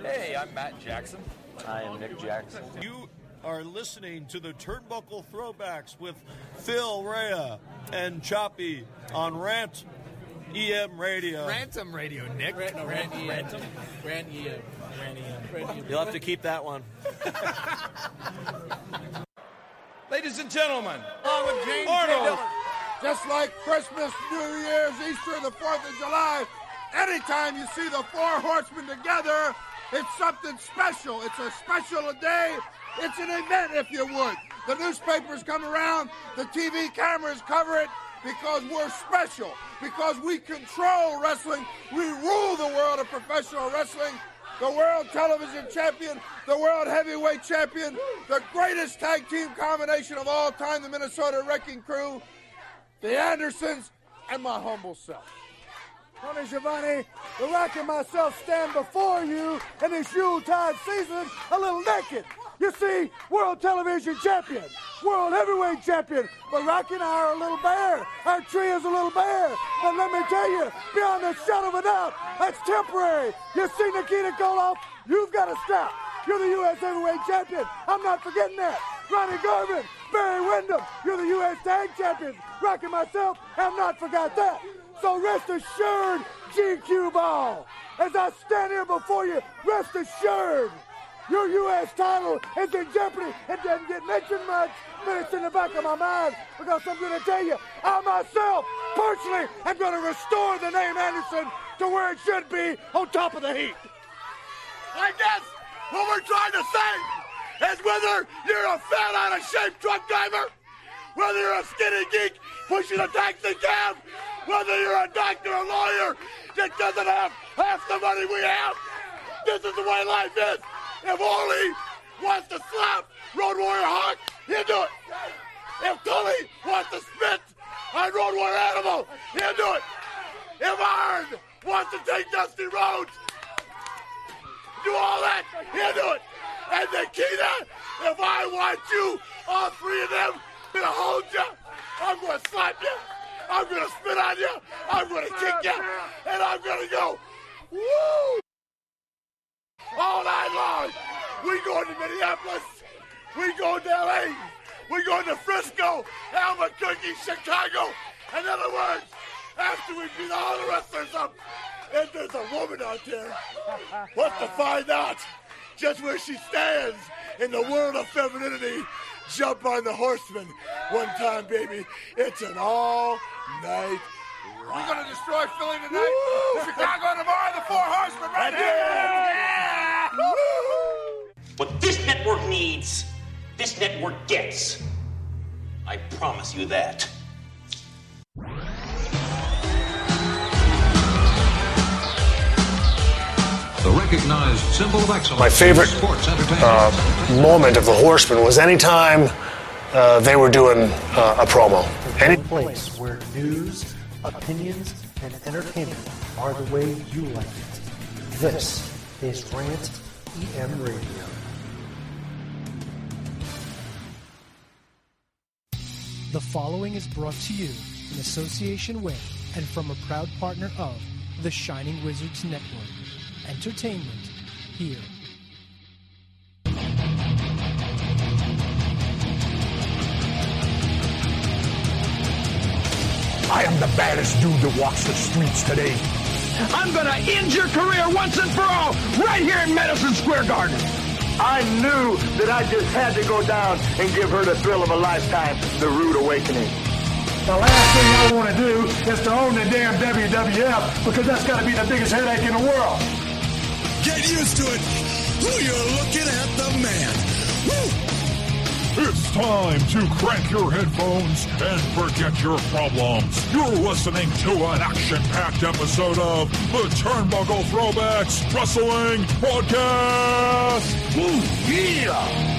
Hey, I'm Matt Jackson. I am Nick Jackson. You are listening to the Turnbuckle Throwbacks with Phil Rea and Choppy on Rant EM Radio. Rantum Radio, Nick. Rantum. Rant EM. You'll have to keep that one. Ladies and gentlemen, along with James Arnold. Just like Christmas, New Year's, Easter, and the 4th of July, anytime you see the four horsemen together, it's something special. It's a special day. It's an event, if you would. The newspapers come around, the TV cameras cover it because we're special, because we control wrestling. We rule the world of professional wrestling. The world television champion, the world heavyweight champion, the greatest tag team combination of all time, the Minnesota Wrecking Crew, the Andersons, and my humble self. Tony Schiavone, The Rock and myself stand before you in this Yuletide season a little naked. You see, world television champion, world heavyweight champion, but Rock and I are a little bare. Our tree is a little bare. But let me tell you, beyond a shadow of a doubt, that's temporary. You see Nikita Koloff, you've got to stop. You're the U.S. heavyweight champion. I'm not forgetting that. Ronnie Garvin, Barry Windham, you're the U.S. tag champions. Rock and myself have not forgot that. So rest assured, GQ Ball, as I stand here before you, rest assured, your U.S. title is in jeopardy. It doesn't get mentioned much, but it's in the back of my mind because I'm going to tell you, I myself, personally, am going to restore the name Anderson to where it should be on top of the heap. I guess what we're trying to say is whether you're a fat, out-of-shape truck driver, whether you're a skinny geek pushing a taxi cab, whether you're a doctor or lawyer that doesn't have half the money we have, this is the way life is. If Ole wants to slap Road Warrior Hawk, he'll do it. If Tully wants to spit on Road Warrior Animal, he'll do it. If Iron wants to take Dusty Rhodes, do all that, he'll do it. And Nikita, if I want you, all three of them, to hold you, I'm going to slap you, I'm going to spit on you, I'm going to kick you, and I'm going to go, woo! All night long. We going to Minneapolis. We going to L.A. We going to Frisco, Albuquerque, Chicago. In other words, after we beat all the wrestlers up, and there's a woman out there, what's to find out just where she stands in the world of femininity. Jump on the Horseman one time, baby. It's an all-night ride. We're going to destroy Philly tonight. Woo! Chicago tomorrow, the four horsemen right here. Yeah! Woo! What this network needs, this network gets. I promise you that. The recognized symbol of excellence. My favorite moment of the Horsemen was anytime they were doing a promo. Any place where news, opinions, and entertainment are the way you like it. This is Rant EM Radio. The following is brought to you in association with and from a proud partner of the Shining Wizards Network. Entertainment here. I am the baddest dude that walks the streets today. I'm gonna end your career once and for all right here in Madison Square Garden. I knew that I just had to go down and give her the thrill of a lifetime, the Rude Awakening. The last thing I want to do is to own the damn WWF because that's got to be the biggest headache in the world. Get used to it. Ooh, you're looking at the man. Woo! It's time to crank your headphones and forget your problems. You're listening to an action-packed episode of the Turnbuckle Throwbacks Wrestling Podcast. Ooh, yeah!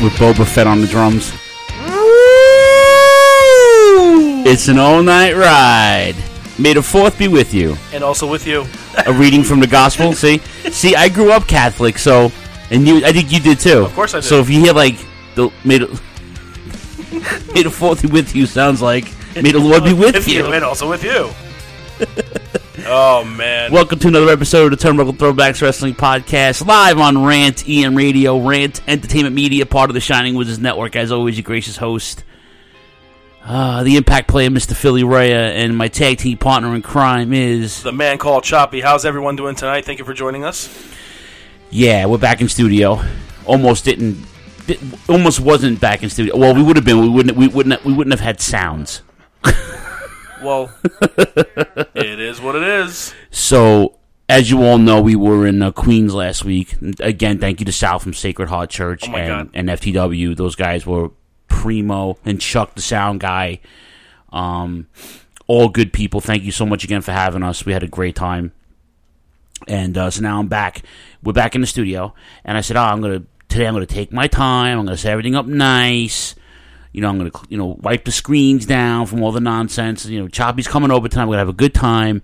with Boba Fett on the drums. It's an all-night ride. May the 4th be with you. And also with you. A reading from the gospel. See, I grew up Catholic, so I think you did too. Of course I did. So if you hear like may the 4th be with you, sounds like may the Lord be with you. And also with you. Oh, man. Welcome to another episode of the Turnbuckle Throwbacks Wrestling Podcast, live on Rant EM Radio, Rant Entertainment Media, part of the Shining Wizards Network. As always, your gracious host, the Impact player, Mr. Philly Rhea, and my tag team partner in crime is... the man called Choppy. How's everyone doing tonight? Thank you for joining us. Yeah, we're back in studio. Almost wasn't back in studio. Well, we would have been. We wouldn't have had sounds. Well, it is what it is. So, as you all know, we were in Queens last week. Again, thank you to Sal from Sacred Heart Church and FTW. Those guys were primo. And Chuck, the sound guy. All good people. Thank you so much again for having us. We had a great time. And so now I'm back. We're back in the studio. And I said, today I'm going to take my time. I'm going to set everything up nice. I'm going to, wipe the screens down from all the nonsense. Choppy's coming over tonight. We're going to have a good time.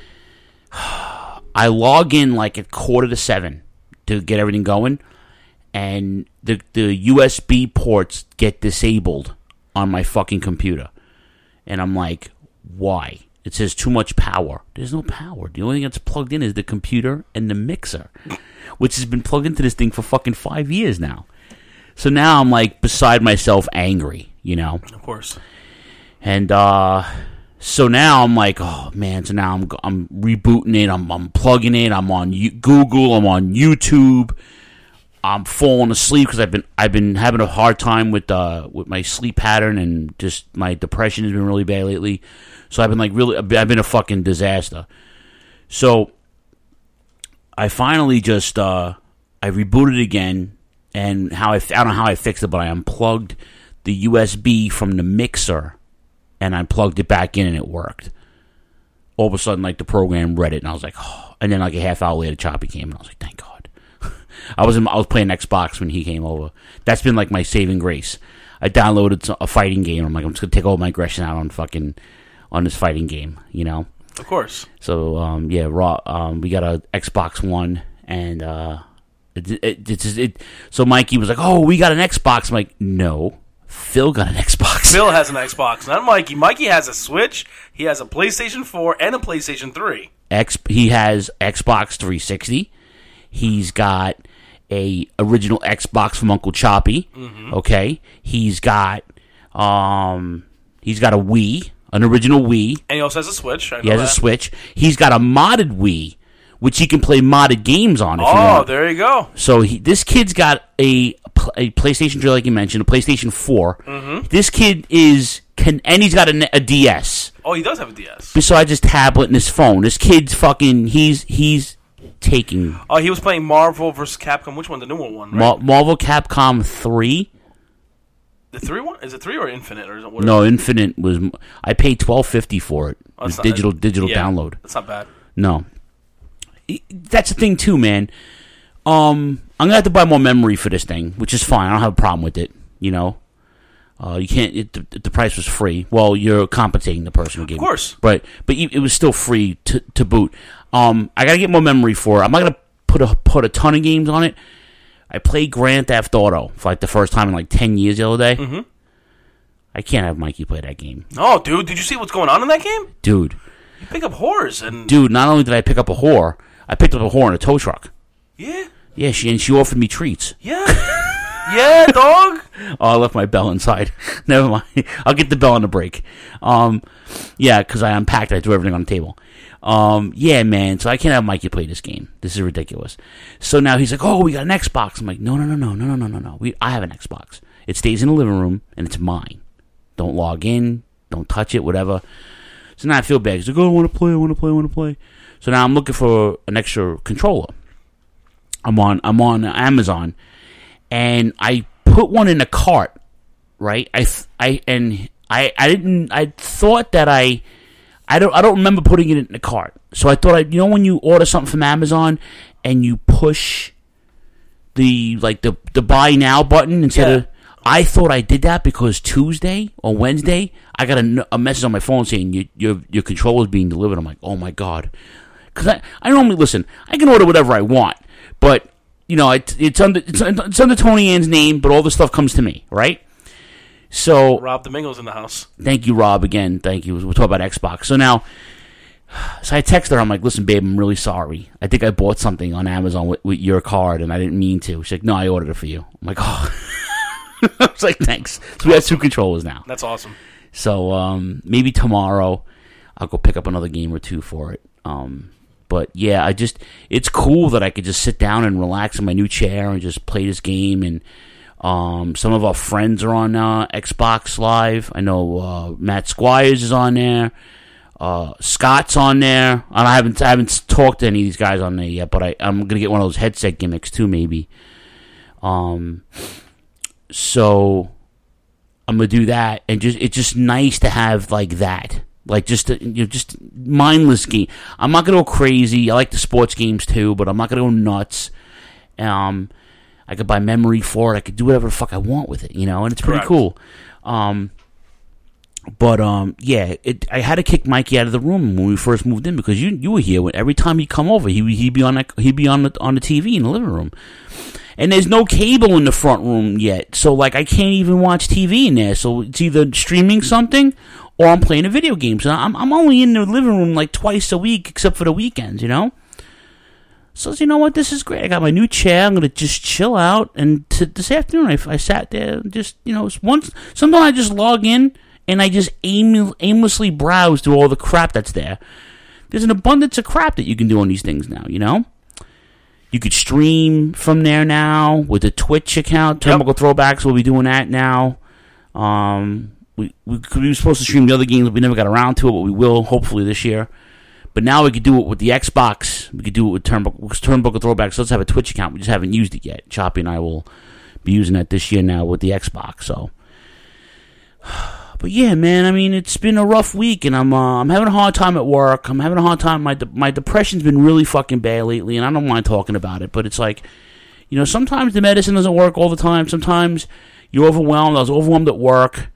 I log in like at 6:45 to get everything going. And the USB ports get disabled on my fucking computer. And I'm like, why? It says too much power. There's no power. The only thing that's plugged in is the computer and the mixer, which has been plugged into this thing for fucking 5 years now. So now I'm like beside myself angry, Of course. And so now I'm like, oh man. So now I'm rebooting it. I'm plugging it. I'm on Google. I'm on YouTube. I'm falling asleep because I've been having a hard time with my sleep pattern, and just my depression has been really bad lately. So I've been a fucking disaster. So I finally just I rebooted again. And I don't know how I fixed it, but I unplugged the USB from the mixer, and I plugged it back in, and it worked. All of a sudden, like, the program read it, and I was like, oh. And then like a half hour later, Choppy came, and I was like, thank God. I was playing Xbox when he came over. That's been like my saving grace. I downloaded a fighting game. I'm like, I'm just gonna take all my aggression out on this fighting game, Of course. So we got a Xbox One, and so Mikey was like, oh, we got an Xbox. I'm like, no, Phil got an Xbox. Phil has an Xbox, not Mikey. Mikey has a Switch. He has a PlayStation 4 and a PlayStation 3. He has Xbox 360. He's got a original Xbox from Uncle Choppy. Mm-hmm. Okay, he's got a Wii, an original Wii, and he also has a Switch. He has a Switch. He's got a modded Wii, which he can play modded games on. If you want. There you go. So this kid's got a PlayStation 3, like you mentioned, a PlayStation 4. Mm-hmm. This kid and he's got a DS. Oh, he does have a DS. Besides his tablet and his phone, this kid's fucking. He's taking. Oh, he was playing Marvel vs. Capcom. Which one? The newer one, right? Marvel Capcom 3. The 3 one? Is it 3 or Infinite or whatever? No, Infinite was. I paid $12.50 for it. Oh, it's digital download. That's not bad. No. That's the thing too, man. I'm gonna have to buy more memory for this thing, which is fine. I don't have a problem with it. You can't. The price was free. Well, you're compensating the person who gave it. Of course. But it was still free to boot. I gotta get more memory for it. I'm not gonna put a ton of games on it. I played Grand Theft Auto for like the first time in like 10 years the other day. Mm-hmm. I can't have Mikey play that game. Oh, dude, did you see what's going on in that game? Dude. You pick up whores and... Dude, not only did I pick up a whore, I picked up a whore in a tow truck. Yeah? Yeah, she offered me treats. Yeah? Yeah, dog? Oh, I left my bell inside. Never mind. I'll get the bell on the break. Yeah, because I unpacked it. I threw everything on the table. Yeah, man. So I can't have Mikey play this game. This is ridiculous. So now he's like, oh, we got an Xbox. I'm like, no. I have an Xbox. It stays in the living room, and it's mine. Don't log in. Don't touch it, whatever. So now I feel bad. He's like, oh, I want to play. So now I'm looking for an extra controller. I'm on Amazon, and I put one in a cart, right? I thought that I don't remember putting it in the cart. So I thought when you order something from Amazon and you push the buy now button instead of, I thought I did that because Tuesday or Wednesday, I got a message on my phone saying your controller is being delivered. I'm like, oh my God. Because I normally, listen, I can order whatever I want, but, it's under Tony Ann's name, but all the stuff comes to me, right? So Rob Domingo's in the house. Thank you, Rob, again. Thank you. We'll talk about Xbox. So I text her. I'm like, listen, babe, I'm really sorry. I think I bought something on Amazon with your card, and I didn't mean to. She's like, no, I ordered it for you. I'm like, oh. I was like, thanks. So we have 2 controllers now. That's awesome. So maybe tomorrow I'll go pick up another game or 2 for it. But yeah, it's cool that I could just sit down and relax in my new chair and just play this game. And some of our friends are on Xbox Live. I know Matt Squires is on there. Scott's on there. And I haven't talked to any of these guys on there yet, but I'm gonna get one of those headset gimmicks too, maybe. So I'm gonna do that, and it's just nice to have like that, like just mindless game. I'm not gonna go crazy. I like the sports games too, but I'm not gonna go nuts. I could buy memory for it. I could do whatever the fuck I want with it, and it's pretty cool. Yeah, I had to kick Mikey out of the room when we first moved in because you were here. Every time he'd come over, he'd be on the TV in the living room. And there's no cable in the front room yet, so I can't even watch TV in there. So it's either streaming something or I'm playing a video game. So I'm only in the living room twice a week, except for the weekends, So you know what? This is great. I got my new chair. I'm gonna just chill out. And this afternoon, I sat there and just sometimes I just log in and I just aimlessly browse through all the crap that's there. There's an abundance of crap that you can do on these things now. You could stream from there now with the Twitch account. Turnbuckle Throwbacks will be doing that now. We were supposed to stream the other games, but we never got around to it, but we will hopefully this year. But now we could do it with the Xbox. We could do it with Turnbuckle Throwbacks. So let's have a Twitch account. We just haven't used it yet. Choppy and I will be using that this year now with the Xbox. So, but yeah, man. I mean, it's been a rough week, and I'm having a hard time at work. I'm having a hard time. My depression's been really fucking bad lately, and I don't mind talking about it. But it's sometimes the medicine doesn't work all the time. Sometimes you're overwhelmed. I was overwhelmed at work.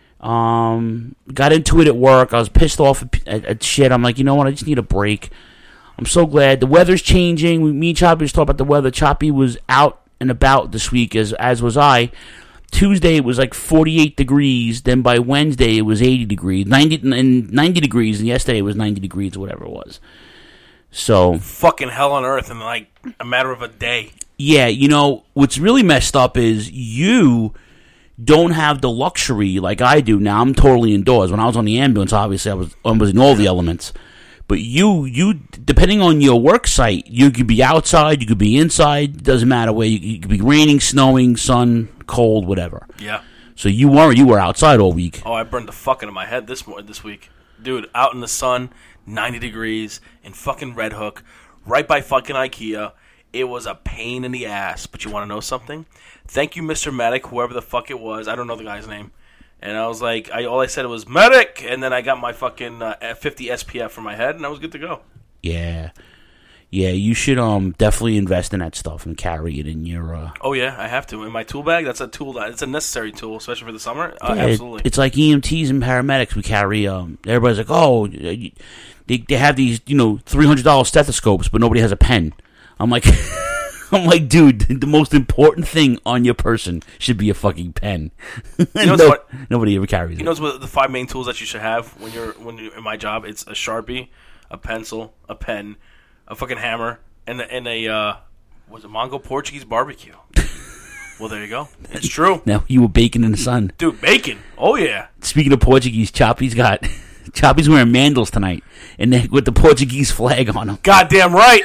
Got into it at work. I was pissed off at shit. I'm like, you know what? I just need a break. I'm so glad the weather's changing. Me and Choppy just talked about the weather. Choppy was out and about this week, as was I. Tuesday it was 48 degrees. Then by Wednesday it was 80 degrees, 90 degrees, and yesterday it was 90 degrees or whatever it was. So fucking hell on earth in a matter of a day. Yeah, what's really messed up is you don't have the luxury like I do now. I'm totally indoors. When I was on the ambulance, obviously I was in all the elements. But you depending on your work site, you could be outside, you could be inside. It doesn't matter where. You could be raining, snowing, sun, cold, whatever. Yeah. So you were outside all week. Oh, I burned the fuck out of my head this week, dude. Out in the sun, 90 degrees in fucking Red Hook, right by fucking IKEA. It was a pain in the ass. But you want to know something? Thank you, Mr. Medic, whoever the fuck it was. I don't know the guy's name. And I was like, all I said was medic, and then I got my fucking 50 SPF for my head, and I was good to go. Yeah, you should definitely invest in that stuff and carry it in your. Oh yeah, I have to in my tool bag. That's a tool it's a necessary tool, especially for the summer. Absolutely, it's like EMTs and paramedics. We carry. Everybody's like, oh, they have these $300 stethoscopes, but nobody has a pen. I'm like. Dude, the most important thing on your person should be a fucking pen. Nobody ever carries it. You know what the 5 main tools that you should have when you're in my job? It's a Sharpie, a pencil, a pen, a fucking hammer, and a Mongol Portuguese barbecue. Well, there you go. It's true. Now you were baking in the sun, dude. Bacon. Oh yeah. Speaking of Portuguese, Choppy's wearing mandals tonight, and with the Portuguese flag on them. Goddamn right.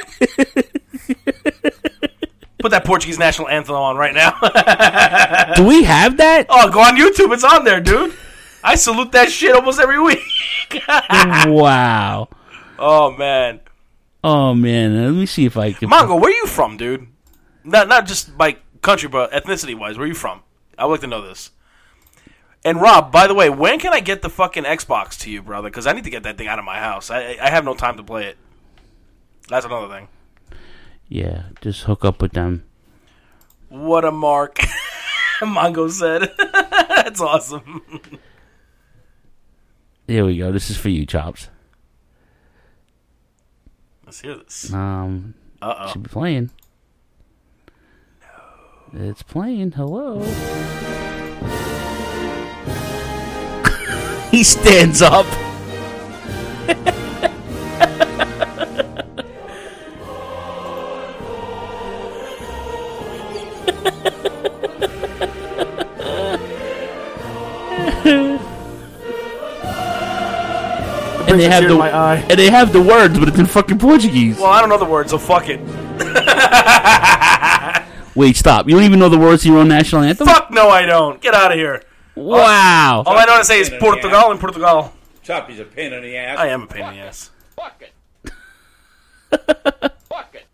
Put that Portuguese national anthem on right now. Do we have that? Oh, go on YouTube. It's on there, dude. I salute that shit almost every week. Wow. Oh, man. Let me see if I can... Mongo, where are you from, dude? Not just by country, but ethnicity-wise. Where are you from? I would like to know this. And, Rob, by the way, when can I get the fucking Xbox to you, brother? Because I need to get that thing out of my house. I have no time to play it. That's another thing. Yeah, just hook up with them. What a mark. Mongo said. That's awesome. Here we go. This is for you, Chops. Let's hear this. Uh-oh. Should be playing. No. It's playing. Hello. He stands up. And they have the words, but it's in fucking Portuguese. Well, I don't know the words, so fuck it. Wait, stop. You don't even know the words to your own national anthem? Fuck no, I don't. Get out of here. Wow. All I know how to say is Portugal and Portugal. Choppy's a pain in the ass. I am a pain in the ass. Fuck it. Fuck it.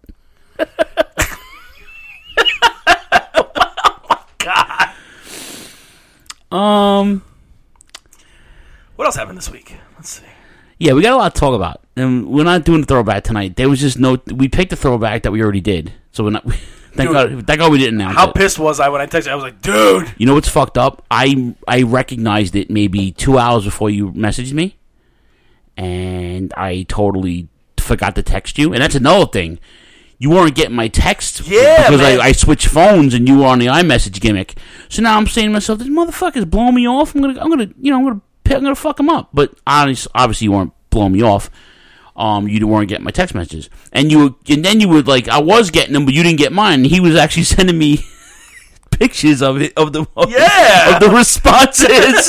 Oh, my God. What else happened this week? Let's see. Yeah, we got a lot to talk about. And we're not doing the throwback tonight. There was just no... We picked the throwback that we already did. So we're not... Thank God we didn't announce it. How pissed was I when I texted? I was like, dude. You know what's fucked up? I recognized it maybe 2 hours before you messaged me. And I totally forgot to text you. And that's another thing. You weren't getting my text. Yeah, because man. I switched phones and you were on the iMessage gimmick. So now I'm saying to myself, this motherfucker's blowing me off. I'm gonna fuck him up. But obviously you weren't blowing me off. You weren't getting my text messages, and then you would like I was getting them, but you didn't get mine. And he was actually sending me pictures of the responses.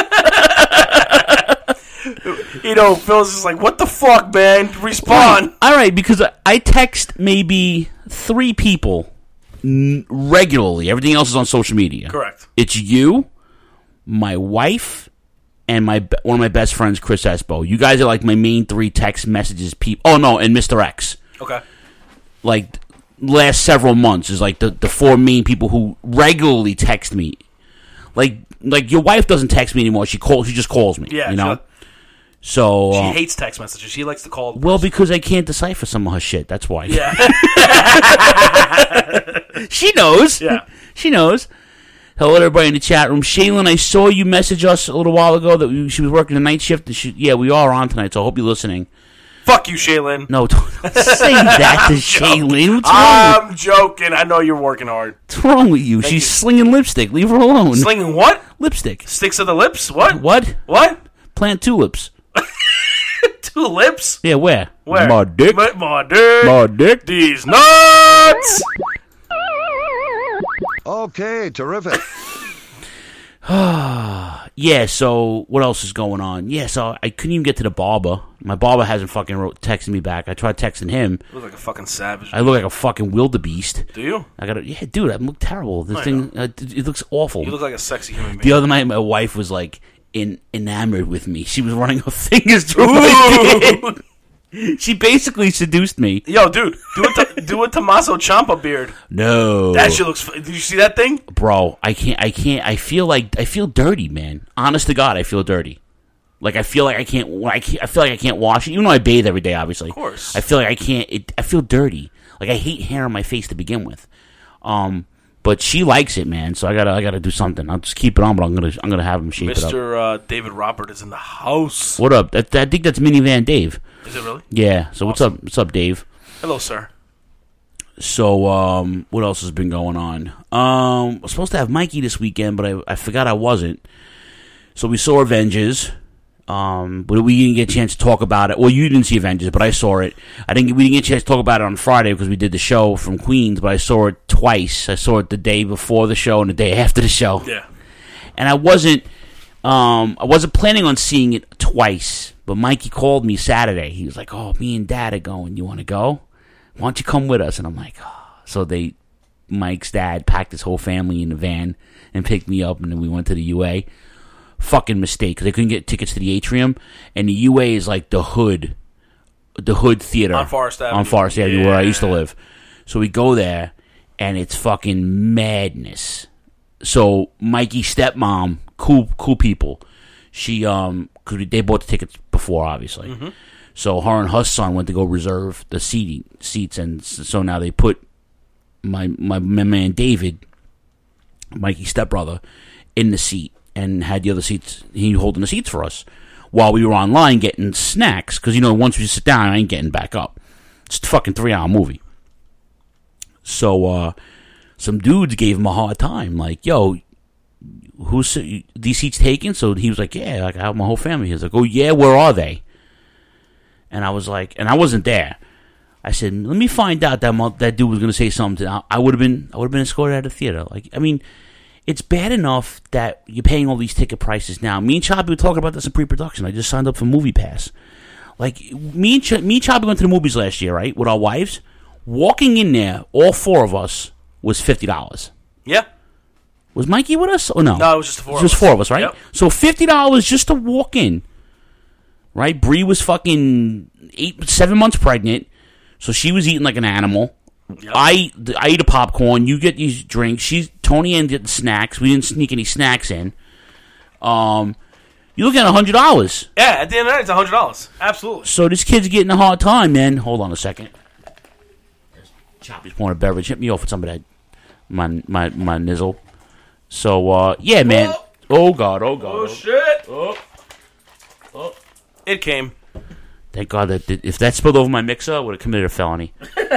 Phil's just like, what the fuck, man? Respond. All right, because I text maybe 3 people regularly. Everything else is on social media. Correct. It's you, my wife, and one of my best friends, Chris Espo. You guys are like my main 3 text messages people. Oh, no, and Mr. X. Okay. Like, last several months is like the 4 main people who regularly text me. Like your wife doesn't text me anymore. She just calls me. Yeah, you know? So she hates text messages. She likes to call. Well, because I can't decipher some of her shit. That's why. Yeah. She knows. Yeah. She knows. Hello, everybody in the chat room. Shaylin, I saw you message us a little while ago that she was working the night shift. We are on tonight, so I hope you're listening. Fuck you, Shaylin. No, don't say that to Shaylin. What's wrong? I'm joking. I know you're working hard. What's wrong with you? She's slinging lipstick. Leave her alone. Slinging what? Lipstick. Sticks of the lips? What? What? Plant tulips. Tulips? Yeah, where? Where? My dick. My dick. My dick. These nuts. Okay, terrific. Yeah, so what else is going on? Yeah, so I couldn't even get to the barber. My barber hasn't fucking texted me back. I tried texting him. You look like a fucking savage. I look like a fucking wildebeest. Do you? Yeah, dude, I look terrible. This thing, it looks awful. You look like a sexy human being. The other night, my wife was like enamored with me. She was running her fingers through my beard. She basically seduced me. Yo, dude, do a Tommaso Ciampa beard. No, that shit looks. Did you see that thing, bro? I can't. I feel dirty, man. Honest to God, I feel dirty. Like I feel like I can't. I feel like I can't wash it. Even though I bathe every day, obviously. Of course. I feel like I can't. I feel dirty. Like I hate hair on my face to begin with. But she likes it, man. So I gotta do something. I'll just keep it on, but I'm gonna have him shape it up. Mr. David Robert is in the house. What up? I think that's Minivan Dave. Is it really? Yeah. So awesome. What's up, Dave? Hello, sir. So what else has been going on? I was supposed to have Mikey this weekend, but I forgot I wasn't. So we saw Avengers. But we didn't get a chance to talk about it. Well, you didn't see Avengers, but I saw it. We didn't get a chance to talk about it on Friday because we did the show from Queens, but I saw it twice. I saw it the day before the show and the day after the show. Yeah. And I wasn't planning on seeing it twice, but Mikey called me Saturday. He was like, "Oh, me and Dad are going. You want to go? Why don't you come with us?" And I'm like, "Oh." So Mike's dad packed his whole family in the van and picked me up, and then we went to the UA. Fucking mistake, because they couldn't get tickets to the Atrium, and the UA is like the Hood Theater on Forest Avenue, where I used to live. So we go there, and it's fucking madness. So Mikey's stepmom, cool people. She cause they bought the tickets before, obviously. Mm-hmm. So her and her son went to go reserve the seats, and so now they put my man David Mikey's stepbrother, in the seat and had the other seats. He holding the seats for us while we were online getting snacks. Because, once we sit down, I ain't getting back up. It's a fucking 3-hour movie. So, some dudes gave him a hard time. Like, yo, who's these seats taken? So he was like, yeah, like, I have my whole family. He was like, oh, yeah, where are they? And I was like, and I wasn't there. I said, let me find out that dude was going to say something. I would have been escorted out of the theater. Like, I mean, it's bad enough that you're paying all these ticket prices now. Me and Choppy were talking about this in pre-production. I just signed up for Movie Pass. Like, me and Choppy went to the movies last year, right, with our wives. Walking in there, all four of us, was $50. Yeah. Was Mikey with us? Or no? No, it was just four of us. Just four of us, right? Yep. So $50 just to walk in. Right? Bree was fucking 7 months pregnant, so she was eating like an animal. Yep. I eat a popcorn. You get these drinks. Tony and getting snacks. We didn't sneak any snacks in. You look at $100. Yeah, at the end of the night, it's $100. Absolutely. So this kid's getting a hard time, man. Hold on a second. Choppy's pouring a beverage. Hit me off with some of that, my nizzle. So yeah, man. Oh god. Oh shit. Oh. It came. Thank God that if that spilled over my mixer, I would have committed a felony.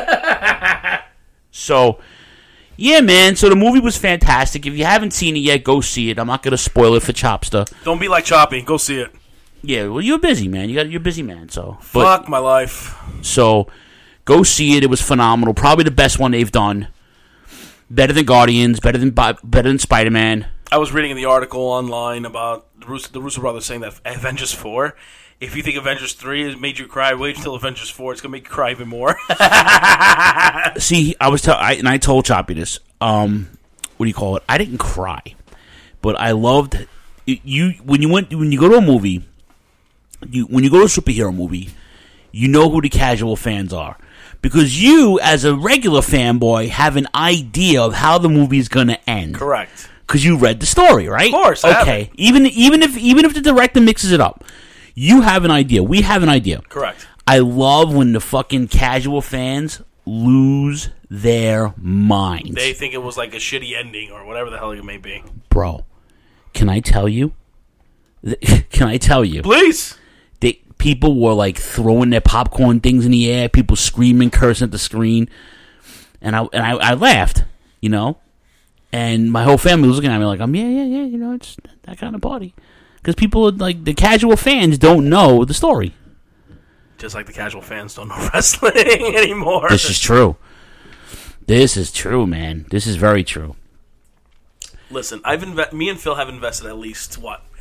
So, yeah, man. So the movie was fantastic. If you haven't seen it yet, go see it. I'm not going to spoil it for Chopster. Don't be like Choppy. Go see it. Yeah, well, you're busy, man. You're a busy man. So fuck my life. So, go see it. It was phenomenal. Probably the best one they've done. Better than Guardians. Better than Spider-Man. I was reading in the article online about the Russo brothers saying that Avengers 4. If you think Avengers 3 has made you cry, wait until Avengers 4. It's going to make you cry even more. See, I told Choppy this. What do you call it? I didn't cry, but I loved you when you go to a movie. When you go to a superhero movie, you know who the casual fans are because you, as a regular fanboy, have an idea of how the movie is going to end. Correct. Because you read the story, right? Of course. Okay. Even if the director mixes it up. You have an idea. We have an idea. Correct. I love when the fucking casual fans lose their minds. They think it was like a shitty ending or whatever the hell it may be. Bro, can I tell you? Please. People were like throwing their popcorn things in the air. People screaming, cursing at the screen. And I laughed, And my whole family was looking at me like, yeah, it's that kind of party. Because people, like, the casual fans don't know the story. Just like the casual fans don't know wrestling anymore. This is true. This is true, man. This is very true. Listen, me and Phil have invested at least,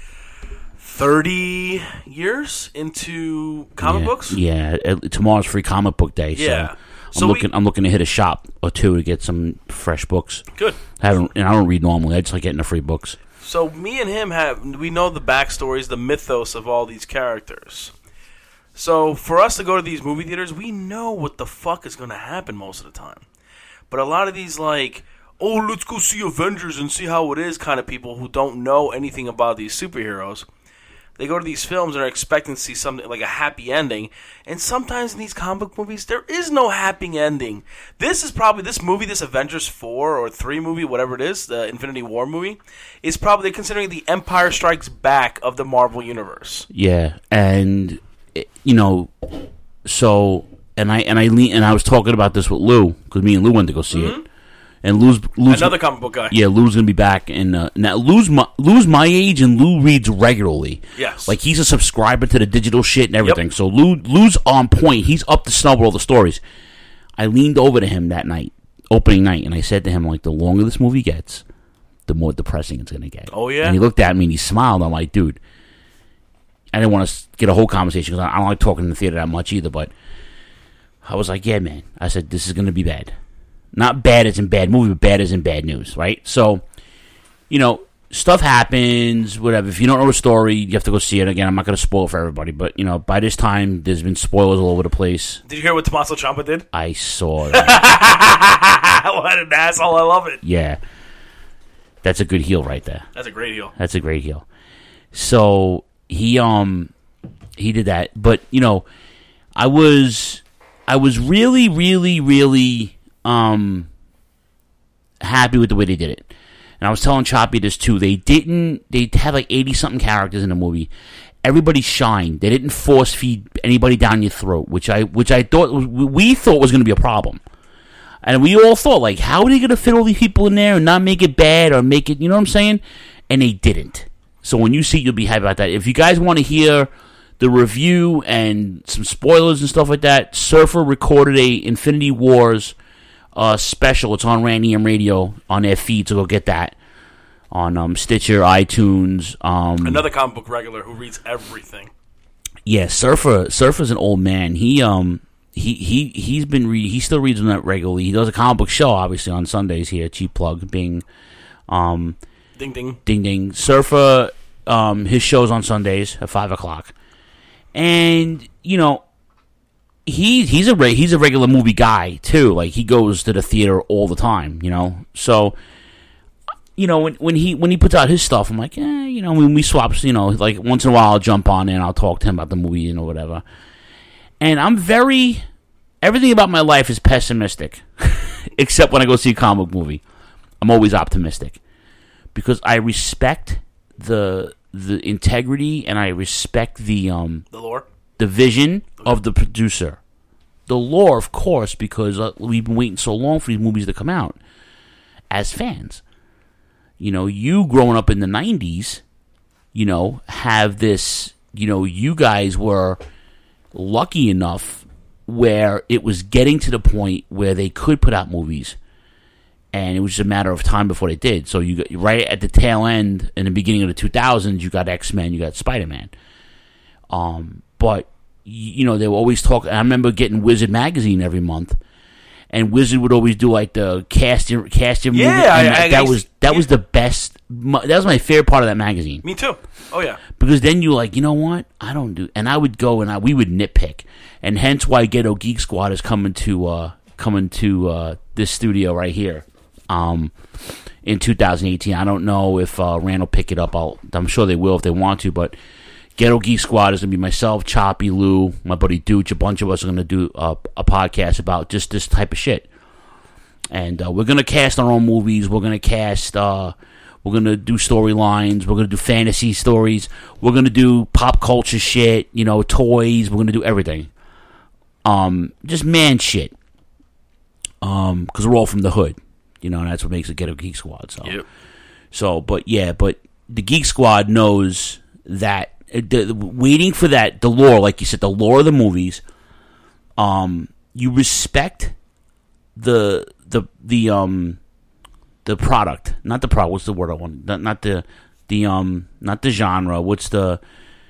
30 years into comic books? Yeah, tomorrow's free comic book day. Yeah. So I'm looking to hit a shop or two to get some fresh books. Good. I don't read normally. I just like getting the free books. So me and him we know the backstories, the mythos of all these characters. So for us to go to these movie theaters, we know what the fuck is going to happen most of the time. But a lot of these let's go see Avengers and see how it is kind of people who don't know anything about these superheroes. They go to these films and are expecting to see something like a happy ending. And sometimes in these comic book movies, there is no happy ending. This Avengers 4 or 3 movie, whatever it is, the Infinity War movie, is probably considering the Empire Strikes Back of the Marvel Universe. Yeah, and so I was talking about this with Lou because me and Lou went to go see it. And Lou's another comic book guy. Yeah, Lou's gonna be back, and now Lou's my age, and Lou reads regularly. Yes, like he's a subscriber to the digital shit and everything. Yep. So Lou's on point. He's up to snuff with all the stories. I leaned over to him that night, opening night, and I said to him, like, the longer this movie gets, the more depressing it's gonna get. Oh yeah. And he looked at me and he smiled. I'm like, dude, I didn't want to get a whole conversation because I don't like talking in the theater that much either. But I was like, yeah, man. I said, this is gonna be bad. Not bad as in bad movie, but bad as in bad news, right? So, stuff happens, whatever. If you don't know the story, you have to go see it. Again, I'm not going to spoil for everybody, but, by this time, there's been spoilers all over the place. Did you hear what Tommaso Ciampa did? I saw that. What an asshole. I love it. Yeah. That's a good heel right there. That's a great heel. That's a great heel. So, he did that. But, I was really, really, really... happy with the way they did it. and I was telling Choppy this too. They had like 80-something characters in the movie. Everybody shined. They didn't force feed anybody down your throat, which I thought we thought was going to be a problem. And we all thought, like, how are they going to fit all these people in there and not make it bad or make it, you know what I'm saying? And they didn't. So when you see it, you'll be happy about that. If you guys want to hear the review and some spoilers and stuff like that, Surfer recorded a Infinity Wars special. It's on Randy M Radio on their feed, so go get that on Stitcher, iTunes. Another comic book regular who reads everything. Yeah, Surfer's an old man. He still reads them regularly. He does a comic book show, obviously, on Sundays here. Cheap plug, Bing. Ding ding. Ding ding. Surfer, his show's on Sundays at 5 o'clock. And, you know, he's a regular movie guy, too. Like, he goes to the theater all the time, you know. So, you know, when he puts out his stuff, I'm like, you know, when we swap, you know, like, once in a while I'll jump on and I'll talk to him about the movie, you know, whatever. And everything about my life is pessimistic, except when I go see a comic movie. I'm always optimistic because I respect the integrity and I respect the lore, the vision of the producer. The lore, of course, because we've been waiting so long for these movies to come out as fans. You know, you growing up in the 90s, you know, have this, you know, you guys were lucky enough where it was getting to the point where they could put out movies, and it was just a matter of time before they did. So you got right at the tail end, in the beginning of the 2000s, you got X-Men, you got Spider-Man. But you know, they were always talking. I remember getting Wizard magazine every month, and Wizard would always do like the cast your movie. Yeah, that was the best. That was my favorite part of that magazine. Me too. Oh yeah. Because then you were like, you know what? I don't do, and I would go and we would nitpick, and hence why Ghetto Geek Squad is coming to this studio right here, in 2018. I don't know if Rand will pick it up. I'm sure they will if they want to, but Ghetto Geek Squad is going to be myself, Choppy, Lou, my buddy Dooch. A bunch of us are going to do a podcast about just this type of shit. And we're going to cast our own movies. We're going to cast, we're going to do storylines. We're going to do fantasy stories. We're going to do pop culture shit, you know, toys. We're going to do everything. Just man shit. Because we're all from the hood. You know, and that's what makes it Ghetto Geek Squad. So, yep. But the Geek Squad knows that waiting for that, the lore, like you said, the lore of the movies, you respect the product, not the product. What's the word I want? Not the genre. What's the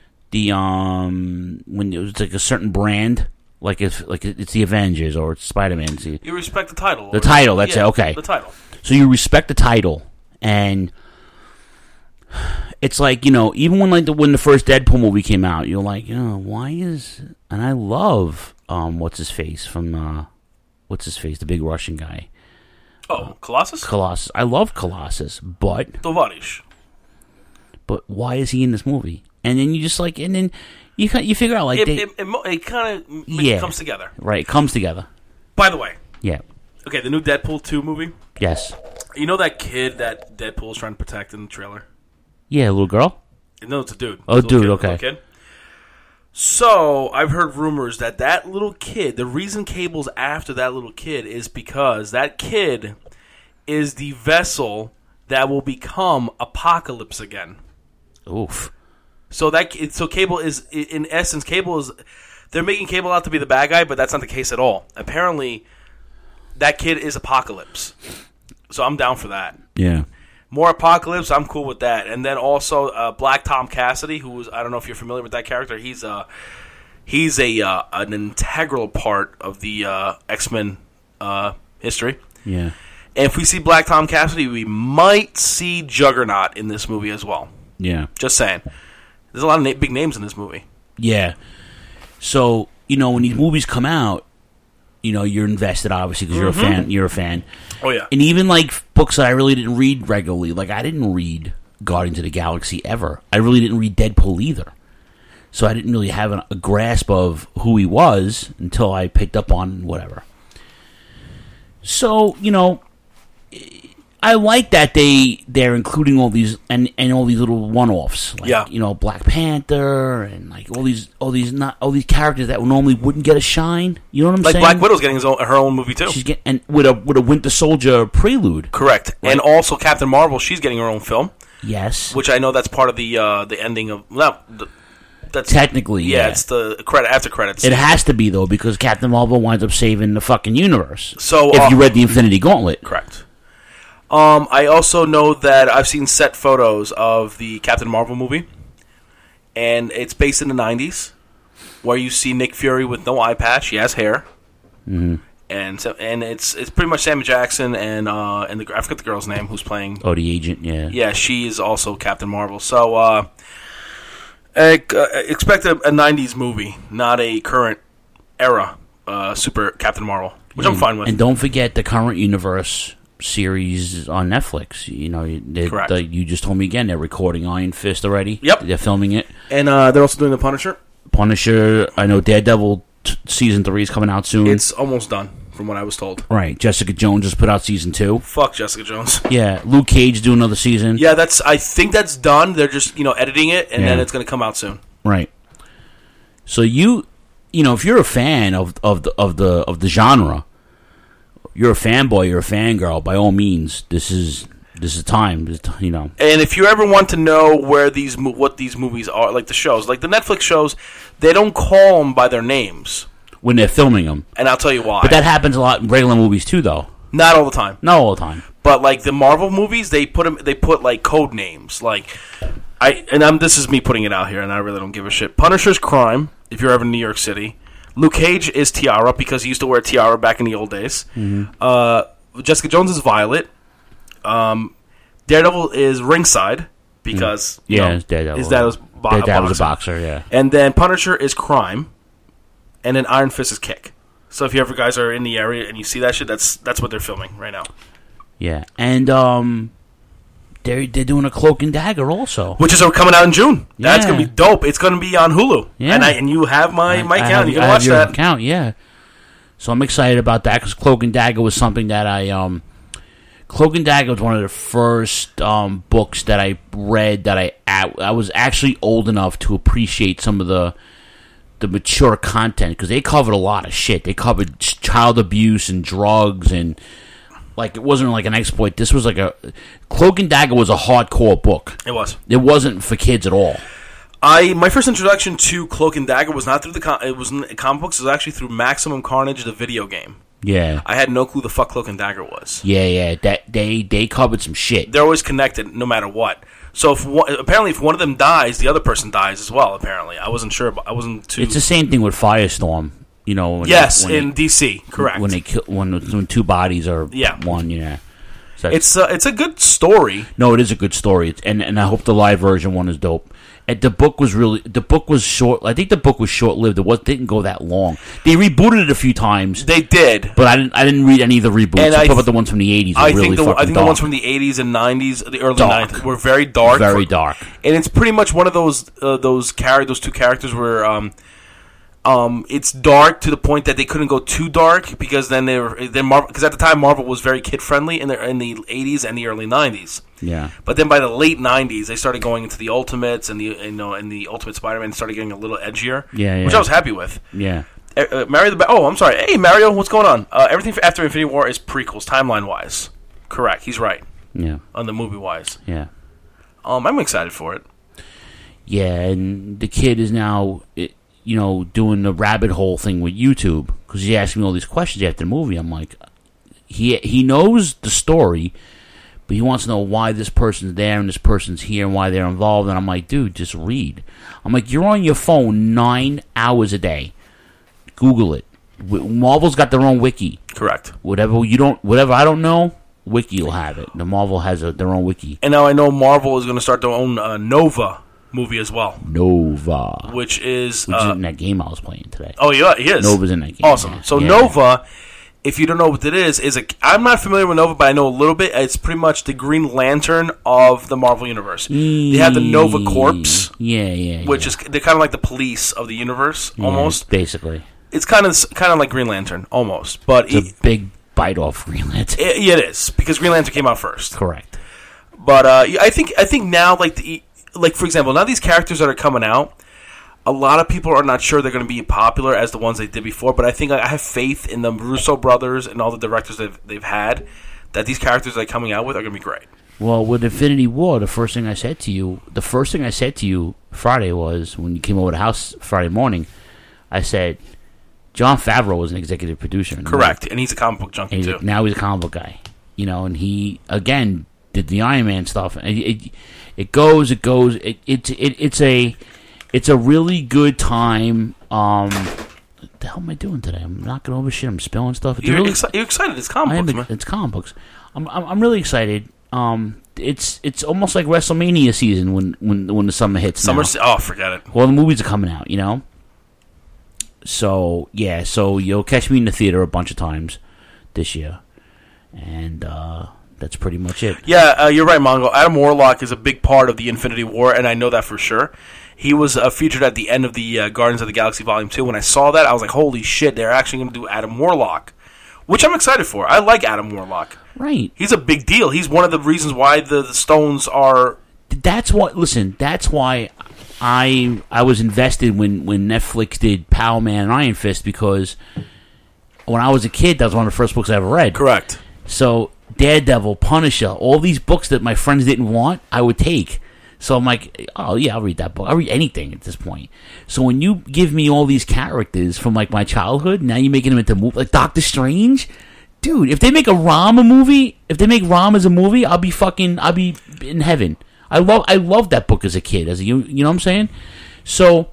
when it was like a certain brand, like it's the Avengers or it's Spider-Man. You respect the title. The title. That's it. Okay. The title. So you respect the title, and it's like, you know, even when when the first Deadpool movie came out, you're like, why is, and I love what's his face, the big Russian guy. Oh, Colossus? Colossus. I love Colossus, but Tovarish. But why is he in this movie? And then you just like, and then you figure out like it kind of comes together. Right, it comes together. By the way. Yeah. Okay, the new Deadpool 2 movie. Yes. You know that kid that Deadpool is trying to protect in the trailer? Yeah, a little girl? No, it's a dude. Oh, dude, kid, okay. Kid. So, I've heard rumors that little kid, the reason Cable's after that little kid is because that kid is the vessel that will become Apocalypse again. Oof. So Cable is, in essence, they're making Cable out to be the bad guy, but that's not the case at all. Apparently, that kid is Apocalypse. So I'm down for that. Yeah. More Apocalypse, I'm cool with that. And then also Black Tom Cassidy, who was, I don't know if you're familiar with that character. He's an integral part of the X-Men history. Yeah. And if we see Black Tom Cassidy, we might see Juggernaut in this movie as well. Yeah. Just saying. There's a lot of big names in this movie. Yeah. So, you know, when these movies come out, you know, you're invested, obviously, because you're a fan. You're a fan. Oh, yeah. And even, like, books that I really didn't read regularly. Like, I didn't read Guardians of the Galaxy ever. I really didn't read Deadpool either. So I didn't really have a grasp of who he was until I picked up on whatever. So, you know, I like that they're including all these and all these little one-offs, like, you know, Black Panther and like all these characters that normally wouldn't get a shine. You know what I'm saying? Like Black Widow's getting her own movie too. She's and with a Winter Soldier prelude. Correct, right? And also Captain Marvel, she's getting her own film. Yes, which I know that's part of the ending of that's technically it's the after credits. It has to be though because Captain Marvel winds up saving the fucking universe. So if you read the Infinity Gauntlet, correct. I also know that I've seen set photos of the Captain Marvel movie, and it's based in the 90s, where you see Nick Fury with no eye patch. He has hair, and it's pretty much Samuel Jackson and I forget the girl's name who's playing. Oh, the agent, yeah, she is also Captain Marvel. So expect a 90s movie, not a current era Super Captain Marvel, which I'm fine with. And don't forget the current universe series on Netflix. You know, you just told me again they're recording Iron Fist already. Yep, they're filming it, and they're also doing the Punisher. I know Daredevil season 3 is coming out soon. It's almost done, from what I was told. Right, Jessica Jones just put out season 2. Fuck Jessica Jones. Yeah, Luke Cage doing another season. Yeah, I think that's done. They're just editing it, and then it's going to come out soon. Right. So you know, if you're a fan of the genre. You're a fanboy, you're a fangirl. By all means, this is time. You know. And if you ever want to know what these movies are, like the shows, like the Netflix shows, they don't call them by their names when they're filming them. And I'll tell you why. But that happens a lot in regular movies too, though. Not all the time. Not all the time. But like the Marvel movies, they put like code names. Like this is me putting it out here, and I really don't give a shit. Punisher's Crime. If you're ever in New York City. Luke Cage is Tiara because he used to wear a tiara back in the old days. Mm-hmm. Jessica Jones is Violet. Daredevil is Ringside because Daredevil. His dad was a boxer. Yeah, and then Punisher is Crime, and then Iron Fist is Kick. So if you ever guys are in the area and you see that shit, that's what they're filming right now. Yeah, and they're doing a Cloak and Dagger also, which is coming out in June. Yeah. That's gonna be dope. It's gonna be on Hulu. Yeah, and you have my account. You can watch that account. Yeah, so I'm excited about that because Cloak and Dagger was something that Cloak and Dagger was one of the first books that I read that I was actually old enough to appreciate some of the mature content because they covered a lot of shit. They covered child abuse and drugs and. Like, it wasn't like an exploit. This was like Cloak and Dagger was a hardcore book. It was. It wasn't for kids at all. My first introduction to Cloak and Dagger was not through it was in comic books. It was actually through Maximum Carnage, the video game. Yeah. I had no clue the fuck Cloak and Dagger was. Yeah. They covered some shit. They're always connected, no matter what. So apparently, if one of them dies, the other person dies as well. Apparently, I wasn't sure. I wasn't too. It's the same thing with Firestorm. You know, in DC, correct. When they kill, when two bodies are one, So it's a good story. No, it is a good story. And I hope the live version one is dope. And the book was short. I think the book was short lived. It didn't go that long. They rebooted it a few times. They did, but I didn't read any of the reboots. And I thought the ones from the 80s. I think the ones from the 80s and 90s, the early 90s, were very dark. Very dark. And it's pretty much one of those two characters where. It's dark to the point that they couldn't go too dark because then because at the time Marvel was very kid friendly in the 80s and the early 90s. Yeah. But then by the late 90s they started going into the Ultimates and the Ultimate Spider-Man started getting a little edgier. Yeah. Which I was happy with. Yeah. I'm sorry. Hey Mario, what's going on? Everything after Infinity War is prequels timeline wise. Correct. He's right. Yeah. On the movie wise. Yeah. I'm excited for it. Yeah, and the kid is now. Doing the rabbit hole thing with YouTube because he asked me all these questions after the movie. I'm like, he knows the story, but he wants to know why this person's there and this person's here and why they're involved. And I'm like, dude, just read. I'm like, you're on your phone 9 hours a day. Google it. Marvel's got their own wiki. Correct. Whatever I don't know, wiki will have it. The Marvel has their own wiki. And now I know Marvel is going to start their own Nova movie as well. Nova. Which is in that game I was playing today. Oh, yeah, he is. Nova's in that game. Awesome. Yeah. So Nova, if you don't know what it is I'm not familiar with Nova, but I know a little bit. It's pretty much the Green Lantern of the Marvel Universe. They have the Nova Corps. Which is they're kind of like the police of the universe, almost. Basically. It's kind of like Green Lantern, almost. But it's a big bite off Green Lantern. It is, because Green Lantern came out first. Correct. But I think now, like for example, now these characters that are coming out, a lot of people are not sure they're going to be popular as the ones they did before. But I think I have faith in the Russo brothers and all the directors they've had, that these characters they're coming out with are going to be great. Well, with Infinity War, the first thing I said to you Friday was, when you came over to the house Friday morning, I said, Jon Favreau was an executive producer. Correct, and he's a comic book junkie too. Now he's a comic book guy, and he again did the Iron Man stuff. And it goes. It's a really good time. What the hell am I doing today? I'm knocking over shit. I'm spilling stuff. You're excited? It's comic books, man. It's comic books. I'm really excited. It's almost like WrestleMania season when the summer hits. Forget it. Well, the movies are coming out, So yeah, so you'll catch me in the theater a bunch of times this year, and that's pretty much it. Yeah, you're right, Mongo. Adam Warlock is a big part of the Infinity War, and I know that for sure. He was featured at the end of the Guardians of the Galaxy Volume 2. When I saw that, I was like, holy shit, they're actually going to do Adam Warlock, which I'm excited for. I like Adam Warlock. Right. He's a big deal. He's one of the reasons why the Stones are... That's why I was invested when Netflix did Power Man and Iron Fist, because when I was a kid, that was one of the first books I ever read. Correct. So Daredevil, Punisher, all these books that my friends didn't want, I would take. So I'm like, oh yeah, I'll read that book. I'll read anything at this point. So when you give me all these characters from like my childhood, now you're making them into movies, like Doctor Strange. Dude, if they make Ram as a movie, I'll be in heaven. I loved that book as a kid. You know what I'm saying? So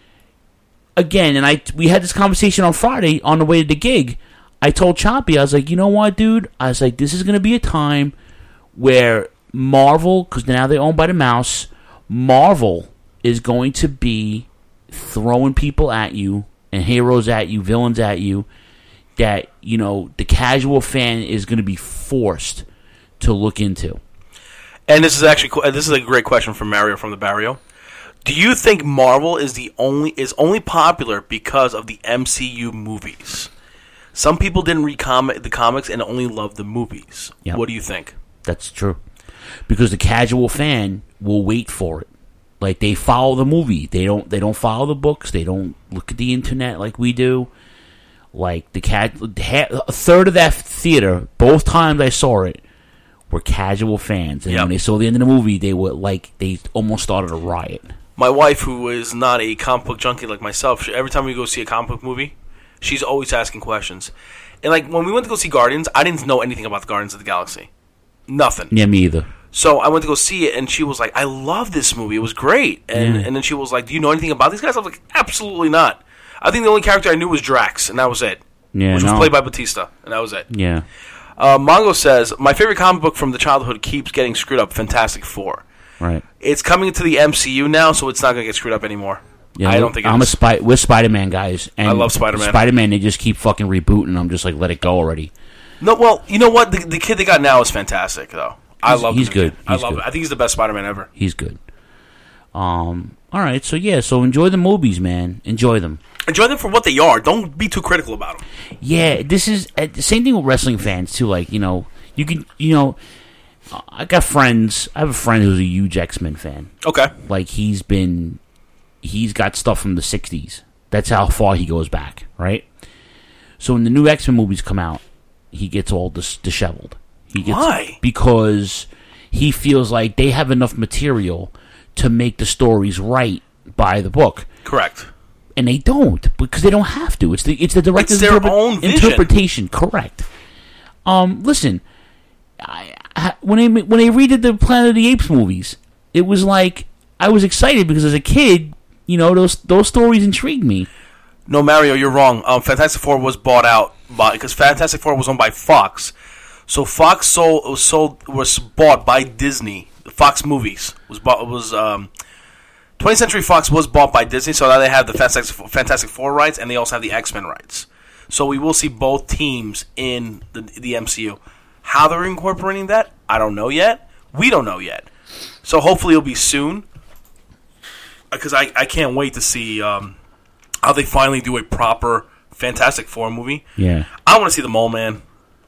again, and we had this conversation on Friday on the way to the gig. I told Choppy, I was like, you know what, dude? I was like, this is going to be a time where Marvel, because now they're owned by the mouse, Marvel is going to be throwing people at you, and heroes at you, villains at you, that, the casual fan is going to be forced to look into. And this is a great question from Mario from the Barrio. Do you think Marvel is only popular because of the MCU movies? Some people didn't read the comics and only loved the movies. Yep. What do you think? That's true. Because the casual fan will wait for it. Like, they follow the movie. They don't follow the books. They don't look at the internet like we do. Like, a third of that theater, both times I saw it, were casual fans. And when they saw the end of the movie, they were like, they almost started a riot. My wife, who is not a comic book junkie like myself, every time we go see a comic book movie, she's always asking questions. And like, when we went to go see Guardians, I didn't know anything about the Guardians of the Galaxy. Nothing. Yeah, me either. So I went to go see it, and she was like, I love this movie. It was great. And then she was like, do you know anything about these guys? I was like, absolutely not. I think the only character I knew was Drax, and that was it. Yeah, which was played by Batista, and that was it. Yeah. Mongo says, my favorite comic book from the childhood keeps getting screwed up, Fantastic Four. Right. It's coming to the MCU now, so it's not going to get screwed up anymore. Yeah, I don't think we're Spider-Man guys. And I love Spider-Man. Spider-Man, they just keep fucking rebooting. I'm just like, let it go already. No, well, you know what? The kid they got now is fantastic, though. I love him. He's good. I love him. I think he's the best Spider-Man ever. He's good. All right, so enjoy the movies, man. Enjoy them. Enjoy them for what they are. Don't be too critical about them. Yeah, this is the same thing with wrestling fans too. Like, you can, I got friends. I have a friend who's a huge X-Men fan. Okay. Like, he's got stuff from the 60s. That's how far he goes back, right? So when the new X-Men movies come out, he gets all disheveled. Why? Because he feels like they have enough material to make the stories right by the book. Correct. And they don't, because they don't have to. It's the director's own vision. interpretation. Correct. Listen, when they redid the Planet of the Apes movies, it was like, I was excited because as a kid, those stories intrigued me. No, Mario, you're wrong. Fantastic Four was bought out because Fantastic Four was owned by Fox. So Fox was bought by Disney. Fox Movies was 20th Century Fox was bought by Disney, so now they have the Fantastic Four rights, and they also have the X-Men rights. So we will see both teams in the MCU. How they're incorporating that, I don't know yet. We don't know yet. So hopefully it'll be soon, because I can't wait to see how they finally do a proper Fantastic Four movie. Yeah. I want to see the Mole Man.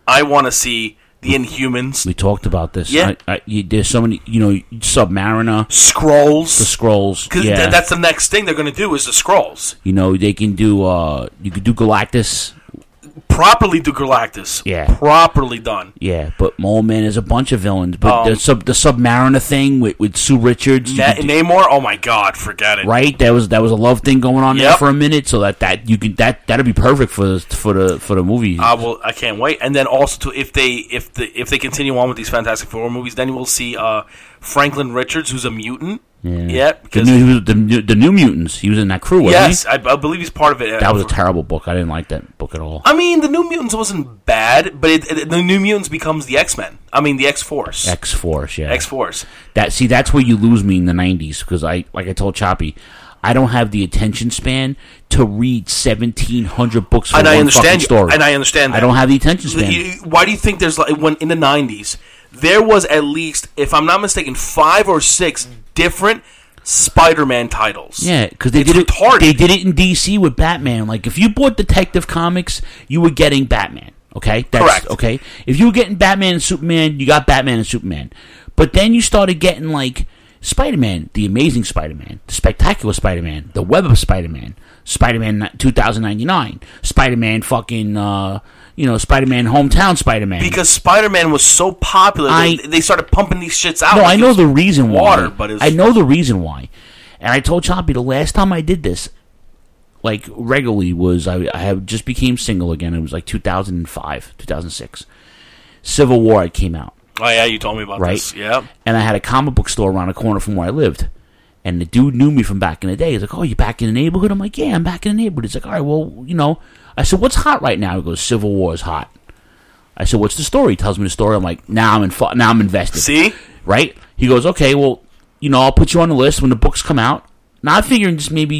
I want to see the Inhumans. We talked about this. Yeah. There's so many, Submariner. Skrulls. The Skrulls. Because that's the next thing they're going to do is the Skrulls. They can do, you could do Galactus. Properly do Galactus. Yeah. Properly done. Yeah, but man, there's a bunch of villains. But the Submariner thing with Sue Richards. Namor, oh my God, forget it. Right? That was a love thing going on there for a minute, so that'd be perfect for the movie. I can't wait. And then also if they continue on with these Fantastic Four movies, then we'll see Franklin Richards, who's a mutant. Yeah, because the New Mutants. He was in that crew, wasn't he? Yes, I believe he's part of it. That was a terrible book. I didn't like that book at all. I mean, the New Mutants wasn't bad, but the New Mutants becomes the X-Men. I mean, the X-Force. X-Force, yeah. X-Force. That's where you lose me in the 90s, because like I told Choppy, I don't have the attention span to read 1,700 books for one fucking story. And I understand that. I don't have the attention span. Why do you think there's when in the 90s there was at least, if I'm not mistaken, 5 or 6 different Spider-Man titles? Yeah, because they did it in DC with Batman. Like, if you bought Detective Comics, you were getting Batman. Okay, correct. Okay, if you were getting Batman and Superman, you got Batman and Superman. But then you started getting like Spider-Man, the Amazing Spider-Man, the Spectacular Spider-Man, the Web of Spider-Man, Spider-Man 2099, Spider-Man fucking. Spider-Man Hometown Spider-Man. Because Spider-Man was so popular, they started pumping these shits out. No, I know the reason why. But I know the reason why. And I told Choppy the last time I did this, like, regularly, was I have just became single again. It was like 2005, 2006. Civil War came out. Oh, yeah, you told me about this. Yeah. And I had a comic book store around the corner from where I lived. And the dude knew me from back in the day. He's like, "Oh, you back in the neighborhood?" I'm like, "Yeah, I'm back in the neighborhood." He's like, "All right, well, I said, "What's hot right now?" He goes, "Civil War is hot." I said, "What's the story?" He tells me the story. I'm like, now I'm invested. See? Right? He goes, "Okay, well, I'll put you on the list when the books come out." Now I'm figuring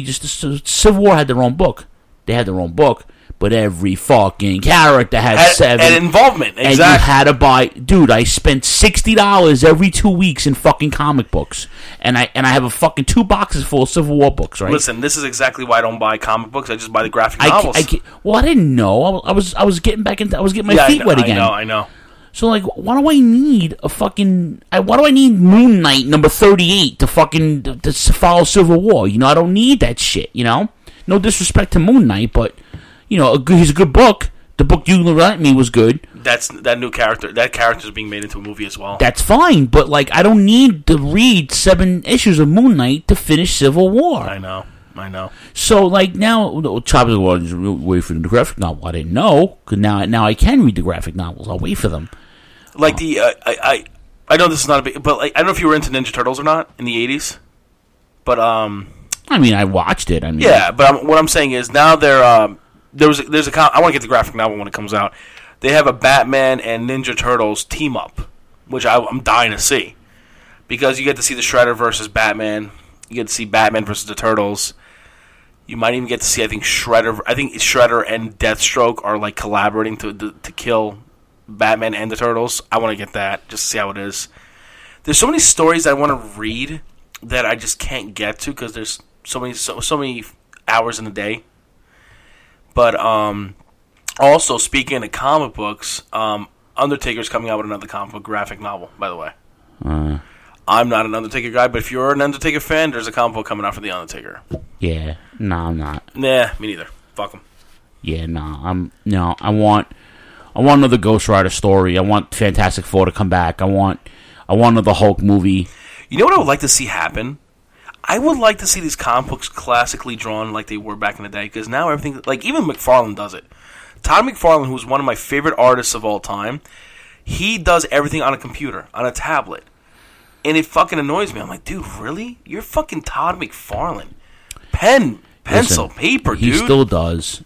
Civil War had their own book. They had their own book, but every fucking character had 7. And involvement, exactly. And you had to buy... Dude, I spent $60 every 2 weeks in fucking comic books. And I have a fucking 2 boxes full of Civil War books, right? Listen, this is exactly why I don't buy comic books. I just buy the graphic novels. I didn't know. I was getting back into... I was getting my feet wet again. I know. So, like, why do I need why do I need Moon Knight number 38 to follow Civil War? I don't need that shit, No disrespect to Moon Knight, but... he's a good book. The book you lent me was good. That new character. That character's being made into a movie as well. That's fine, but like I don't need to read 7 issues of Moon Knight to finish Civil War. I know. So like now, Chopper's just wait for the graphic novel. I didn't know because now I can read the graphic novels. I'll wait for them. Like I know this is not a big, but like I don't know if you were into Ninja Turtles or not in the 80s, but I mean I watched it. Yeah, but what I'm saying is now they're There's a I want to get the graphic novel when it comes out. They have a Batman and Ninja Turtles team up, which I'm dying to see, because you get to see the Shredder versus Batman. You get to see Batman versus the Turtles. You might even get to see Shredder. I think Shredder and Deathstroke are like collaborating to kill Batman and the Turtles. I want to get that just to see how it is. There's so many stories I want to read that I just can't get to because there's so many hours in the day. But also, speaking of comic books, Undertaker's coming out with another comic book graphic novel, by the way. I'm not an Undertaker guy, but if you're an Undertaker fan, there's a comic book coming out for The Undertaker. Yeah. No, I'm not. Nah, me neither. Fuck him. Yeah, I want another Ghost Rider story. I want Fantastic Four to come back. I want another Hulk movie. You know what I would like to see happen? I would like to see these comic books classically drawn like they were back in the day, because now everything, like even McFarlane does it. Todd McFarlane, who's one of my favorite artists of all time, he does everything on a computer, on a tablet. And it fucking annoys me. I'm like, dude, really? You're fucking Todd McFarlane. Pencil, paper, dude. He still does.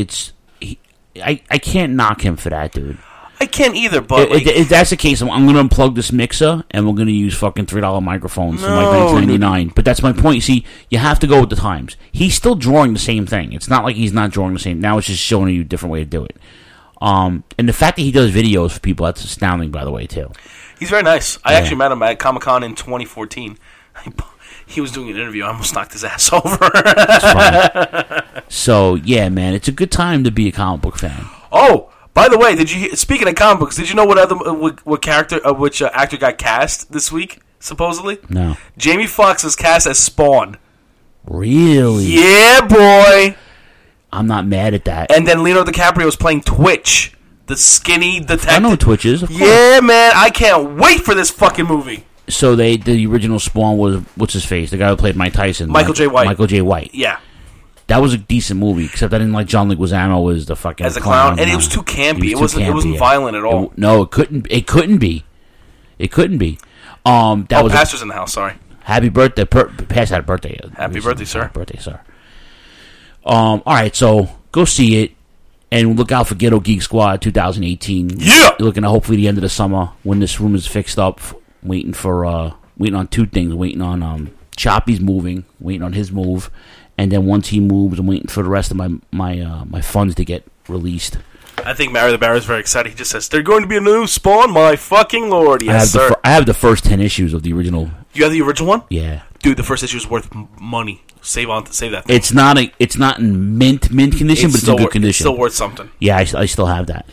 I can't knock him for that, dude. I can't either, but if that's the case, I'm going to unplug this mixer and we're going to use fucking $3 microphones from like 1999. But that's my point. See, you have to go with the times. He's still drawing the same thing. It's not like he's not drawing the same. Now it's just showing you a different way to do it. And the fact that he does videos for people, that's astounding, by the way, too. He's very nice. I actually met him at Comic-Con in 2014. He was doing an interview. I almost knocked his ass over. That's fine. So, yeah, man, it's a good time to be a comic book fan. Oh, By the way, speaking of comic books, did you know which actor got cast this week? Supposedly, no. Jamie Foxx is cast as Spawn. Really? Yeah, boy. I'm not mad at that. And then Leonardo DiCaprio is playing Twitch, the skinny detective. I know what Twitch is. Of course. Yeah, man. I can't wait for this fucking movie. So the original Spawn was, what's his face? The guy who played Mike Tyson. Michael J. White. Michael J. White. Yeah. That was a decent movie, except I didn't like John Leguizamo as the fucking as a clown, and it was too campy. It wasn't violent at all. No, it couldn't be. It couldn't be. Pastor's in the house. Sorry. Happy birthday, Past had a birthday. Happy birthday, sir. Happy birthday, sir. All right, so go see it, and look out for Ghetto Geek Squad 2018. Yeah, you're looking at hopefully the end of the summer when this room is fixed up. Waiting on two things. Waiting on Choppy's moving. Waiting on his move. And then once he moves, I'm waiting for the rest of my funds to get released. I think Mario the Barrow is very excited. He just says, "They're going to be a new Spawn, my fucking lord." Yes, sir. I have the first 10 issues of the original. You have the original one? Yeah. Dude, the first issue is worth money. Save that thing. It's not in mint condition, but it's in good condition. It's still worth something. Yeah, I still have that.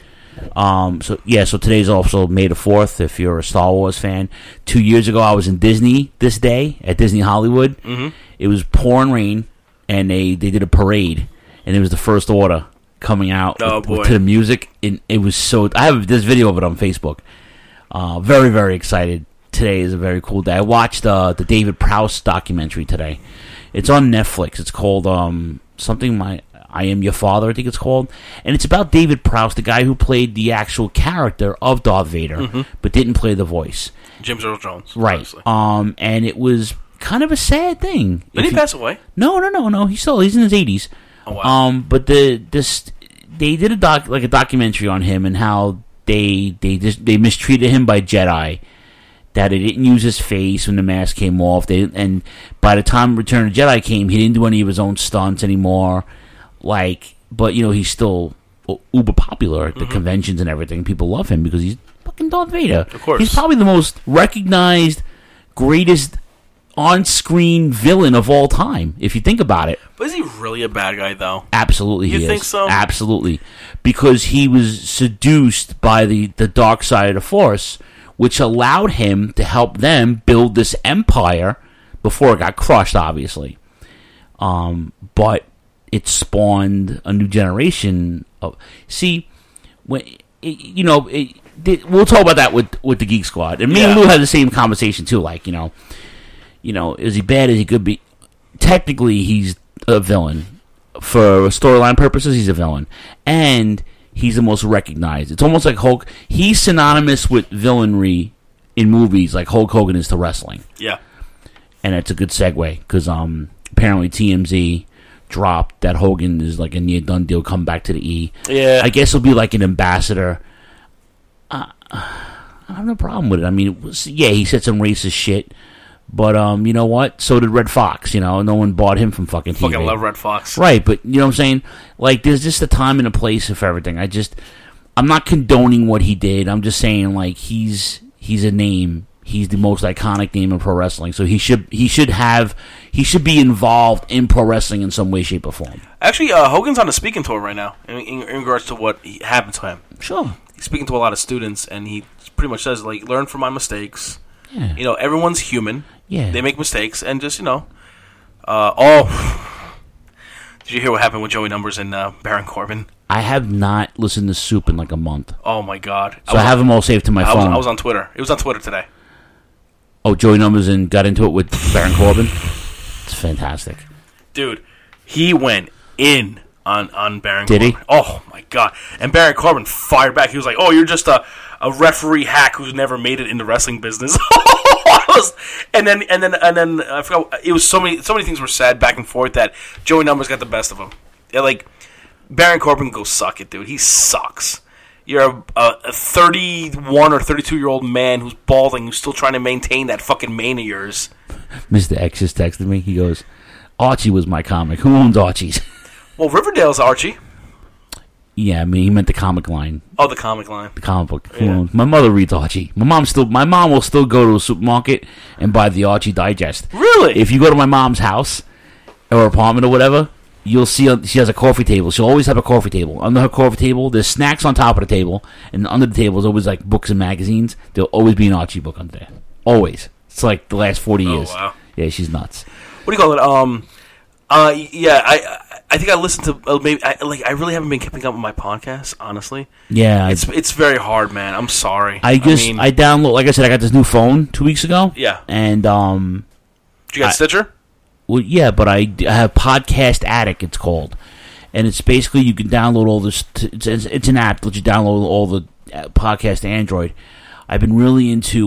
So today's also May the 4th, if you're a Star Wars fan. 2 years ago, I was in Disney this day, at Disney Hollywood. Mm-hmm. It was pouring rain. And they did a parade, and it was the First Order coming out to the music. And it was so. I have this video of it on Facebook. Very, very excited. Today is a very cool day. I watched the David Prowse documentary today. It's on Netflix. It's called something. I Am Your Father, I think it's called, and it's about David Prowse, the guy who played the actual character of Darth Vader, but didn't play the voice. James Earl Jones, right? Obviously. And it was kind of a sad thing. Did he pass away? No. He's in his 80s. Oh wow. But they did a documentary on him and how they mistreated him by Jedi. That they didn't use his face when the mask came off. And by the time Return of the Jedi came, he didn't do any of his own stunts anymore. But he's still uber popular at the conventions and everything. People love him because he's fucking Darth Vader. Of course. He's probably the most recognized, greatest on-screen villain of all time, if you think about it. But is he really a bad guy, though? Absolutely, he is. You think so? Absolutely. Because he was seduced by the dark side of the Force, which allowed him to help them build this empire before it got crushed, obviously. But it spawned a new generation of... See, we'll talk about that with the Geek Squad. And me and Lou had the same conversation, too. Is he bad? Is he good? Technically, he's a villain. For storyline purposes, he's a villain. And he's the most recognized. It's almost like Hulk. He's synonymous with villainry in movies like Hulk Hogan is to wrestling. Yeah. And it's a good segue, because apparently TMZ dropped that Hogan is like a near done deal, come back to the E. Yeah. I guess he'll be like an ambassador. I have no problem with it. I mean, he said some racist shit. But, you know what? So did Red Fox, No one bought him from fucking TV. Fucking love Red Fox. Right, but, you know what I'm saying? There's just a time and a place for everything. I'm not condoning what he did. I'm just saying, he's a name. He's the most iconic name in pro wrestling. So he should be involved in pro wrestling in some way, shape, or form. Actually, Hogan's on a speaking tour right now in regards to what happened to him. Sure. He's speaking to a lot of students, and he pretty much says, learn from my mistakes. Yeah. Everyone's human. Yeah. They make mistakes, and just, did you hear what happened with Joey Numbers and Baron Corbin? I have not listened to Soup in like a month. Oh, my God. So I have them all saved to my phone. I was on Twitter. It was on Twitter today. Oh, Joey Numbers and got into it with Baron Corbin? It's fantastic. Dude, he went in on Baron Did Corbin. He? Oh, my God. And Baron Corbin fired back. He was like, oh, you're just a referee hack who's never made it in the wrestling business. And then I forgot, it was so many things were said back and forth that Joey Numbers got the best of him. Baron Corbin, go suck it, dude. He sucks. You're a 31 or 32-year-old man who's balding, who's still trying to maintain that fucking mane of yours. Mr. X just texted me. He goes, Archie was my comic. Who owns Archie's? Well, Riverdale's Archie. Yeah, I mean, he meant the comic line. Oh, the comic line. The comic book. Yeah. My mother reads Archie. My mom will still go to a supermarket and buy the Archie Digest. Really? If you go to my mom's house or apartment or whatever, you'll see she has a coffee table. She'll always have a coffee table. Under her coffee table, there's snacks on top of the table, and under the table is always like books and magazines. There'll always be an Archie book under there. Always. It's like the last 40 years. Wow. Yeah, she's nuts. What do you call it? Yeah, I think I listened to maybe I really haven't been keeping up with my podcast, honestly. Yeah, it's very hard, man. I'm sorry. I download. Like I said, I got this new phone 2 weeks ago. Yeah, and did you got Stitcher? Well, yeah, but I have Podcast Addict. It's called, and it's basically you can download all this. It's an app that lets you download all the podcast to Android. I've been really into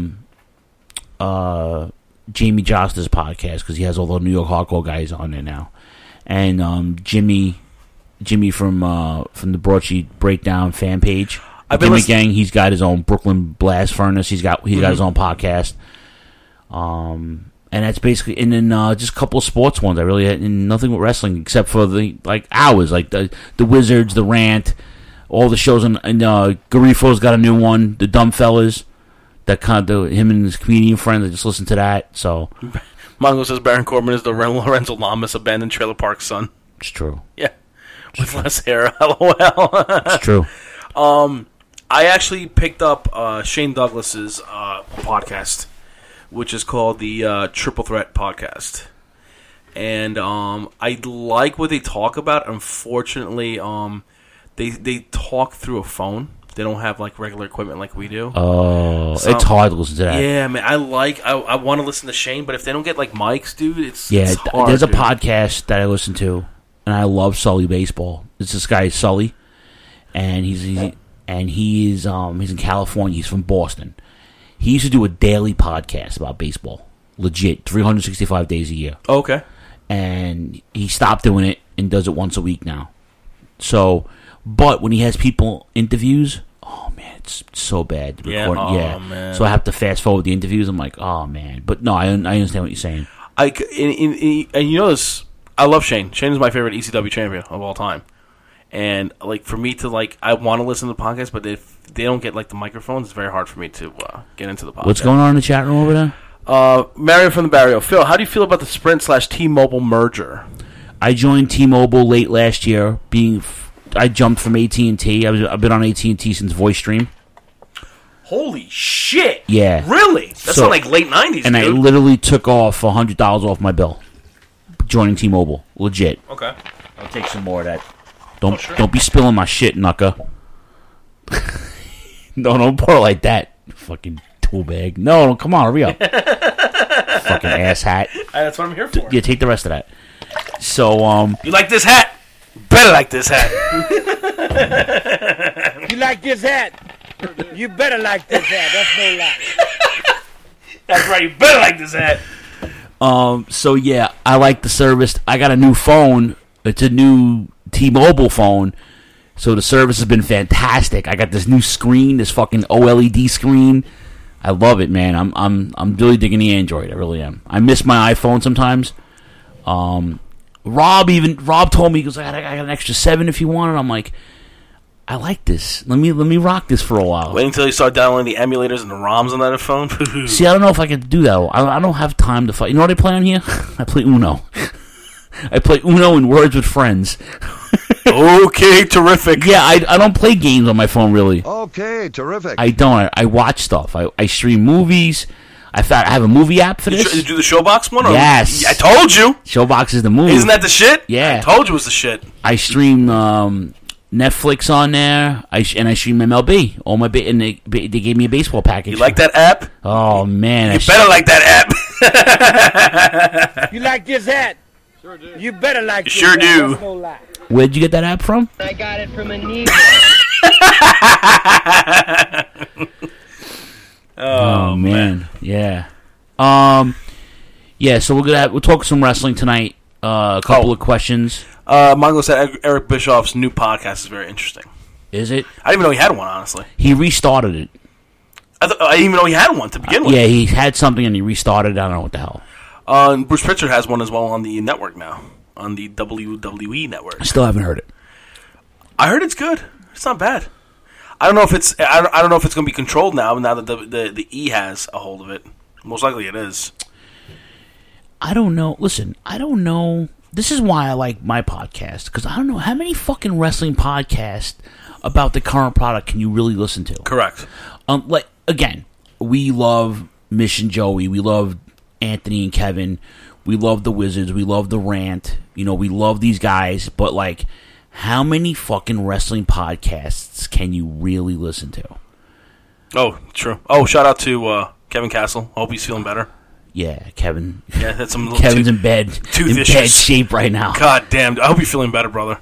Jamie Josta's podcast because he has all the New York hardcore guys on there now, and Jimmy from the Broadsheet Breakdown fan page. Jimmy Gang, he's got his own Brooklyn Blast Furnace. He's got his own podcast. And that's basically, and then just a couple of sports ones. I really had nothing with wrestling except for the hours, like the Wizards, the Rant, all the shows. And Garifo's got a new one, the Dumb Fellas. That him and his comedian friends. I just listened to that. So, Mongo says Baron Corbin is the Lorenzo Lamas abandoned trailer park son. It's true. Yeah, with less hair. LOL. It's true. I actually picked up Shane Douglas's podcast, which is called the Triple Threat Podcast. And I like what they talk about. Unfortunately, they talk through a phone. They don't have like regular equipment like we do. Oh, so, it's hard to listen to that. Yeah, man. I want to listen to Shane, but if they don't get like mics, dude, it's hard. There's a podcast that I listen to, and I love Sully Baseball. It's this guy Sully, and he's in California. He's from Boston. He used to do a daily podcast about baseball, legit, 365 days a year. Okay. And he stopped doing it and does it once a week now. So, but when he has people interviews, oh man, it's so bad. Man. So I have to fast forward the interviews. I'm like, oh man. But no, I understand what you're saying. And you know this, I love Shane. Shane is my favorite ECW champion of all time. And like for me to I want to listen to the podcast, but if they don't get like the microphones, it's very hard for me to get into the podcast. What's going on in the chat room over there? Marion from the Barrio. Phil, how do you feel about the Sprint/T-Mobile merger? I joined T-Mobile late last year. I jumped from AT&T. I've been on AT&T since VoiceStream. Holy shit! Yeah, really? That's not like late '90s. And dude. I literally took off $100 off my bill joining T-Mobile. Legit. Okay. I'll take some more of that. Don't be spilling my shit, Nucka. No, don't pour it like that. Fucking tool bag. No, come on, hurry up. Fucking ass hat. That's what I'm here for. Yeah, take the rest of that. So, you like this hat? Better like this hat. You like this hat? You better like this hat. That's no lie. That's right. You better like this hat. So yeah, I like the service. I got a new phone. It's a new T-Mobile phone. So the service has been fantastic. I got this new screen, this fucking OLED screen. I love it, man. I'm really digging the Android. I really am. I miss my iPhone sometimes. Rob told me, he goes, I got an extra 7 if you want it. I'm like, I like this. Let me rock this for a while. Wait until you start downloading the emulators and the ROMs on that phone. See, I don't know if I can do that. I don't have time to fight. You know what I play on here? I play Uno. I play Uno and Words with Friends. Okay, terrific. Yeah, I don't play games on my phone, really. Okay, terrific. I don't. I watch stuff. I stream movies. I have a movie app for this. Did you do the Showbox one? Yes. I told you. Showbox is the movie. Isn't that the shit? Yeah. I told you it was the shit. I stream Netflix on there. I stream MLB. All my and they gave me a baseball package. You like that app? Oh man, you better like that app. You like this hat? Sure do. You better like this sure do. No lie. Where'd you get that app from? I got it from a Negro. Oh man, yeah. Yeah. So we'll talk some wrestling tonight. A couple of questions. Mongo said Eric Bischoff's new podcast is very interesting. Is it? I didn't even know he had one. Honestly, he restarted it. I didn't even know he had one to begin with. Yeah, he had something and he restarted it. I don't know what the hell. Bruce Prichard has one as well on the network now, on the WWE network. I still haven't heard it. I heard it's good. It's not bad. I don't know if it's. I don't know if it's going to be controlled now that the E has a hold of it. Most likely, it is. I don't know. Listen, I don't know this is why I like my podcast, because I don't know how many fucking wrestling podcasts about the current product can you really listen to. Correct. Like, again, we love Mission Joey, we love Anthony and Kevin, we love the Wizards, we love the Rant, we love these guys, but like, how many fucking wrestling podcasts can you really listen to? Oh, true. Oh, shout out to Kevin Castle. I hope he's feeling better. Yeah, Kevin. Yeah, that's some Kevin's in bad shape right now. God damn! I hope you're feeling better, brother.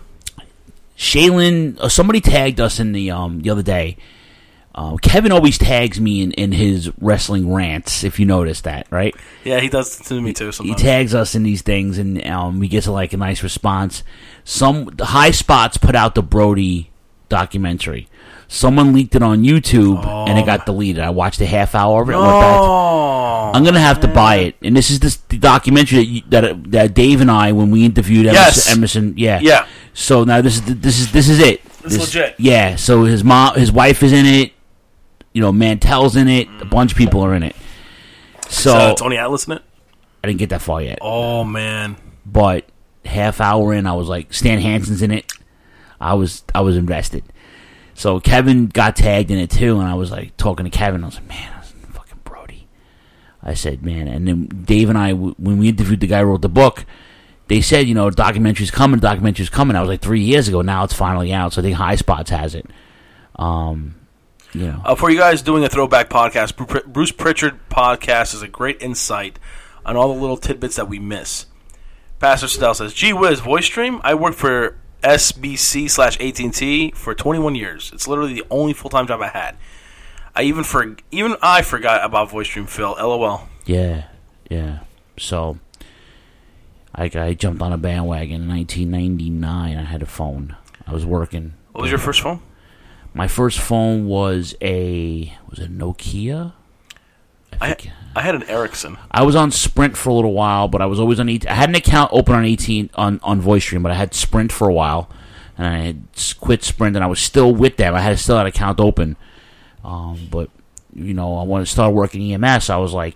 Shaylin, somebody tagged us in the other day. Kevin always tags me in his wrestling rants. If you notice that, right? Yeah, he does to me too. Sometimes he tags us in these things, and we get to like a nice response. The High Spots put out the Brody documentary. Someone leaked it on YouTube, and it got deleted. I watched a half hour of it. And went back. I'm gonna have to buy it. And this is the documentary that Dave and I, when we interviewed Emerson. Yeah. So now this is it. It's legit. Yeah. So his wife is in it. Mantel's in it. A bunch of people are in it. So Tony Atlas in it. I didn't get that far yet. Oh man! But half hour in, I was like, Stan Hansen's in it. I was invested. So Kevin got tagged in it too, and I was like talking to Kevin. I was like, man, that's fucking Brody. I said, man, and then Dave and I, when we interviewed the guy who wrote the book, they said, documentary's coming. I was like 3 years ago. Now it's finally out. So I think High Spots has it. For you guys doing a throwback podcast, Bruce Pritchard podcast is a great insight on all the little tidbits that we miss. Pastor Stell says, gee whiz, voice stream? I worked for SBC/AT&T for 21 years. It's literally the only full-time job I had. I forgot about VoiceStream, Phil. LOL. Yeah. So I jumped on a bandwagon in 1999. I had a phone. I was working. What was your first phone? My first phone was a Nokia? I had an Ericsson. I was on Sprint for a little while, but I was always on AT. I had an account open on on VoiceStream, but I had Sprint for a while, and I had quit Sprint, and I was still with them. I still had an account open, but I wanted to start working EMS. I was like,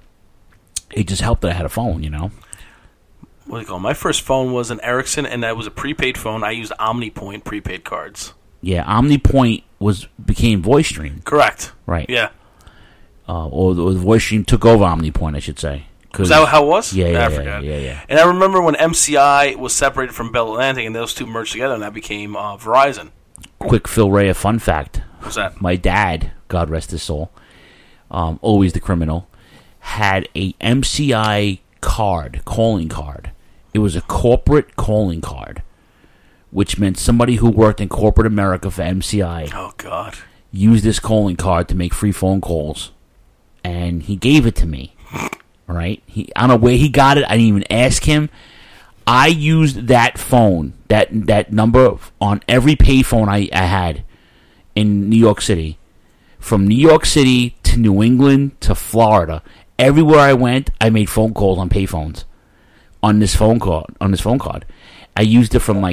it just helped that I had a phone. What do you call it? My first phone was an Ericsson, and that was a prepaid phone. I used OmniPoint prepaid cards. Yeah, OmniPoint became VoiceStream. Correct. Right. Yeah. Or the VoiceStream took over OmniPoint, I should say. Was that how it was? Yeah, I forgot. Yeah. And I remember when MCI was separated from Bell Atlantic, and those two merged together, and that became Verizon. Quick Phil Ray, a fun fact. What's that? My dad, God rest his soul, always the criminal, had a MCI calling card. It was a corporate calling card, which meant somebody who worked in corporate America for MCI. Oh, God. Used this calling card to make free phone calls. And he gave it to me. Right? I don't know where he got it. I didn't even ask him. I used that phone, that number on every payphone I had in New York City. From New York City to New England to Florida. Everywhere I went, I made phone calls on payphones. On this phone card. I used it from like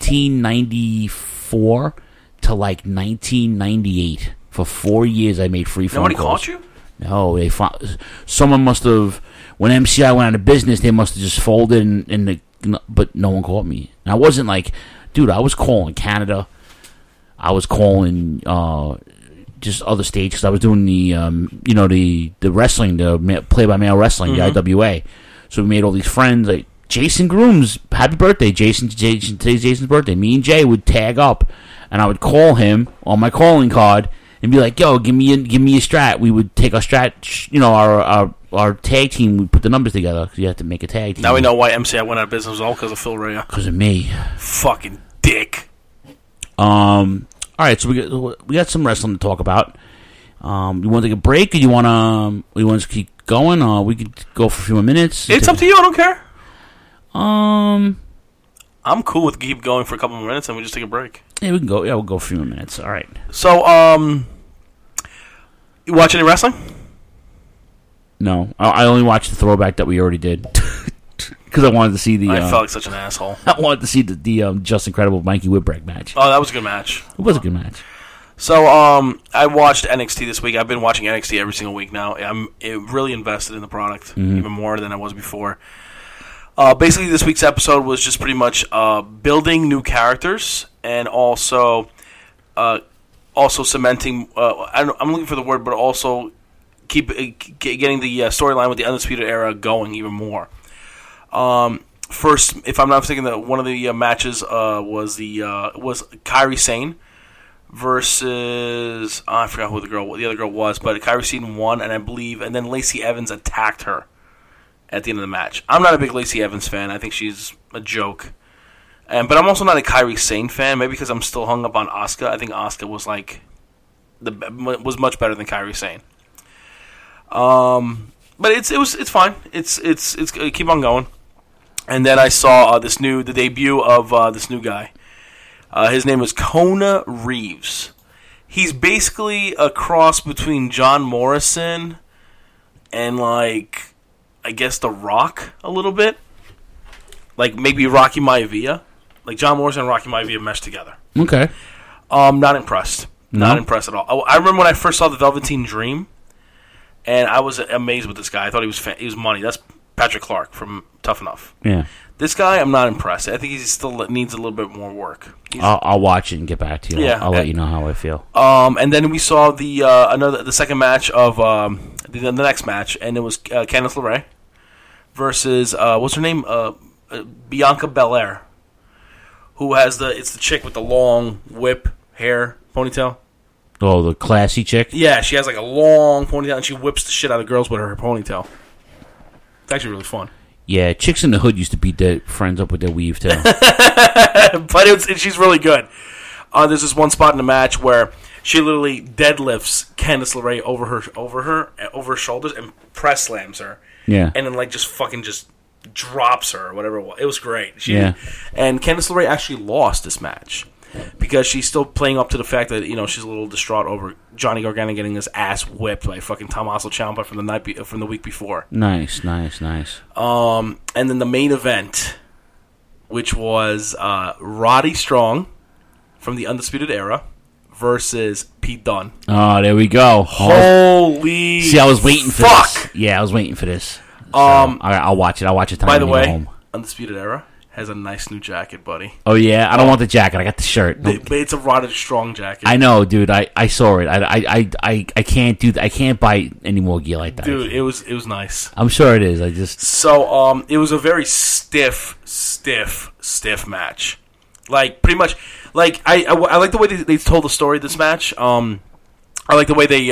1994 to like 1998. For 4 years, I made free phone calls. Nobody called you? No, someone must have. When MCI went out of business, they must have just folded, but no one called me. And I wasn't like, dude. I was calling Canada. I was calling just other states because I was doing the wrestling, the play-by-mail wrestling, the IWA. So we made all these friends like Jason Grooms, happy birthday, Jason. Today's Jason's birthday. Me and Jay would tag up, and I would call him on my calling card and be like, "Yo, give me a strat." We would take our strat, our tag team. We put the numbers together because you have to make a tag team. Now we know why MCI went out of business, all because of Phil Rea. Because of me. Fucking dick. All right, so we got some wrestling to talk about. You want to take a break, or you want to keep going? We could go for a few more minutes. It's up to you. I don't care. I'm cool with keep going for a couple more minutes, and we just take a break. Yeah, we can go. Yeah, we'll go for a few more minutes. All right. So, you watch any wrestling? No, I only watched the throwback that we already did because I wanted to see the. I felt like such an asshole. I wanted to see the Just Incredible Mikey Whipwreck match. Oh, that was a good match. It was a good match. So, I watched NXT this week. I've been watching NXT every single week now. I'm really invested in the product, even more than I was before. Basically, this week's episode was just pretty much building new characters and also cementing. I'm looking for the word, but also getting the storyline with the Undisputed Era going even more. First, if I'm not mistaken, one of the matches was Kairi Sane versus I forgot who the other girl was, but Kairi Sane won, and I believe, and then Lacey Evans attacked her at the end of the match. I'm not a big Lacey Evans fan. I think she's a joke. But I'm also not a Kairi Sane fan, maybe because I'm still hung up on Asuka. I think Asuka was was much better than Kairi Sane. But it's fine. It's keep on going. And then I saw the debut of this new guy. His name is Kona Reeves. He's basically a cross between John Morrison and I guess The Rock a little bit. Like maybe Rocky Maivia. Like John Morrison and Rocky Maivia meshed together. Okay. Not impressed. No? Not impressed at all. I remember when I first saw the Velveteen Dream, and I was amazed with this guy. I thought he was money. That's Patrick Clark from Tough Enough. Yeah. This guy, I'm not impressed. I think he still needs a little bit more work. I'll watch it and get back to you. Yeah. I'll let you know how I feel. And then we saw the second match of the next match, and it was Candice LeRae versus what's her name, Bianca Belair, who has it's the chick with the long whip hair ponytail. Oh, the classy chick. Yeah, she has a long ponytail, and she whips the shit out of girls with her ponytail. It's actually really fun. Yeah, chicks in the hood used to beat their friends up with their weave too. But she's really good. There's this one spot in the match where she literally deadlifts Candice LeRae over her shoulders and press slams her. Yeah, and then just drops her or whatever it was. It was great. And Candice LeRae actually lost this match because she's still playing up to the fact that she's a little distraught over Johnny Gargano getting his ass whipped by fucking Tommaso Ciampa from the week before. Nice. And then the main event, which was Roddy Strong from the Undisputed Era versus Pete Dunne. Oh, there we go. Holy! See, I was waiting for this. Yeah, I was waiting for this. So, I'll watch it. I'll watch it. By the way, Undisputed Era has a nice new jacket, buddy. Oh yeah, I don't want the jacket. I got the shirt. But it's a Roddy Strong jacket. I know, dude. I saw it. I can't do that. I can't buy any more gear like that. Dude, it was nice. I'm sure it is. It was a very stiff match. Pretty much, I like the way they told the story of this match. I like the way they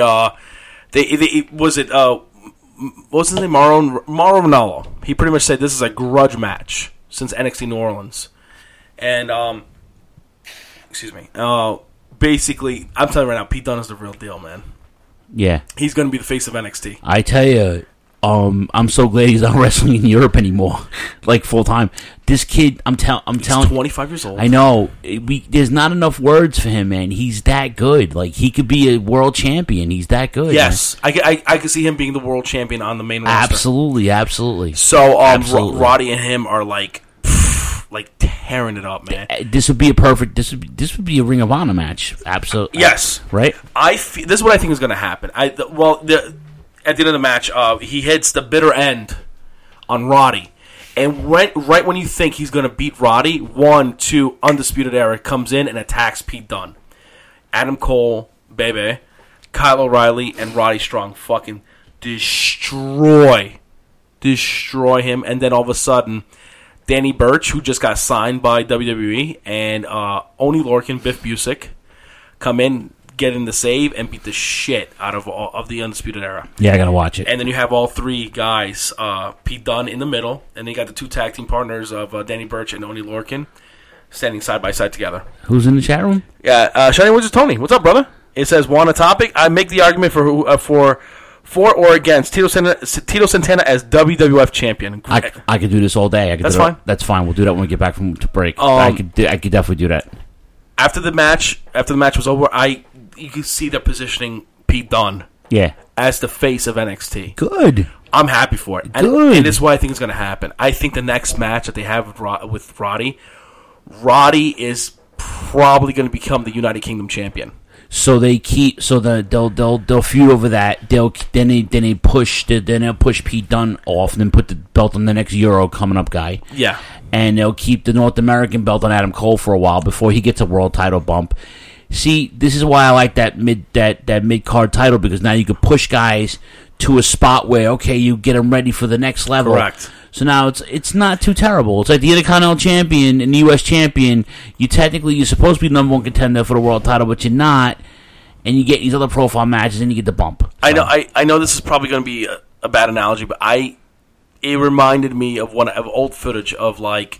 what's his name? Mauro Ranallo. He pretty much said this is a grudge match since NXT New Orleans. And, excuse me. Basically, I'm telling you right now, Pete Dunne is the real deal, man. Yeah. He's going to be the face of NXT. I tell you, I'm so glad he's not wrestling in Europe anymore, full time. This kid, I'm telling, he's 25 years old. I know. There's not enough words for him, man. He's that good. He could be a world champion. He's that good. Yes, I could see him being the world champion on the main roster. Absolutely. So, Roddy and him are tearing it up, man. This would be a perfect. This would be a Ring of Honor match. Absolutely. Yes. Right. This is what I think is going to happen. At the end of the match, he hits the bitter end on Roddy. And right when you think he's going to beat Roddy, 1-2 Undisputed Era comes in and attacks Pete Dunne. Adam Cole, Bebe, Kyle O'Reilly, and Roddy Strong fucking destroy him. And then all of a sudden, Danny Burch, who just got signed by WWE, and Oney Lorcan, Biff Busick, come in, get in the save, and beat the shit out of the Undisputed Era. Yeah, I gotta watch it. And then you have all three guys, Pete Dunne in the middle, and then you got the two tag team partners of Danny Burch and Oney Lorcan standing side by side together. Who's in the chat room? Yeah, Shining Wizards Tony. What's up, brother? It says, want a topic? I make the argument for or against Tito Santana as WWF champion. I could do this all day. That's fine. That's fine. We'll do that when we get back from break. I could definitely do that. After the match was over, you could see they're positioning Pete Dunne as the face of NXT. Good. I'm happy for it. And this is what I think is going to happen. I think the next match that they have with Roddy is probably going to become the United Kingdom champion. So they keep they'll feud over that. They'll push Pete Dunne off and then put the belt on the next Euro coming up guy. Yeah. And they'll keep the North American belt on Adam Cole for a while before he gets a world title bump. See, this is why I like that mid card title, because now you can push guys to a spot where, okay, you get them ready for the next level. Correct. So now it's not too terrible. It's like the Intercontinental Champion and the U.S. Champion. You're supposed to be number one contender for the world title, but you're not. And you get these other profile matches, and you get the bump. So. I know this is probably going to be a bad analogy, but it reminded me of old footage of like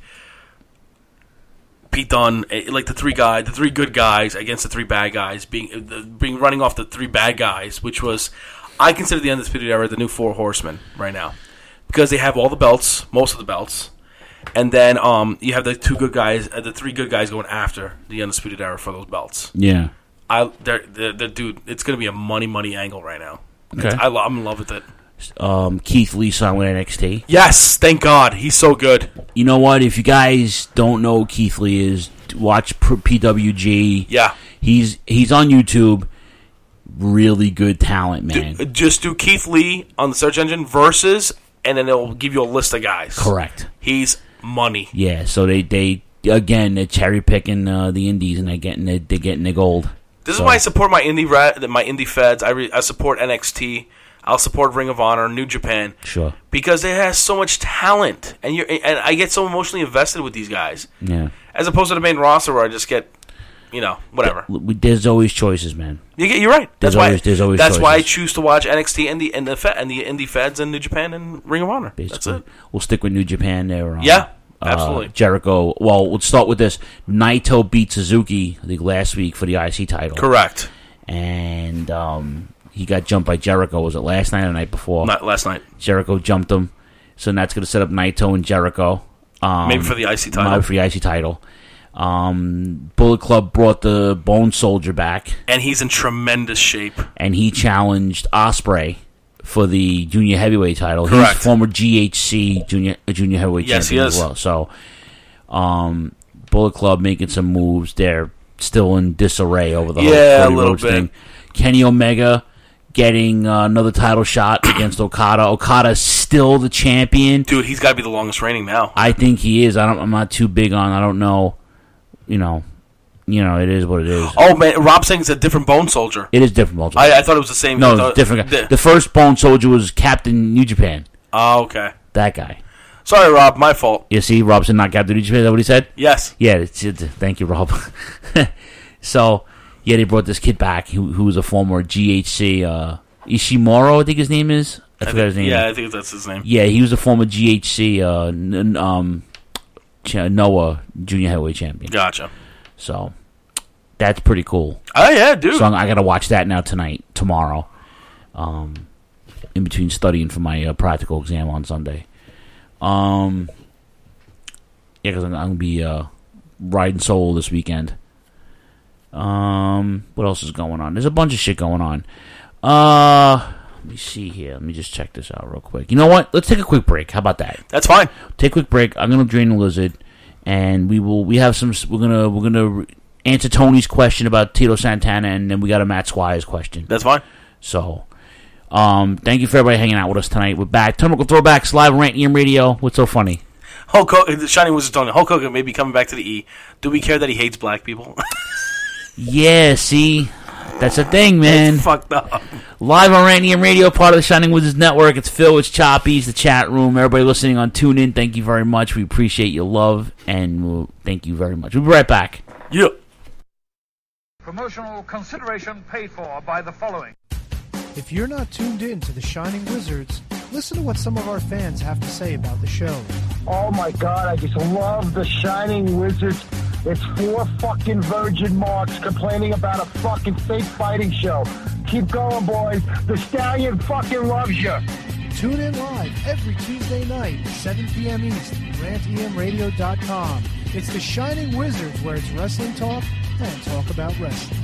Pete Dunne, like the three good guys against the three bad guys, being running off the three bad guys, which was, I consider the Undisputed Era the new Four Horsemen right now, because they have all the belts, most of the belts, and then you have the three good guys going after the Undisputed Era for those belts. Yeah, dude, it's going to be a money angle right now. Okay, I'm in love with it. Keith Lee signed with NXT. Yes, thank God. He's so good. You know what? If you guys don't know who Keith Lee is, watch PWG. Yeah. He's on YouTube. Really good talent, man. Just do Keith Lee on the search engine versus, and then it'll give you a list of guys. Correct. He's money. Yeah, so they again, they're cherry picking the indies, and they're getting their gold. This is why I support my indie feds. I support NXT. I'll support Ring of Honor, New Japan. Sure. Because it has so much talent, and I get so emotionally invested with these guys. Yeah. As opposed to the main roster where I just get, whatever. There's always choices, man. You're right. There's always choices. Why I choose to watch NXT and the indie feds and New Japan and Ring of Honor. Basically. That's it. We'll stick with New Japan there. Yeah, absolutely. Jericho. Well, we'll start with this. Naito beat Suzuki, I think, last week for the IC title. Correct. And he got jumped by Jericho. Was it last night or the night before? Not last night. Jericho jumped him. So that's going to set up Naito and Jericho. Maybe for the IC title. Maybe for the IC title. Bullet Club brought the Bone Soldier back. And he's in tremendous shape. And he challenged Ospreay for the junior heavyweight title. Correct. He's former GHC junior heavyweight champion as well. So, Bullet Club making some moves. They're still in disarray over the whole Cody Rhodes thing. Kenny Omega getting another title shot against Okada. Okada's still the champion. Dude, he's got to be the longest reigning now. I think he is. I'm not too big on. I don't know. It is what it is. Oh man, Rob saying it's a different Bone Soldier. It is different Bone Soldier. I thought it was the same. No, it's different guy. The first Bone Soldier was Captain New Japan. Oh, okay. That guy. Sorry, Rob. My fault. You see, Rob said not Captain New Japan. Is that what he said? Yes. Yeah. Thank you, Rob. So. Yeah, they brought this kid back who was a former GHC Ishimura, I think his name is. I forgot his name. Yeah, I think that's his name. Yeah, he was a former GHC Noah junior heavyweight champion. Gotcha. So that's pretty cool. Oh yeah, dude. So I got to watch that now tomorrow, in between studying for my practical exam on Sunday. Yeah, because I'm gonna be riding solo this weekend. What else is going on? There's a bunch of shit going on. Let me see here. Let me just check this out real quick. You know what? Let's take a quick break. How about that? That's fine. Take a quick break. I'm gonna drain the lizard, and we're gonna answer Tony's question about Tito Santana, and then we got a Matt Squires question. That's fine. So, thank you for everybody hanging out with us tonight. We're back. Turnbuckle Throwbacks live on Rant EM Radio. What's so funny? Hulk Hogan, the Shining Wizard Tony. Hulk Hogan may be coming back to the E. Do we care that he hates black people? Yeah, see, that's the thing, man. It's fucked up. Live on Rant EM Radio, part of the Shining Wizards Network. It's Phil, it's Choppy, it's the chat room. Everybody listening on TuneIn, thank you very much. We appreciate your love, and thank you very much. We'll be right back. Yeah. Promotional consideration paid for by the following. If you're not tuned in to the Shining Wizards, listen to what some of our fans have to say about the show. Oh my God, I just love the Shining Wizards. It's 4 fucking virgin marks complaining about a fucking fake fighting show. Keep going, boys. The Stallion fucking loves you. Tune in live every Tuesday night, 7 p.m. East, rantemradio.com. It's the Shining Wizards, where it's wrestling talk and talk about wrestling.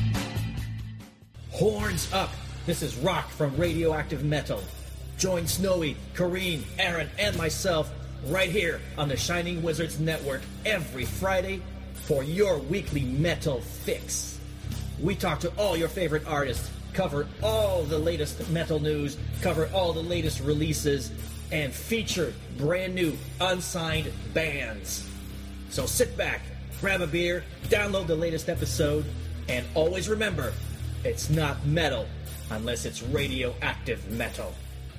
Horns up. This is Rock from Radioactive Metal. Join Snowy, Kareen, Aaron, and myself right here on the Shining Wizards Network every Friday for your weekly metal fix. We talk to all your favorite artists, cover all the latest metal news, cover all the latest releases, and feature brand new unsigned bands. So sit back, grab a beer, download the latest episode, and always remember, it's not metal unless it's radioactive metal.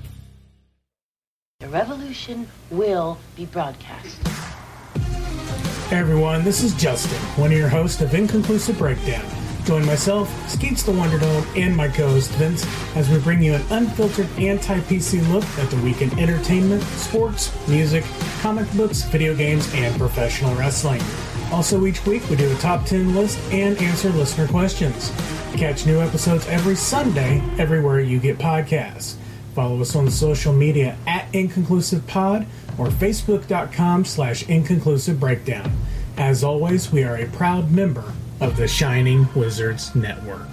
The revolution will be broadcast. Hey everyone, this is Justin, one of your hosts of Inconclusive Breakdown. Join myself, Skeets the Wonder Dome, and my co-host Vince as we bring you an unfiltered anti-PC look at the week in entertainment, sports, music, comic books, video games, and professional wrestling. Also each week we do a top 10 list and answer listener questions. Catch new episodes every Sunday everywhere you get podcasts. Follow us on the social media at InconclusivePod or Facebook.com/Inconclusive Breakdown. As always, we are a proud member of the Shining Wizards Network.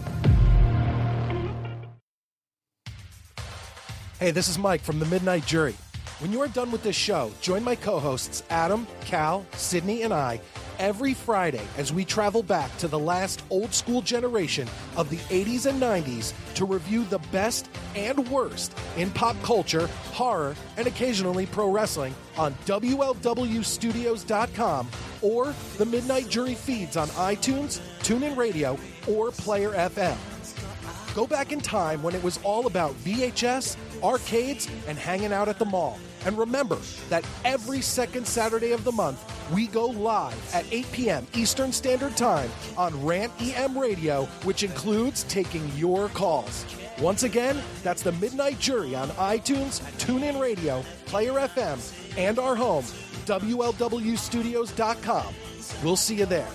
Hey, this is Mike from the Midnight Jury. When you are done with this show, join my co-hosts Adam, Cal, Sydney, and I every Friday as we travel back to the last old-school generation of the 80s and 90s to review the best and worst in pop culture, horror, and occasionally pro wrestling on WLWstudios.com or the Midnight Jury feeds on iTunes, TuneIn Radio, or Player FM. Go back in time when it was all about VHS, arcades, and hanging out at the mall. And remember that every second Saturday of the month, we go live at 8 p.m. Eastern Standard Time on Rant EM Radio, which includes taking your calls. Once again, that's the Midnight Jury on iTunes, TuneIn Radio, Player FM, and our home, WLWstudios.com. We'll see you there.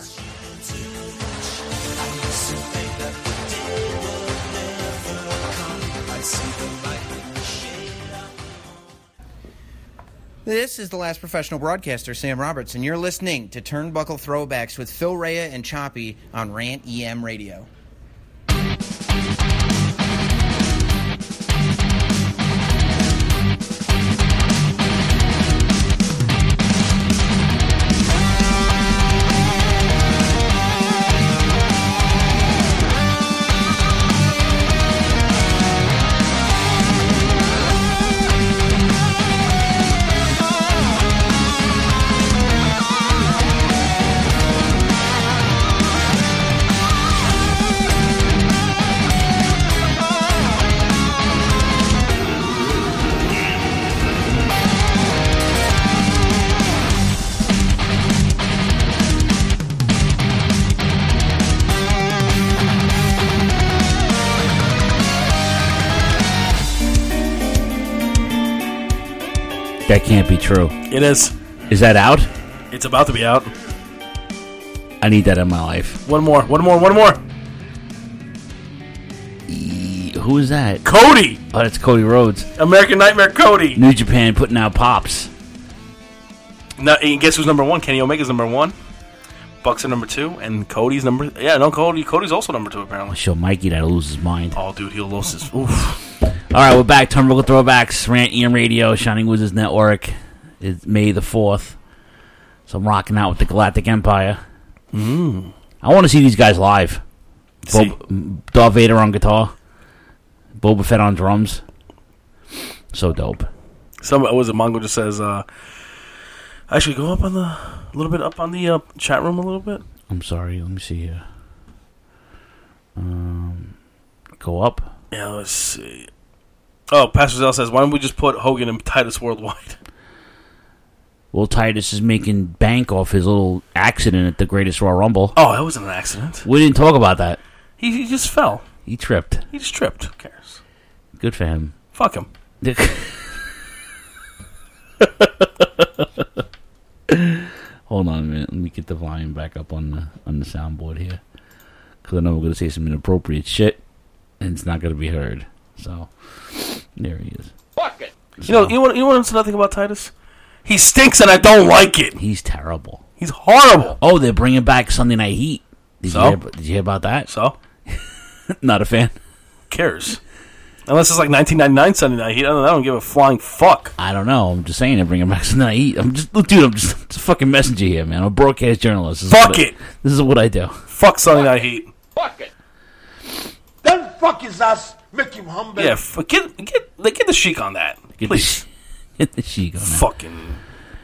This is the last professional broadcaster, Sam Roberts, and you're listening to Turnbuckle Throwbacks with Phil Rea and Choppy on Rant EM Radio. That can't be true. It is. Is that out? It's about to be out. I need that in my life. One more. Who is that? Cody! Oh, that's Cody Rhodes. American Nightmare Cody. New Japan putting out pops. Now, and guess who's number one? Kenny Omega's number one. Bucks are number two. And Cody's number... Yeah, no, Cody's also number two, apparently. I'll show Mikey that'll lose his mind. Oh, dude, he'll lose his... Oof. All right, we're back. Turnbuckle Throwbacks, Rant EM Radio, Shining Wizards Network. It's May the 4th. So I'm rocking out with the Galactic Empire. I want to see these guys live. Darth Vader on guitar. Boba Fett on drums. So dope. Mongo just says, actually go up on a little bit up on the chat room a little bit. I'm sorry, let me see here. Go up. Yeah, let's see. Oh, Pastor Zell says, why don't we just put Hogan and Titus worldwide? Well, Titus is making bank off his little accident at the Greatest Royal Rumble. Oh, that wasn't an accident. We didn't talk about that. He just fell. He tripped. He just tripped. Who cares? Good for him. Fuck him. Hold on a minute. Let me get the volume back up on the soundboard here. Because I know we're going to say some inappropriate shit, and it's not going to be heard. So, there he is. Fuck it. So, you want to know nothing about Titus? He stinks and I don't like it. He's terrible. He's horrible. Oh, they're bringing back Sunday Night Heat. Did you hear about that? So? Not a fan. Who cares? Unless it's like 1999 Sunday Night Heat. I don't give a flying fuck. I don't know. I'm just saying they're bringing back Sunday Night Heat. I'm just a fucking messenger here, man. I'm a broadcast journalist. Fuck it. This is what I do. Fuck Sunday Night Heat. Fuck it. Then fuck is us, make him humble. Yeah, get the Sheik on that, please. Get the Sheik on that. Fucking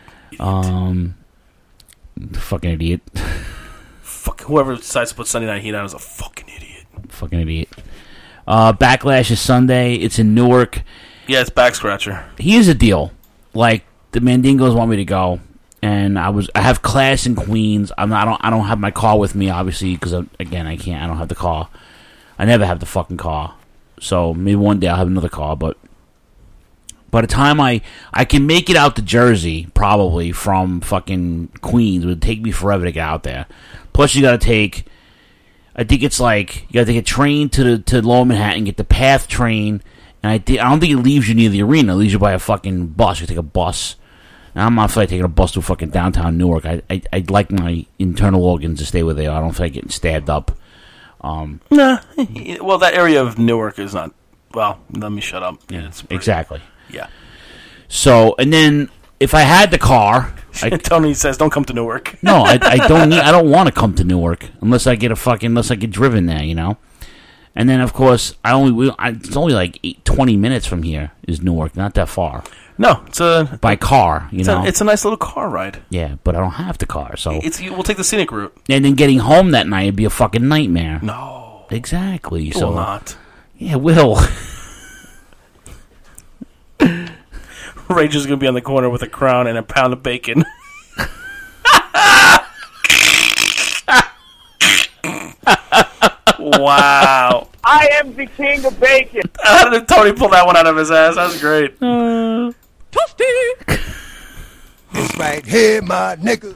fucking idiot. Fuck whoever decides to put Sunday Night Heat on is a fucking idiot. Fucking idiot. Backlash is Sunday. It's in Newark. Yeah, it's back scratcher. Here's the deal. Like, the Mandingos want me to go, and I have class in Queens. I don't have my car with me, obviously, because again, I don't have the car. I never have the fucking car. So maybe one day I'll have another car, but by the time I can make it out to Jersey, probably from fucking Queens, it would take me forever to get out there. Plus, you got to take, I think it's like you got to take a train to Lower Manhattan, get the PATH train, and I don't think it leaves you near the arena. It leaves you by a fucking bus. You take a bus. And I'm not like taking a bus to fucking downtown Newark. I'd like my internal organs to stay where they are. I don't feel like getting stabbed up. Nah. Well, that area of Newark is not. Well, let me shut up. Yeah, it's exactly. Yeah. So, and then if I had the car, Tony says, "Don't come to Newark." No, I don't want to come to Newark unless I get driven there, you know. And then of course, it's only like 20 minutes from here is Newark, not that far. No, it's by car, know. It's a nice little car ride. Yeah, but I don't have the car, so we'll take the scenic route. And then getting home that night would be a fucking nightmare. No, exactly. It so will not. Yeah, it will. Rage is going to be on the corner with a crown and a pound of bacon. Wow. I am the king of bacon. How did Tony pull that one out of his ass? That was great. Toasty. This right here, my nigga.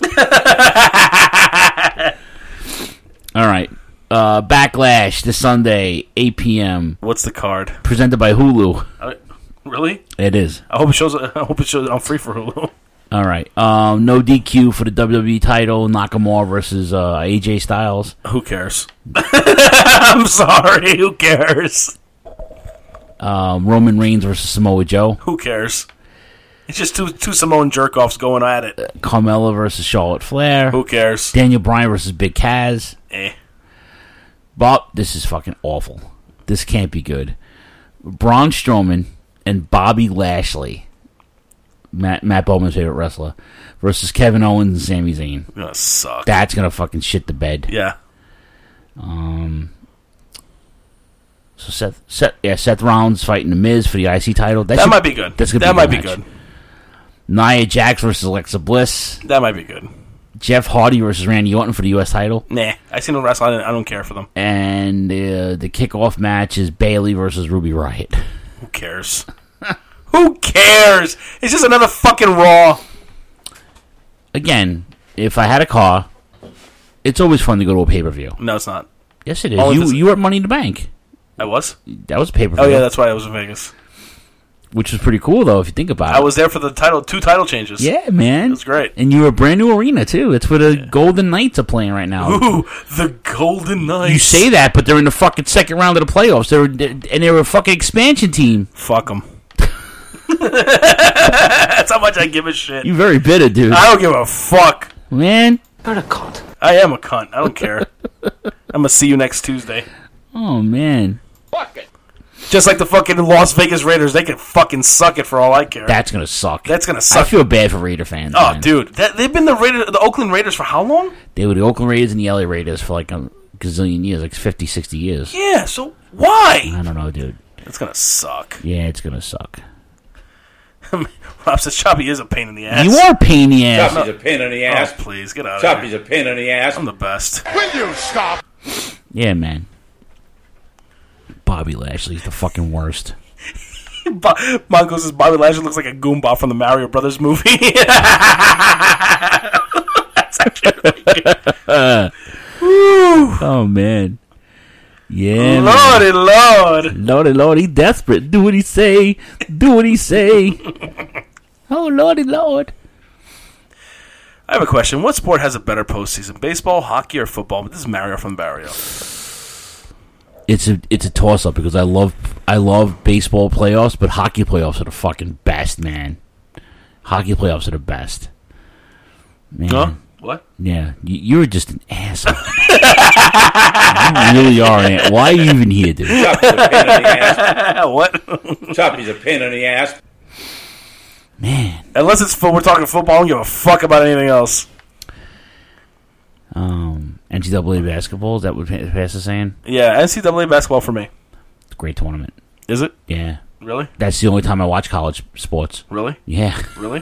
All right. Backlash this Sunday, 8 p.m. What's the card? Presented by Hulu. Really? It is. I hope it shows. I'm free for Hulu. All right. No DQ for the WWE title. Nakamura versus AJ Styles. Who cares? I'm sorry. Who cares? Roman Reigns versus Samoa Joe. Who cares? It's just two Samoan jerk-offs going at it. Carmella versus Charlotte Flair. Who cares? Daniel Bryan versus Big Cass. But this is fucking awful. This can't be good. Braun Strowman and Bobby Lashley, Matt Bowman's favorite wrestler, versus Kevin Owens and Sami Zayn. Gonna suck. That's gonna fucking shit the bed. Yeah. So Seth Rollins fighting The Miz for the IC title. That might be good. That might be good. Nia Jax versus Alexa Bliss. That might be good. Jeff Hardy versus Randy Orton for the U.S. title. Nah, I seen them wrestle. I don't care for them. And the kickoff match is Bayley versus Ruby Riott. Who cares? Who cares? It's just another fucking Raw. Again, if I had a car, it's always fun to go to a pay-per-view. No, it's not. Yes, it is. You were at Money in the Bank. I was? That was a pay-per-view. Oh, yeah, that's why I was in Vegas. Which was pretty cool, though, if you think about it. I was there for the two title changes. Yeah, man. It was great. And you were a brand new arena, too. It's where the Golden Knights are playing right now. Ooh, the Golden Knights. You say that, but they're in the fucking second round of the playoffs. They were a fucking expansion team. Fuck them. That's how much I give a shit. You're very bitter, dude. I don't give a fuck. Man. You're a cunt. I am a cunt. I don't care. I'm going to see you next Tuesday. Oh, man. Fuck it. Just like the fucking Las Vegas Raiders, they can fucking suck it for all I care. That's gonna suck. That's gonna suck. I feel bad for Raider fans. Oh, man. dude, they've been the Oakland Raiders for how long? They were the Oakland Raiders and the LA Raiders for like a gazillion years, like 50, 60 years. Yeah, so why? I don't know, dude. It's gonna suck. Yeah, it's gonna suck. Rob says Choppy is a pain in the ass. You are a pain in the ass. Choppy's a pain in the ass. Oh, please, get out of Choppy's here. a pain in the ass. I'm the best. Will you stop? Yeah, man. Bobby Lashley's the fucking worst. Mongo says Bobby Lashley looks like a Goomba from the Mario Brothers movie. That's actually really good. Oh, man. Yeah, Lordy, man. Lord. Lordy, Lord, he desperate. Do what he say. Do what he say. Oh, Lordy, Lord. I have a question. What sport has a better postseason? Baseball, hockey, or football? But this is Mario from Barrio. It's a toss up because I love baseball playoffs, but hockey playoffs are the fucking best, man. Hockey playoffs are the best. Man. Huh? What? Yeah, you're just an asshole. You really are. Why are you even here, dude? Choppy's a pain in the ass. What? Choppy's a pain in the ass. Man. Unless we're talking football, I don't give a fuck about anything else. NCAA basketball, is that what Pass is saying? Yeah, NCAA basketball for me. It's a great tournament. Is it? Yeah. Really? That's the only time I watch college sports. Really? Yeah. Really?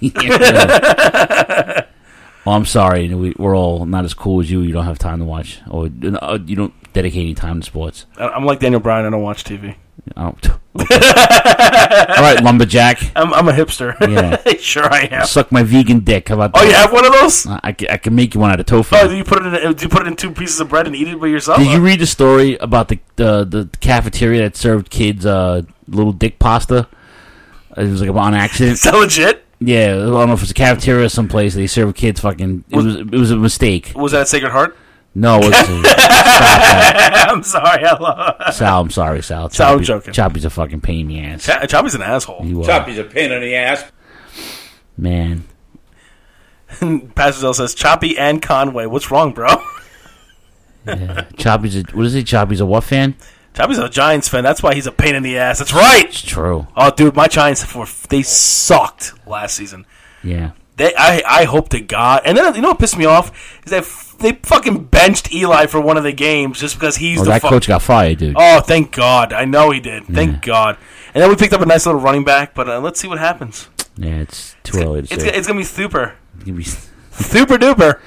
Yeah. Well, I'm sorry. We're all not as cool as you. You don't have time to watch. Or you don't dedicate any time to sports. I'm like Daniel Bryan. I don't watch TV. I don't. All right, lumberjack. I'm a hipster. Yeah. Sure I am. Suck my vegan dick. How about that? Oh, you have one of those? I can make you one out of tofu. Oh, do you put it in 2 pieces of bread and eat it by yourself? Did you read the story about the cafeteria that served kids little dick pasta? It was like on accident. Is that legit? Yeah, I don't know if it's a cafeteria or someplace. They serve kids fucking. It was a mistake. Was that at Sacred Heart? No, it wasn't. Stop that. I'm sorry, Sal, I'm sorry, Sal. I'm joking. Choppy's a fucking pain in the ass. Choppy's an asshole. Choppy's a pain in the ass. Man. Pastor says, Choppy and Conway. What's wrong, bro? Yeah. Choppy's a what fan? Choppy's a Giants fan. That's why he's a pain in the ass. That's right. It's true. Oh, dude, my Giants, they sucked last season. Yeah. I hope to God. And then, you know what pissed me off? Is that they fucking benched Eli for one of the games just because he's that coach got fired, dude. Oh, thank God. I know he did. Thank God. And then we picked up a nice little running back, but let's see what happens. Yeah, it's too early to say. It's going to be super. Super duper.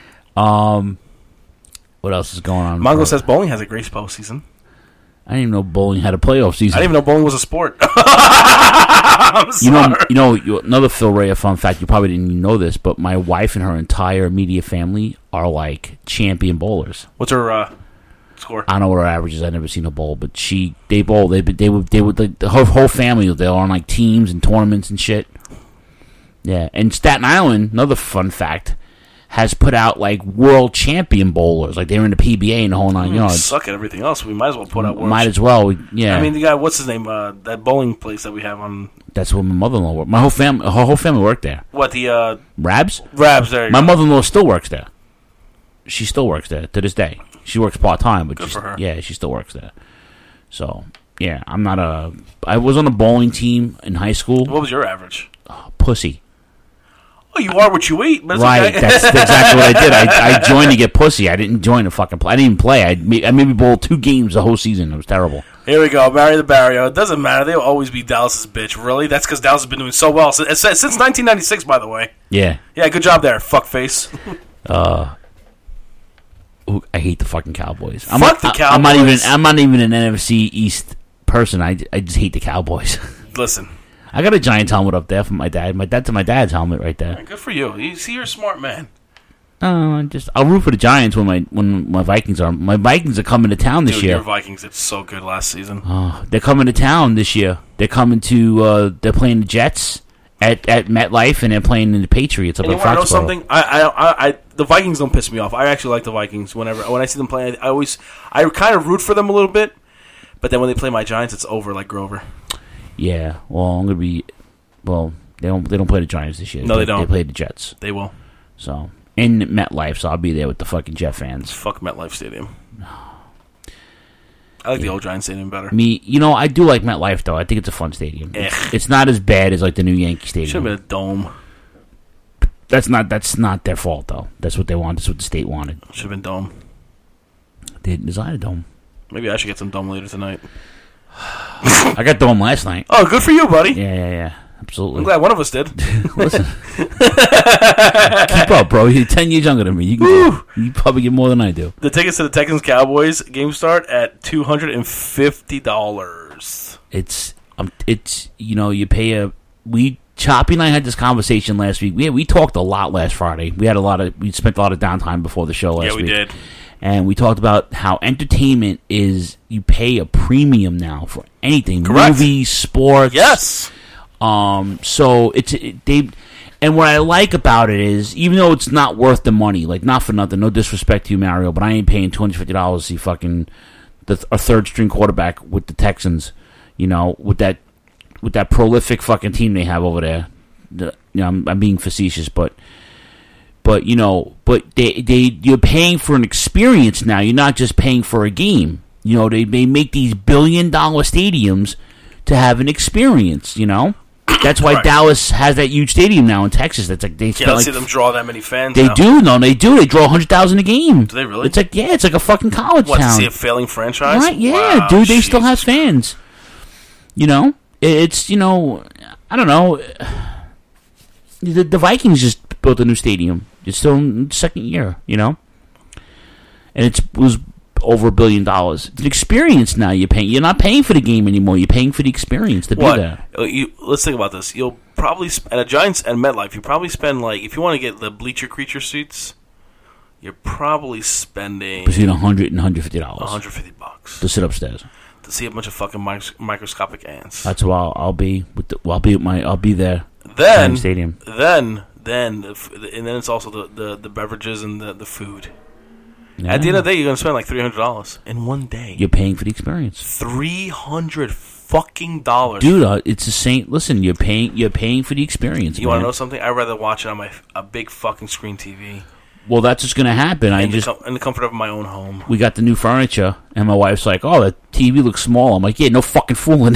What else is going on? Mongo says bowling has a great postseason. I didn't even know bowling had a playoff season. I didn't even know bowling was a sport. You know, another Phil Rea fun fact. You probably didn't even know this, but my wife and her entire immediate family are like champion bowlers. What's her score? I don't know what her average is. I've never seen her bowl, but they bowl. They would like, her whole family. They're on like teams and tournaments and shit. Yeah, and Staten Island, another fun fact, has put out like world champion bowlers. Like they're in the PBA and the whole 9 yards. Suck at everything else. We might as well put out world. Might as well. Yeah. I mean, the guy, what's his name? That bowling place that we have on. That's where my mother-in-law worked. Her whole family worked there. What, the Rabs? Rabs. There. My mother-in-law still works there. She still works there to this day. She works part-time, but good for her. Yeah, she still works there. So yeah, I was on a bowling team in high school. What was your average? Pussy. Oh, you are what you eat. But right, okay. That's exactly what I did. I joined to get pussy. I didn't join to fucking play. I didn't even play. I maybe bowled 2 games the whole season. It was terrible. Here we go. Barry the Barrio. It doesn't matter. They'll always be Dallas's bitch. Really? That's because Dallas has been doing so well since 1996, by the way. Yeah. Yeah, good job there, fuckface. I hate the fucking Cowboys. Fuck the Cowboys. I'm not even an NFC East person. I just hate the Cowboys. Listen. I got a Giants helmet up there for my dad. My dad's helmet right there. Good for you. You see, you're a smart man. I'll root for the Giants when my Vikings are. My Vikings are coming to town this year. Your Vikings did so good last season. Oh, they're coming to town this year. They're coming to. They're playing the Jets at MetLife, and they're playing in the Patriots up and at you want to know Foxborough. something? The Vikings don't piss me off. I actually like the Vikings. When I see them play, I kind of root for them a little bit. But then when they play my Giants, it's over like Grover. Yeah, well, I'm gonna be. Well, they don't play the Giants this year. No, they don't. They play the Jets. They will. So in MetLife, so I'll be there with the fucking Jet fans. Fuck MetLife Stadium. I like the old Giants Stadium better. I do like MetLife though. I think it's a fun stadium. It's not as bad as like the new Yankee Stadium. Should have been a dome. That's not their fault though. That's what they want. That's what the state wanted. Should have been dome. They didn't design a dome. Maybe I should get some dome later tonight. I got dome last night. Oh, good for you, buddy. Yeah. Absolutely. I'm glad one of us did. Listen. Keep up, bro. You're 10 years younger than me. You probably get more than I do. The tickets to the Texans-Cowboys game start at $250. It's you pay Choppy and I had this conversation last week. We talked a lot last Friday. We spent a lot of downtime before the show last week. Yeah, we did. And we talked about how entertainment is, you pay a premium now for anything. Correct. Movies, sports. Yes. So and what I like about it is, even though it's not worth the money, like not for nothing, no disrespect to you, Mario, but I ain't paying $250 to see fucking a third string quarterback with the Texans, with that prolific fucking team they have over there. I'm being facetious, but But you're paying for an experience now. You're not just paying for a game. They make these $1 billion stadiums to have an experience. That's why Dallas has that huge stadium now in Texas. That's like they can't see them draw that many fans. They do. No, they do. They draw 100,000 a game. Do they really? It's like it's like a fucking college town. To see a failing franchise? Right? Yeah, wow, dude. They still have fans. It's I don't know. The Vikings just built a new stadium. It's still in the second year. And it was over $1 billion. It's an experience now. You're not paying for the game anymore. You're paying for the experience to be there. Let's think about this. You'll probably at a Giants and MetLife. You probably spend if you want to get the bleacher creature seats, you're probably spending between $100 and $150. $150 to sit upstairs to see a bunch of fucking microscopic ants. That's why I'll be I'll be there. Then stadium. Then it's also the beverages and the food. Yeah. At the end of the day, you're gonna spend like $300 in one day. You're paying for the experience. $300 fucking dollars, dude. It's the same. Listen, you're paying for the experience. You want to know something? I'd rather watch it on a big fucking screen TV. Well, that's what's gonna happen. In the comfort of my own home. We got the new furniture, and my wife's like, "Oh, the TV looks small." I'm like, "Yeah, no fucking fooling."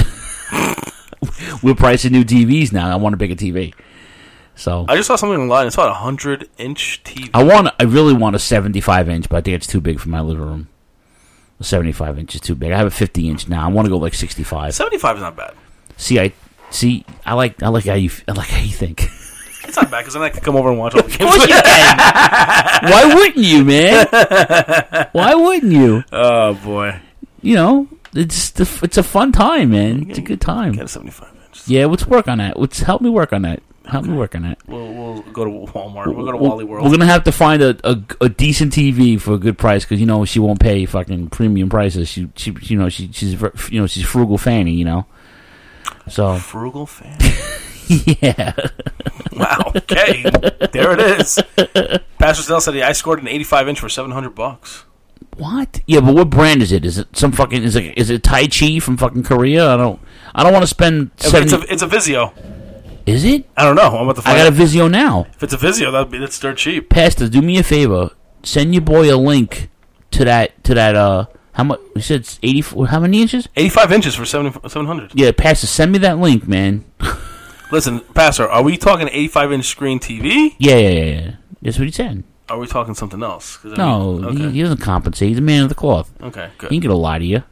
We're pricing new TVs now. I want a bigger TV. So I just saw something online. It's about 100-inch TV. I really want a 75-inch, but I think it's too big for my living room. A 75-inch is too big. I have a 50-inch now. I want to go like 65. 75 is not bad. I like how you think. It's not bad because then I can come over and watch all the games. Of course you can. Why wouldn't you, man? Why wouldn't you? Oh boy. It's a fun time, man. It's a good time. Get a 75-inch. Yeah, let's work on that. Help me work on that. Help me work on that. We'll go to Walmart. We'll go to Wally World. We're gonna have to find a decent TV for a good price because she won't pay fucking premium prices. She's frugal Fanny. So frugal Fanny. Yeah. Wow. Okay. There it is. Pastor Snell said I scored an 85-inch for $700. What? Yeah, but what brand is it? Is it some fucking? Is it Tai Chi from fucking Korea? I don't want to spend. It's a Vizio. Is it? I don't know. I'm about to find. I got a Vizio now. If it's a Vizio, that's dirt cheap. Pastor, do me a favor. Send your boy a link to that. How much? You said it's 84. How many inches? 85 inches for 700. Yeah, Pastor, send me that link, man. Listen, Pastor, are we talking 85-inch screen TV? Yeah. That's what he said. Are we talking something else? No, he doesn't compensate. He's a man of the cloth. Okay, good. He ain't gonna lie to you.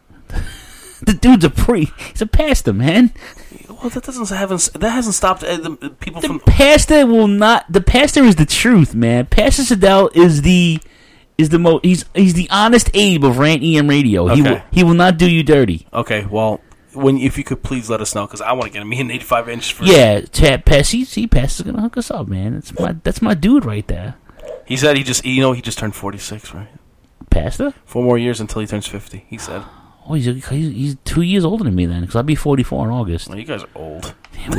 The dude's he's a pastor, man. Well, that hasn't stopped the people from. Pastor will not. The pastor is the truth, man. Pastor Siddell is the he's the honest Abe of Rant EM Radio. Okay. He will not do you dirty. Okay, well, if you could please let us know because I want to get me an 85-inch. Pastor's gonna hook us up, man. That's my dude right there. He said he just turned 46, right? Pastor? 4 more years until he turns 50. He said. Oh, he's 2 years older than me then, because I'll be 44 in August. Well, you guys are old.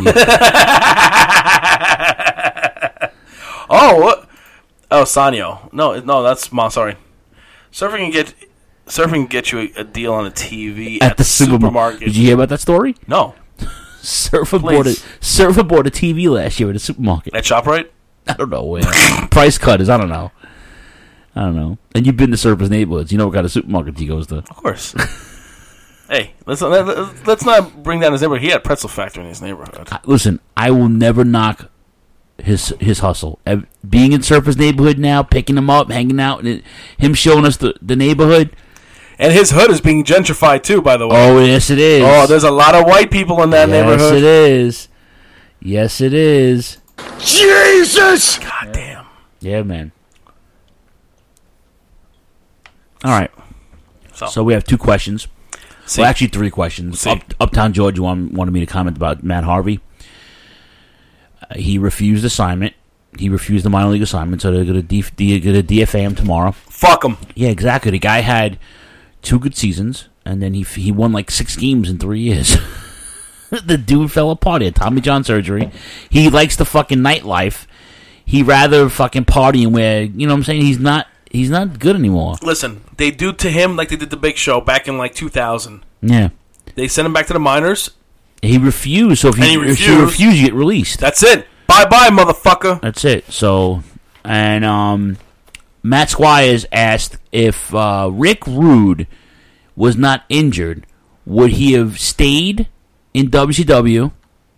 Oh, Sanyo. No, that's sorry. Surfing can get you a deal on a TV at the supermarket. Did you hear about that story? No. Surfer bought a TV last year at a supermarket. At ShopRite? I don't know where. Price cutters. I don't know. And you've been to Surfer's neighborhoods. You know what kind of supermarket he goes to. Of course. Hey, let's not bring down his neighborhood. He had Pretzel Factory in his neighborhood. Listen, I will never knock his hustle. Being in Surfer's neighborhood now, picking him up, hanging out, and him showing us the neighborhood. And his hood is being gentrified too, by the way. Oh, yes, it is. Oh, there's a lot of white people in that neighborhood. Yes, it is. Yes, it is. Jesus! God damn. Yeah, man. All right. So we have 2 questions. Well, actually 3 questions. Uptown Georgia wanted me to comment about Matt Harvey. He refused assignment. He refused the minor league assignment, so they're going to DFA him tomorrow. Fuck him. Yeah, exactly. The guy had 2 good seasons, and then he won like 6 games in 3 years. The dude fell apart. He had Tommy John surgery. He likes the fucking nightlife. He rather fucking party and where, you know what I'm saying? He's not good anymore. Listen, they do to him like they did the Big Show back in like 2000. Yeah. They sent him back to the minors. He refused. So if you refuse, you get released. That's it. Bye-bye, motherfucker. That's it. So, And Matt Squires asked if Rick Rude was not injured, would he have stayed in WCW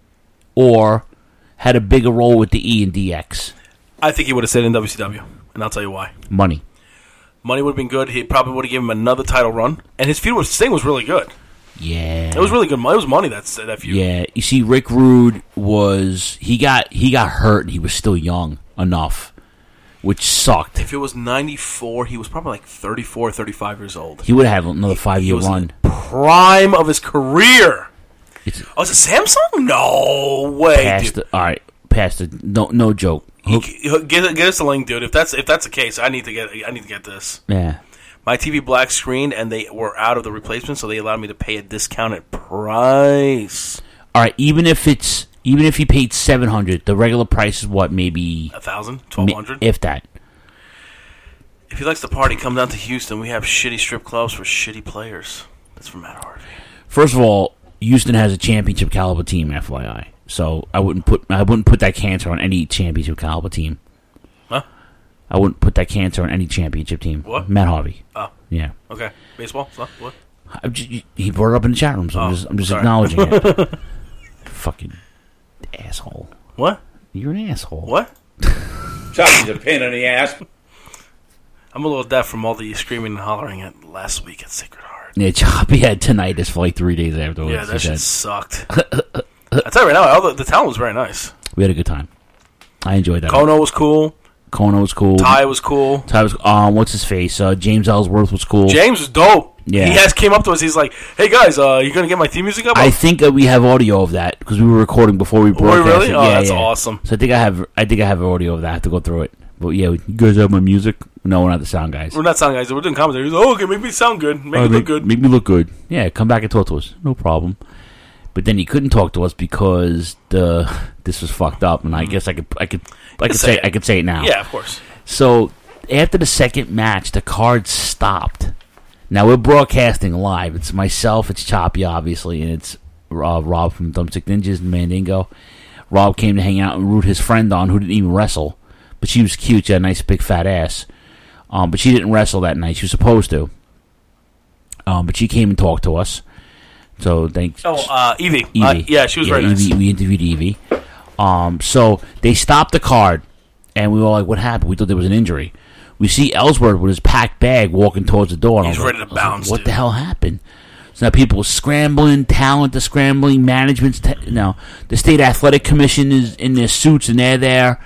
or had a bigger role with the E and DX? I think he would have stayed in WCW, and I'll tell you why. Money would have been good. He probably would have given him another title run, and his feud with Sting was really good. Yeah, it was really good. It was money that feud. Yeah, you see, Rick Rude was he got hurt, and he was still young enough, which sucked. If it was 94, he was probably like 34, 35 years old. He would have had another 5-year run. Prime of his career. Is it Samsung? No way. All right, past it. No joke. Get us a link, dude. If that's the case, I need to get this. Yeah. My TV black screened, and they were out of the replacement, so they allowed me to pay a discounted price. All right, even if you paid $700, the regular price is what, maybe $1,000, $1,200, if that. If he likes to party, come down to Houston. We have shitty strip clubs for shitty players. That's from Matt Harvey. First of all, Houston has a championship caliber team, FYI. So I wouldn't put that cancer on any championship caliber team. Huh? I wouldn't put that cancer on any championship team. What? Matt Harvey. Oh. Yeah. Okay. Baseball? So, what? He brought it up in the chat room, so I'm just acknowledging it. Fucking asshole. What? You're an asshole. What? Choppy's a pain in the ass. I'm a little deaf from all the screaming and hollering at last week at Sacred Heart. Yeah, Choppy had tinnitus for like 3 days afterwards. Yeah, that shit sucked. I tell you right now, the talent was very nice. We had a good time. I enjoyed that. Kono was cool. Ty was cool. What's his face? James Ellsworth was cool. James was dope. Yeah. He came up to us. He's like, "Hey guys, you gonna get my theme music up?" I think we have audio of that because we were recording before we broadcast. Oh, really? It. Oh, that's awesome. So I think I have audio of that. I have to go through it. But yeah, you guys have my music? No, we're not the sound guys. We're not sound guys. We're doing commentary. He's like, "Oh, okay, make me sound good. Make me look good. Make me look good." Yeah, come back and talk to us. No problem. But then he couldn't talk to us because this was fucked up, and I guess I could say it now. Yeah, of course. So after the second match, the card stopped. Now we're broadcasting live. It's myself, it's Choppy, obviously, and it's Rob from Thumbstick Ninjas and Mandingo. Rob came to hang out and root his friend on, who didn't even wrestle, but she was cute. She had a nice big fat ass, but she didn't wrestle that night. She was supposed to, but she came and talked to us. So thanks. Evie. Yeah, she was very nice. We interviewed Evie. So they stopped the card, and we were like, "What happened?" We thought there was an injury. We see Ellsworth with his packed bag walking towards the door. He's ready to bounce. What the hell happened? So now people are scrambling, talent is scrambling, management's the state athletic commission is in their suits and they're there.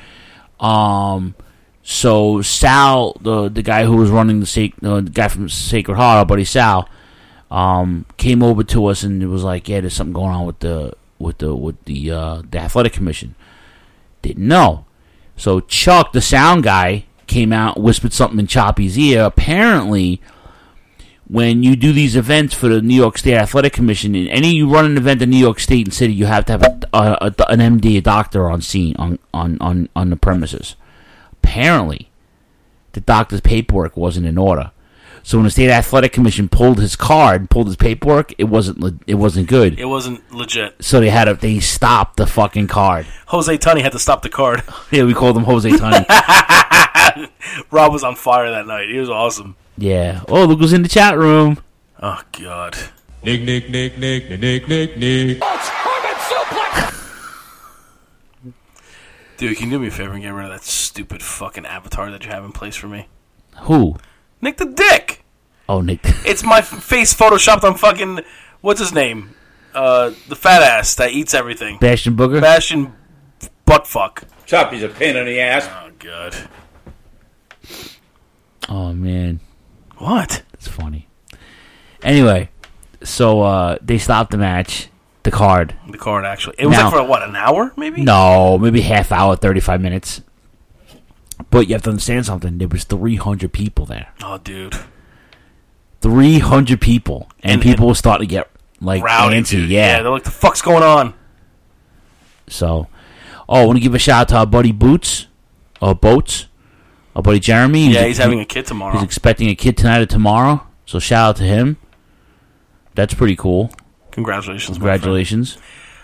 So Sal, the guy who was running the guy from Sacred Heart, our buddy Sal, came over to us and it was like, yeah, there's something going on with the athletic commission. Didn't know. So Chuck, the sound guy, came out, whispered something in Choppy's ear. Apparently, when you do these events for the New York State Athletic Commission, you run an event in New York State and City, you have to have an MD, a doctor on scene on the premises. Apparently, the doctor's paperwork wasn't in order. So when the State Athletic Commission pulled his paperwork, it wasn't good. It wasn't legit. So they stopped the fucking card. Jose Tunney had to stop the card. Yeah, we called him Jose Tunney. Rob was on fire that night. He was awesome. Yeah. Oh, look who's in the chat room. Oh, God. Nick. Dude, can you do me a favor and get rid of that stupid fucking avatar that you have in place for me? Who? Nick the Dick. Oh, Nick. It's my face photoshopped on fucking... What's his name? The fat ass that eats everything. Bastion Booger? Bastion Buttfuck. Choppy's a pain in the ass. Oh, God. Oh, man. What? That's funny. Anyway, so they stopped the match. The card. The card, actually. It was like for, an hour, maybe? No, maybe half hour, 35 minutes. But you have to understand something. There was 300 people there. Oh, dude. 300 people. And people were starting to get, rowdy, antsy. dude. Yeah, they're like, the fuck's going on? So, I want to give a shout out to our buddy Boats. Our buddy Jeremy. Yeah, he's having a kid tomorrow. He's expecting a kid tonight or tomorrow. So, shout out to him. That's pretty cool. Congratulations.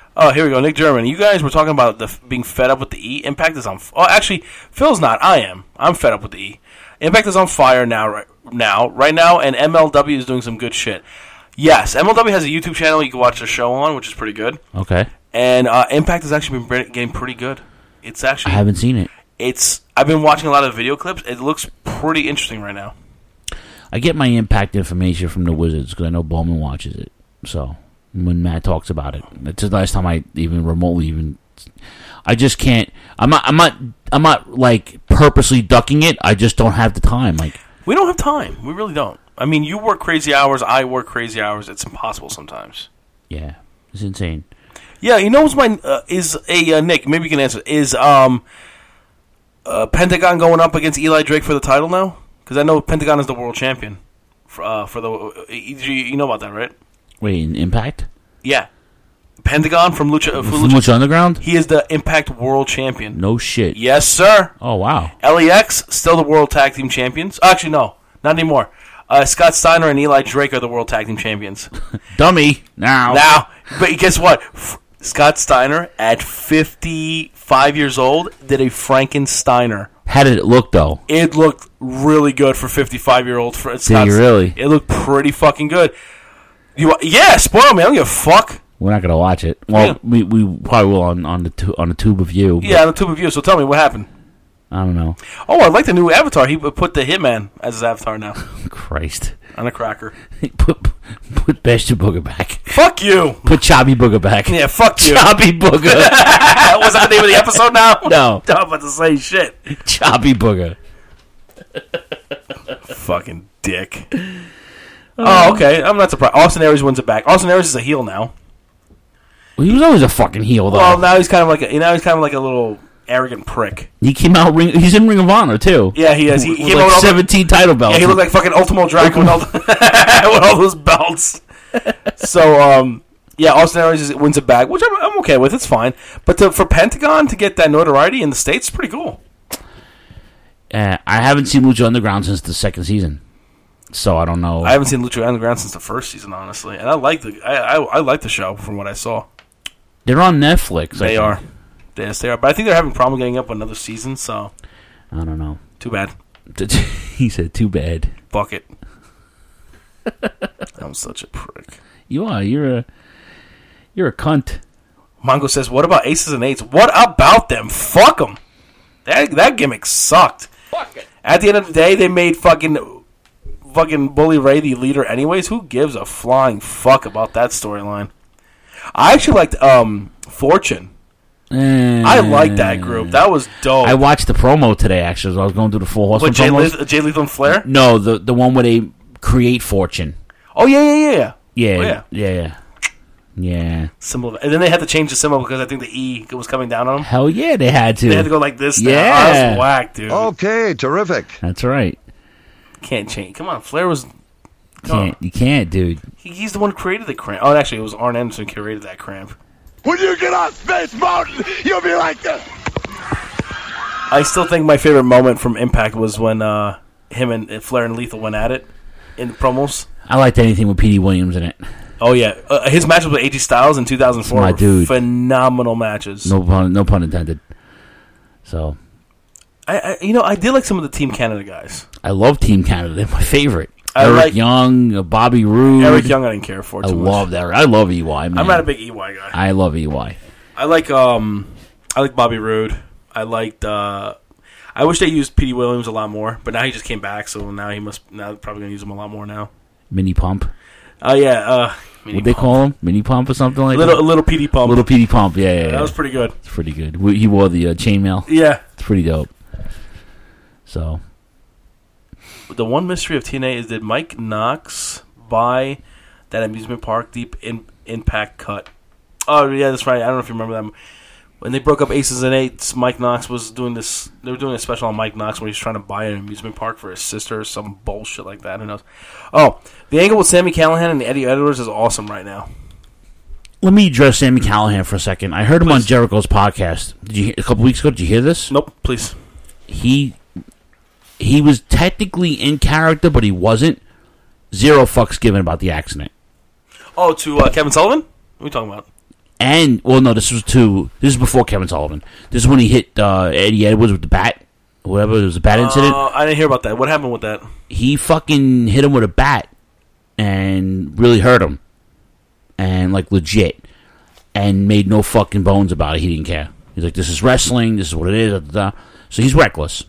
Oh, here we go. Nick German. You guys were talking about being fed up with the E. Impact is on... Oh, actually, Phil's not. I am. I'm fed up with the E. Impact is on fire right now, and MLW is doing some good shit. Yes, MLW has a YouTube channel you can watch the show on, which is pretty good. Okay. And Impact has actually been getting pretty good. It's actually... I haven't seen it. I've been watching a lot of video clips. It looks pretty interesting right now. I get my Impact information from the Wizards because I know Bowman watches it. So when Matt talks about it, it's the last time I even remotely I just can't. I'm not like purposely ducking it. I just don't have the time. Like we don't have time. We really don't. I mean, you work crazy hours. I work crazy hours. It's impossible sometimes. Yeah, it's insane. Yeah, you know what's Nick? Maybe you can answer. Is Pentagon going up against Eli Drake for the title now? Because I know Pentagon is the world champion for the. You know about that, right? Wait, in Impact? Yeah, Pentagon from Lucha Underground. He is the Impact World Champion. No shit. Yes, sir. Oh wow. LAX still the World Tag Team Champions. Actually, no, not anymore. Scott Steiner and Eli Drake are the World Tag Team Champions. Dummy. Now, but guess what? Scott Steiner at 55 years old did a Frankensteiner. How did it look, though? It looked really good for 55-year-old Scott. Did you really? It looked pretty fucking good. Yeah, spoil me. I don't give a fuck. We're not gonna watch it. Well, yeah. we probably will on the Tube of You. Yeah, on the Tube of You. So tell me what happened. I don't know. Oh, I like the new avatar. He put the Hitman as his avatar now. Christ. On a cracker. Put Bashir Booger back. Fuck you. Put Choppy Booger back. Yeah, fuck you. Choppy Booger. Was that the name of the episode now? No. I'm about to say shit. Choppy Booger. Fucking dick. Oh, okay. I'm not surprised. Austin Aries wins it back. Austin Aries is a heel now. Well, he was always a fucking heel, though. Well, now he's kind of like a little arrogant prick. He came out. He's in Ring of Honor too. Yeah, he is. He came like out 17 title belts. Yeah, he looked like fucking Ultimo Dragon with all those belts. So, yeah, Austin Aries wins it back, which I'm okay with. It's fine. But for Pentagon to get that notoriety in the States is pretty cool. I haven't seen Lucha Underground since the second season, so I don't know. I haven't seen Lucha Underground since the first season, honestly, and I like the show from what I saw. They're on Netflix. They are. Yes, they are. But I think they're having problem getting up another season, so I don't know. Too bad. He said, "Too bad." Bucket. I'm such a prick. You are. You're a cunt. Mongo says, "What about Aces and Eights? What about them? Fuck them. That gimmick sucked. Fuck it. At the end of the day, they made fucking Bully Ray the leader anyways. Who gives a flying fuck about that storyline? I actually liked Fortune. I like that group. That was dope. I watched the promo today, actually, as I was going through the Full Horseman promos. Jay Lethal and Flair? No, the one where they create Fortune. Oh, yeah. Yeah. Symbol, and then they had to change the symbol because I think the E was coming down on them. Hell yeah, they had to. They had to go like this. Yeah. Oh, that was whack, dude. Okay, terrific. That's right. Can't change. Come on, Flair was... You can't, dude. He's the one who created the cramp. Oh, actually, it was Arn Anderson who created that cramp. When you get on Space Mountain, you'll be like this. I still think my favorite moment from Impact was when him and Flair and Lethal went at it in the promos. I liked anything with Petey Williams in it. Oh, yeah. His matches with AJ Styles in 2004 my were dude. Phenomenal matches. No pun intended. So... I did like some of the Team Canada guys. I love Team Canada. They're my favorite. Eric Young, Bobby Roode. Eric Young I didn't care for too much. Love that. I love EY, man. I'm not a big EY guy. I love EY. I like Bobby Roode. I liked I wish they used Petey Williams a lot more, but now he just came back, so now they're probably gonna use him a lot more now. Mini Pump. Oh yeah, what they call him? Mini Pump or something like that? Little Petey Pump. Little Petey Pump, yeah. That was pretty good. It's pretty good. He wore the chainmail. Yeah. It's pretty dope. So, the one mystery of TNA is, did Mike Knox buy that amusement park Deep Impact cut? Oh yeah, that's right. I don't know if you remember that. When they broke up Aces and Eights, Mike Knox was doing this. They were doing a special on Mike Knox when he was trying to buy an amusement park for his sister or some bullshit like that. Who knows? Oh, the angle with Sami Callihan and Eddie Edwards is awesome right now. Let me address Sami Callihan for a second. I heard him on Jericho's podcast. A couple weeks ago? Did you hear this? Nope. Please. He was technically in character, but he wasn't. Zero fucks given about the accident. Oh, to Kevin Sullivan? What are we talking about? And this is before Kevin Sullivan. This is when he hit Eddie Edwards with the bat. Whatever, it was a bat incident. I didn't hear about that. What happened with that? He fucking hit him with a bat and really hurt him. And, like, legit. And made no fucking bones about it. He didn't care. He's like, this is wrestling. This is what it is. Da, da, da. So he's reckless.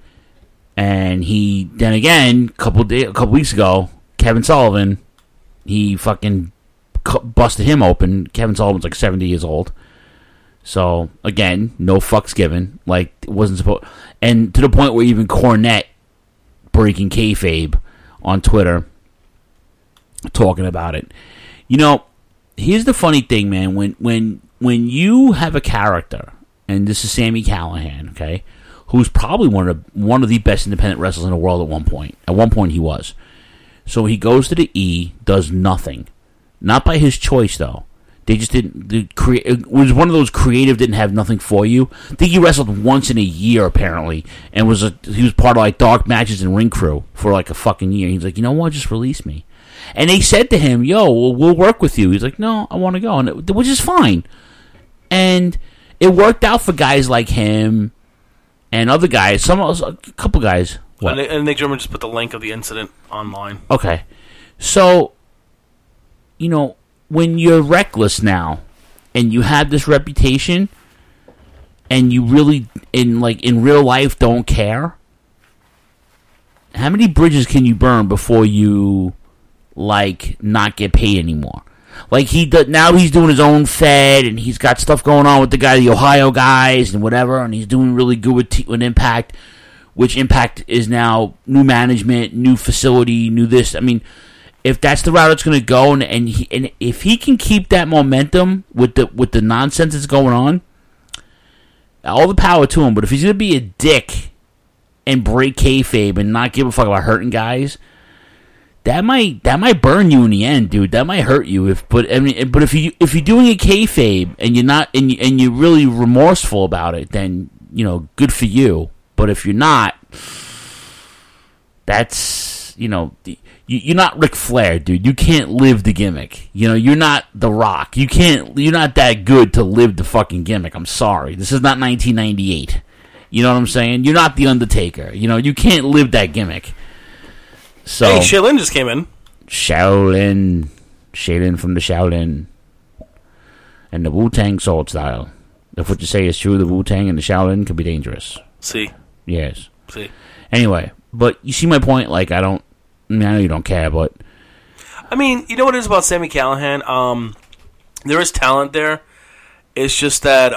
And then again, a couple weeks ago, Kevin Sullivan, he fucking busted him open. Kevin Sullivan's like 70 years old. So, again, no fucks given. Like, it wasn't supposed... And to the point where even Cornette, breaking kayfabe on Twitter, talking about it. You know, here's the funny thing, man. When you have a character, and this is Sami Callihan, okay, who's probably one of the best independent wrestlers in the world at one point. At one point, he was. So he goes to the E, does nothing. Not by his choice, though. They just didn't... It was one of those creative didn't have nothing for you. I think he wrestled once in a year, apparently, and he was part of, like, dark matches and ring crew for, like, a fucking year. He's like, you know what? Just release me. And they said to him, yo, we'll work with you. He's like, no, I want to go. And which is fine. And it worked out for guys like him and other guys. A couple guys. What? And Nick German just put the link of the incident online. Okay. So, you know, when you're reckless now and you have this reputation and you really, in real life, don't care, how many bridges can you burn before you, like, not get paid anymore? Like, now he's doing his own Fed, and he's got stuff going on with the Ohio guys and whatever, and he's doing really good with Impact, which Impact is now new management, new facility, new this. I mean, if that's the route it's going to go, and if he can keep that momentum with the nonsense that's going on, all the power to him. But if he's going to be a dick and break kayfabe and not give a fuck about hurting guys, that might burn you in the end, dude. That might hurt you. But if you're doing a kayfabe and you're not and you're really remorseful about it, then you know, good for you. But if you're not, that's, you know, you're not Ric Flair, dude. You can't live the gimmick. You know, you're not The Rock. You're not that good to live the fucking gimmick. I'm sorry. This is not 1998. You know what I'm saying? You're not The Undertaker. You know, you can't live that gimmick. So, hey, Shaolin just came in. Shaolin from the Shaolin. And the Wu-Tang sword style. If what you say is true, the Wu-Tang and the Shaolin could be dangerous. See. Yes. See. Anyway, but you see my point? Like, I know you don't care, but... I mean, you know what it is about Sami Callihan? There is talent there. It's just that,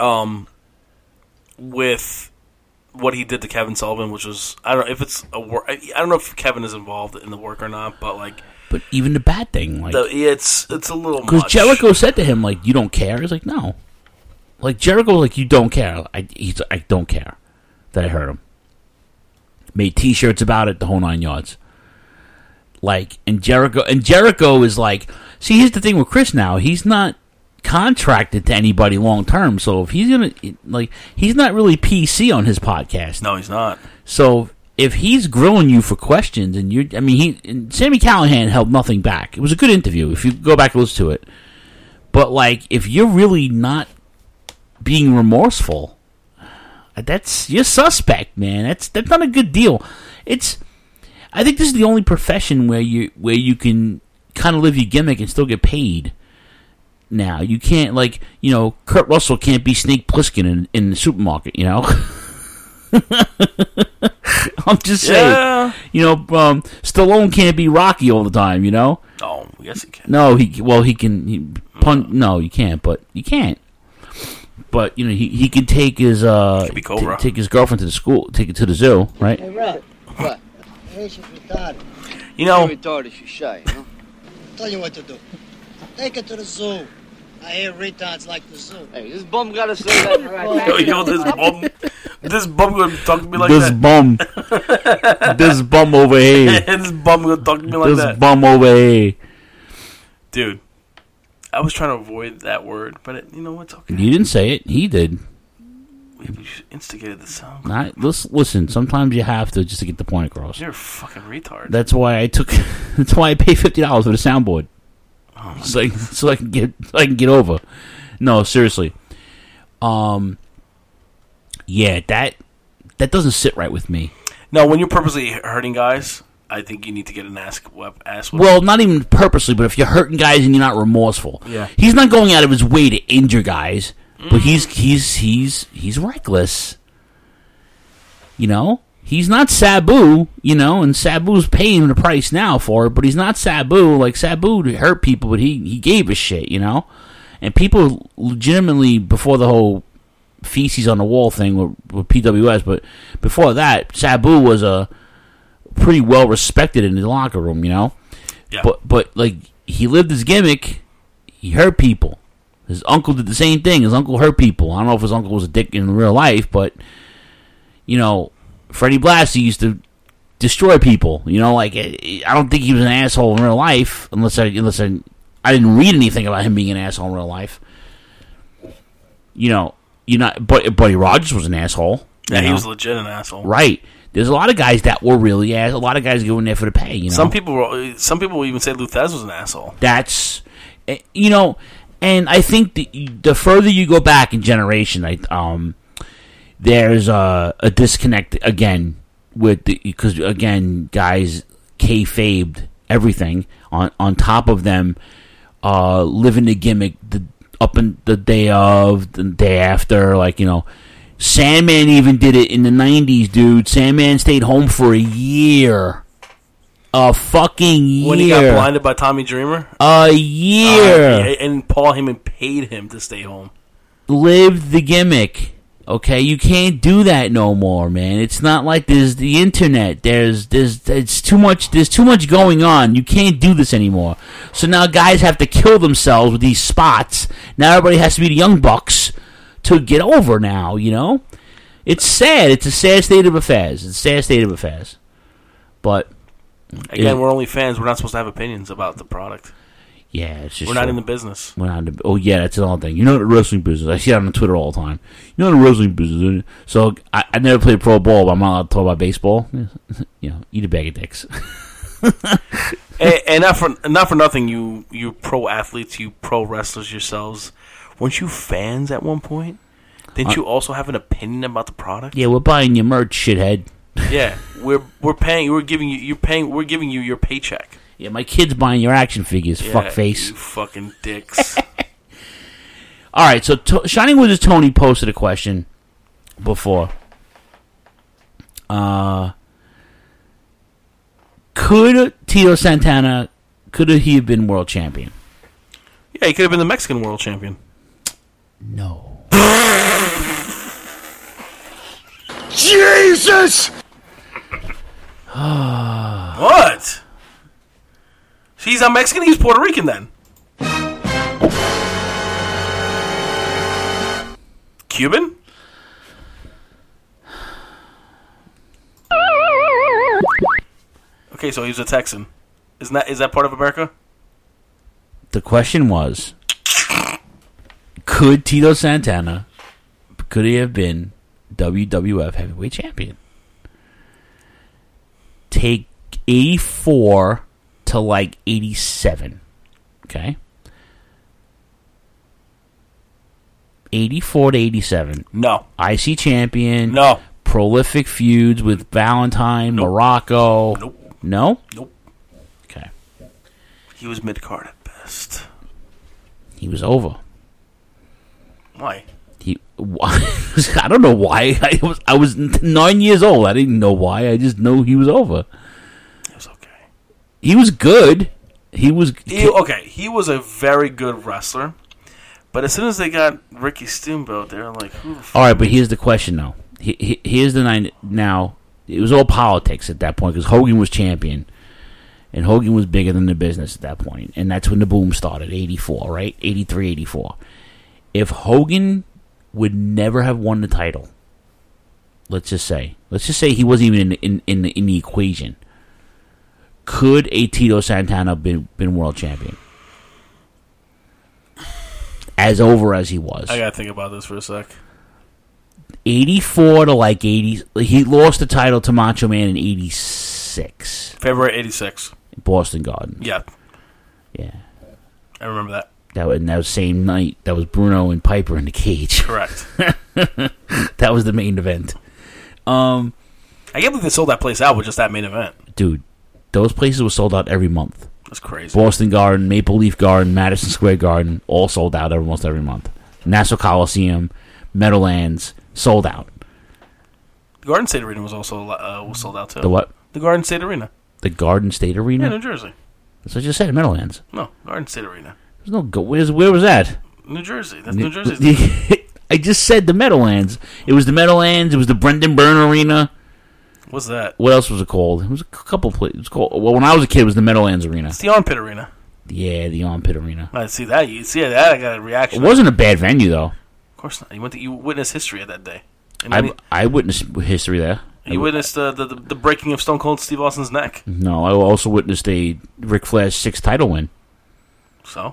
with what he did to Kevin Sullivan, which was... I don't know if it's a work... I don't know if Kevin is involved in the work or not, but, like... But even the bad thing, like... It's a little much. Because Jericho said to him, like, you don't care? He's like, no. Like, Jericho was like, you don't care. He's like, I don't care that I hurt him. Made T-shirts about it, the whole 9 yards. Like, and Jericho is like, see, here's the thing with Chris now. He's not contracted to anybody long term, so if he's gonna, like, he's not really PC on his podcast. No, he's not. So if he's grilling you for questions, and Sami Callihan held nothing back. It was a good interview if you go back and listen to it. But like, if you're really not being remorseful, you're suspect, man. That's not a good deal. I think this is the only profession where you can kind of live your gimmick and still get paid. Now you can't, like, you know, Kurt Russell can't be Snake Plissken in the supermarket. You know, I'm just saying. Yeah. You know, Stallone can't be Rocky all the time. You know. Oh, yes, he can. No, he can. No, you can't. But you can't. But you know, he can take his take his girlfriend to the school, take it to the zoo, right? Hey, Rob. What? Hey, she's retarded. You know, she's retarded. She's shy. You know. Tell you what to do. Take her to the zoo. I hear retards like the zoo. Hey, this bum gotta say that. This bum gonna talk to me like this that. This bum over here. This bum gonna talk to me like that. This bum over here. Dude, I was trying to avoid that word, but you know what's okay. You didn't say it. He did. We instigated the sound. Listen, sometimes you have to just to get the point across. You're a fucking retard. That's why I paid $50 for the soundboard. Oh, so I can get over. No, seriously. Yeah, that doesn't sit right with me. No, when you're purposely hurting guys, I think you need to get an ass whip. Well, not even purposely, but if you're hurting guys and you're not remorseful. Yeah. He's not going out of his way to injure guys, but he's reckless. You know? He's not Sabu, you know, and Sabu's paying the price now for it, but he's not Sabu. Like, Sabu hurt people, but he gave a shit, you know? And people legitimately, before the whole feces on the wall thing with PWS, but before that, Sabu was a pretty well respected in the locker room, you know? Yeah. But like, he lived his gimmick. He hurt people. His uncle did the same thing. His uncle hurt people. I don't know if his uncle was a dick in real life, but, you know, Freddie Blassie used to destroy people. You know, like, I don't think he was an asshole in real life, unless I didn't read anything about him being an asshole in real life. You know, but Buddy Rogers was an asshole. Yeah, he was legit an asshole. Right. There's a lot of guys that were really a lot of guys going there for the pay, you know. Some people will even say Luthez was an asshole. That's, you know, and I think the further you go back in generation, there's a disconnect again because again, guys kayfabed everything on top of them living the gimmick up in the day of, the day after, like, you know. Sandman even did it in the 90s, dude. Sandman stayed home for a year. A fucking year. When he got blinded by Tommy Dreamer? A year. And Paul Heyman paid him to stay home. Lived the gimmick. Okay, you can't do that no more, man. It's not like there's the internet. There's too much going on. You can't do this anymore. So now guys have to kill themselves with these spots. Now everybody has to be the Young Bucks to get over now, you know? It's sad. It's a sad state of affairs. But again, we're only fans. We're not supposed to have opinions about the product. Yeah, it's just we're not in the business. Oh yeah, that's another thing. You know the wrestling business. I see it on Twitter all the time. You know the wrestling business. So I never played pro ball, but I'm not allowed to talk about baseball. You know, eat a bag of dicks. and not for nothing. You pro athletes, you pro wrestlers yourselves. Weren't you fans at one point? Didn't you also have an opinion about the product? Yeah, we're buying your merch, shithead. Yeah, we're paying. We're giving you your paycheck. Yeah, my kid's buying your action figures, fuckface. You fucking dicks. All right, so Shining Wizards Tony posted a question before. Could Tito Santana, could he have been world champion? Yeah, he could have been the Mexican world champion. No. Jesus! What? He's not Mexican, he's Puerto Rican then. Cuban? Okay, so he's a Texan. Is that part of America? The question was, could Tito Santana, could he have been WWF Heavyweight Champion? Take 84 to like 87. Okay? 84 to 87. No. IC champion. No. Prolific feuds with Valentine, Nope. Morocco. Nope. No? Nope. Okay. He was mid-card at best. He was over. Why? I don't know why. I was 9 years old. I didn't know why. I just know he was over. It was okay. He was good. He was He was a very good wrestler. But as soon as they got Ricky Steamboat, they're like, who the fuck? All right, but here's the question, though. Here's the nine. Now, it was all politics at that point because Hogan was champion. And Hogan was bigger than the business at that point. And that's when the boom started, 84, right? 83, 84. If Hogan would never have won the title, let's just say he wasn't even in the equation, could a Tito Santana been world champion? As over as he was. I gotta think about this for a sec. 84 to like 80. He lost the title to Macho Man in 86. February 86. Boston Garden. Yeah. Yeah. I remember that. That was same night. That was Bruno and Piper in the cage. Correct. That was the main event. I can't believe they sold that place out with just that main event. Dude, those places were sold out every month. That's crazy. Boston Garden, Maple Leaf Garden, Madison Square Garden, all sold out almost every month. Nassau Coliseum, Meadowlands, sold out. The Garden State Arena was also was sold out too. The what? The Garden State Arena. The Garden State Arena? Yeah, New Jersey. That's what I just said, Meadowlands. No, Garden State Arena. There's no where was that? New Jersey. That's New Jersey. I just said the Meadowlands. It was the Meadowlands. It was the Brendan Byrne Arena. What's that? What else was it called? It was a couple places. It was called. Well, when I was a kid, it was the Meadowlands Arena. It's the Armpit Arena. Yeah, the Armpit Arena. I see that. You see that? I got a reaction. It wasn't a bad venue, though. Of course not. You witnessed history at that day. I witnessed history there. You witnessed the breaking of Stone Cold Steve Austin's neck. No, I also witnessed a Ric Flair's 6th title win. So?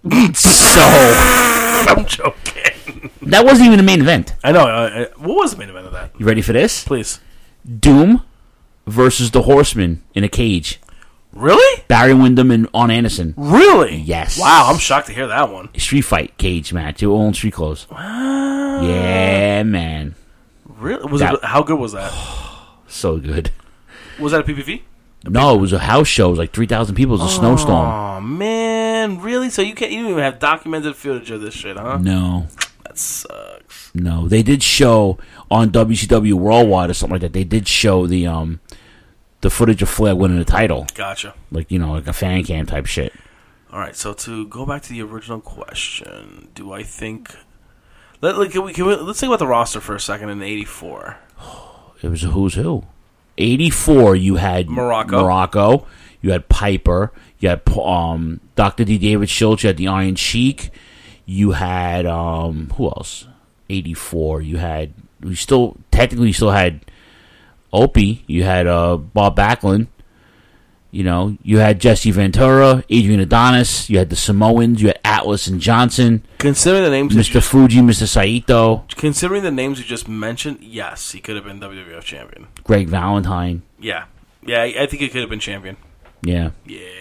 I'm joking. That wasn't even the main event. I know. What was the main event of that? You ready for this? Please. Doom versus the Horseman in a cage. Really? Barry Windham and Arn Anderson. Really? Yes. Wow, I'm shocked to hear that one. Street fight cage match. They were all in street clothes. Wow. Yeah, man. Really? How good was that? So good. Was that a PPV? No, it was a house show. It was like 3,000 people. It was a snowstorm. Oh, man. Really? So you don't even have documented footage of this shit, huh? No. That sucks. No. They did show on WCW Worldwide or something like that. They did show the footage of Flair winning the title. Gotcha. Like, like a fan cam type shit. All right, so to go back to the original question, do I think... let's think about the roster for a second in '84. It was a who's who. 84, you had Morocco. You had Piper. You had Dr. D. David Schultz. You had the Iron Sheik. You had who else? 84. You still had Opie. You had Bob Backlund. You had Jesse Ventura, Adrian Adonis. You had the Samoans. You had Atlas and Johnson. Considering the names, Mr. Fuji, Mr. Saito. Considering the names you just mentioned, yes, he could have been WWF champion. Greg Valentine. Yeah, I think he could have been champion. Yeah.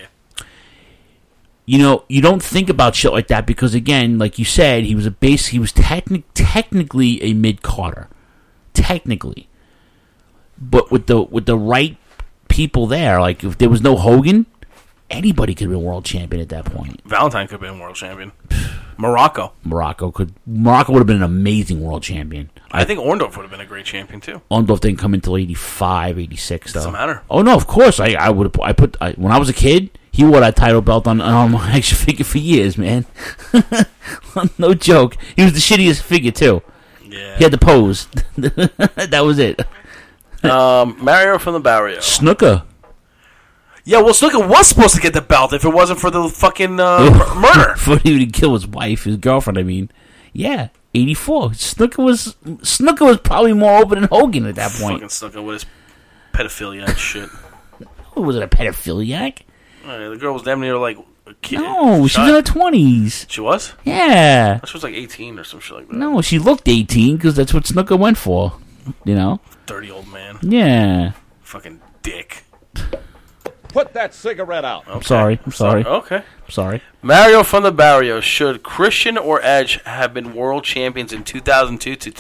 Yeah. You don't think about shit like that because, again, like you said, he was technically a mid-carder. Technically. But with the right people there, like if there was no Hogan, anybody could have been world champion at that point. Valentine could have been world champion. Morocco would have been an amazing world champion. I think Orndorff would have been a great champion too. Orndorff didn't come until 85, 86 though. Doesn't matter. Oh no, of course. When I was a kid, he wore that title belt on my action figure for years, man. No joke. He was the shittiest figure too. Yeah. He had the pose. That was it. Mario from the Barrio. Snooker. Yeah, well, Snooker was supposed to get the belt if it wasn't for the fucking murder. For he would kill his wife, his girlfriend, I mean. Yeah, 84. Snooker was probably more open than Hogan at that point. Fucking Snooker with his pedophilia and shit. Was it a pedophiliac? The girl was damn near like a kid. No, she was in her 20s. She was? Yeah. She was like 18 or some shit like that. No, she looked 18 because that's what Snooker went for. Dirty old man. Yeah. Fucking dick. Put that cigarette out. Okay. I'm sorry. Okay. I'm sorry. Mario from the Barrio. Should Christian or Edge have been world champions in 2002 to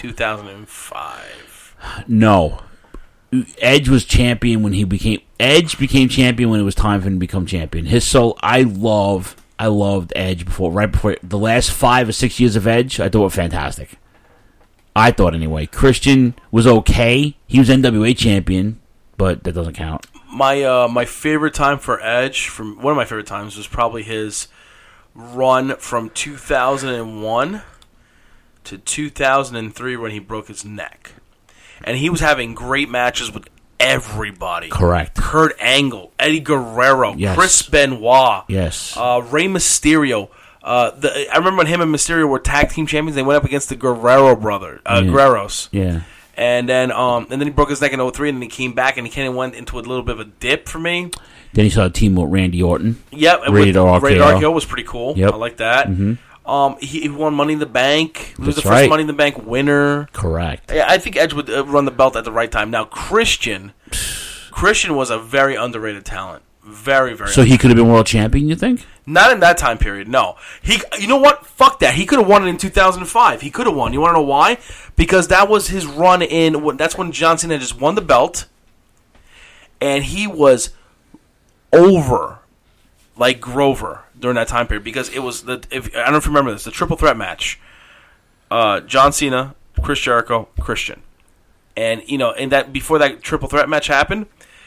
2005? No. Edge was champion when Edge became champion when it was time for him to become champion. I loved Edge right before the last 5 or 6 years of Edge. I thought were fantastic. I thought anyway. Christian was okay. He was NWA champion, but that doesn't count. My favorite time for Edge, one of my favorite times, was probably his run from 2001 to 2003 when he broke his neck. And he was having great matches with everybody. Correct. Kurt Angle, Eddie Guerrero, yes. Chris Benoit, yes, Rey Mysterio. I remember when him and Mysterio were tag team champions. They went up against the Guerrero Guerreros. Yeah. And then he broke his neck in 2003, and then he came back, and he kind of went into a little bit of a dip for me. Then he saw a team with Randy Orton. Yep. Rated RKO was pretty cool. Yep. I like that. Mm-hmm. He won Money in the Bank. He was That's the first right. Money in the Bank winner. Correct. Yeah, I think Edge would run the belt at the right time. Now, Christian was a very underrated talent. Very, very. So he could have been world champion, you think? Not in that time period, no. You know what? Fuck that. He could have won it in 2005. He could have won. You want to know why? Because that was his run in. That's when John Cena just won the belt, and he was over like Grover during that time period. Because it was I don't know if you remember this, the triple threat match. John Cena, Chris Jericho, Christian, and in that before that triple threat match happened,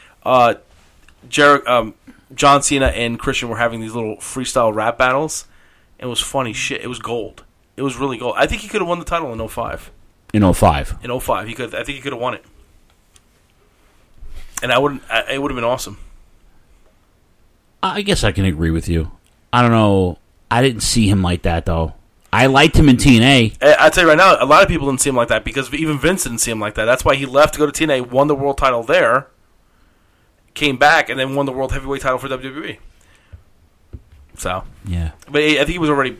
John Cena and Christian were having these little freestyle rap battles. It was funny shit. It was gold. It was really gold. I think he could have won the title in 05. In 05. In 05, I think he could have won it, and it would have been awesome. I guess I can agree with you. I don't know. I didn't see him like that though. I liked him in TNA. I'll tell you right now, a lot of people didn't see him like that because even Vince didn't see him like that. That's why he left to go to TNA, won the world title there, came back, and then won the world heavyweight title for WWE. So yeah, but I think he was already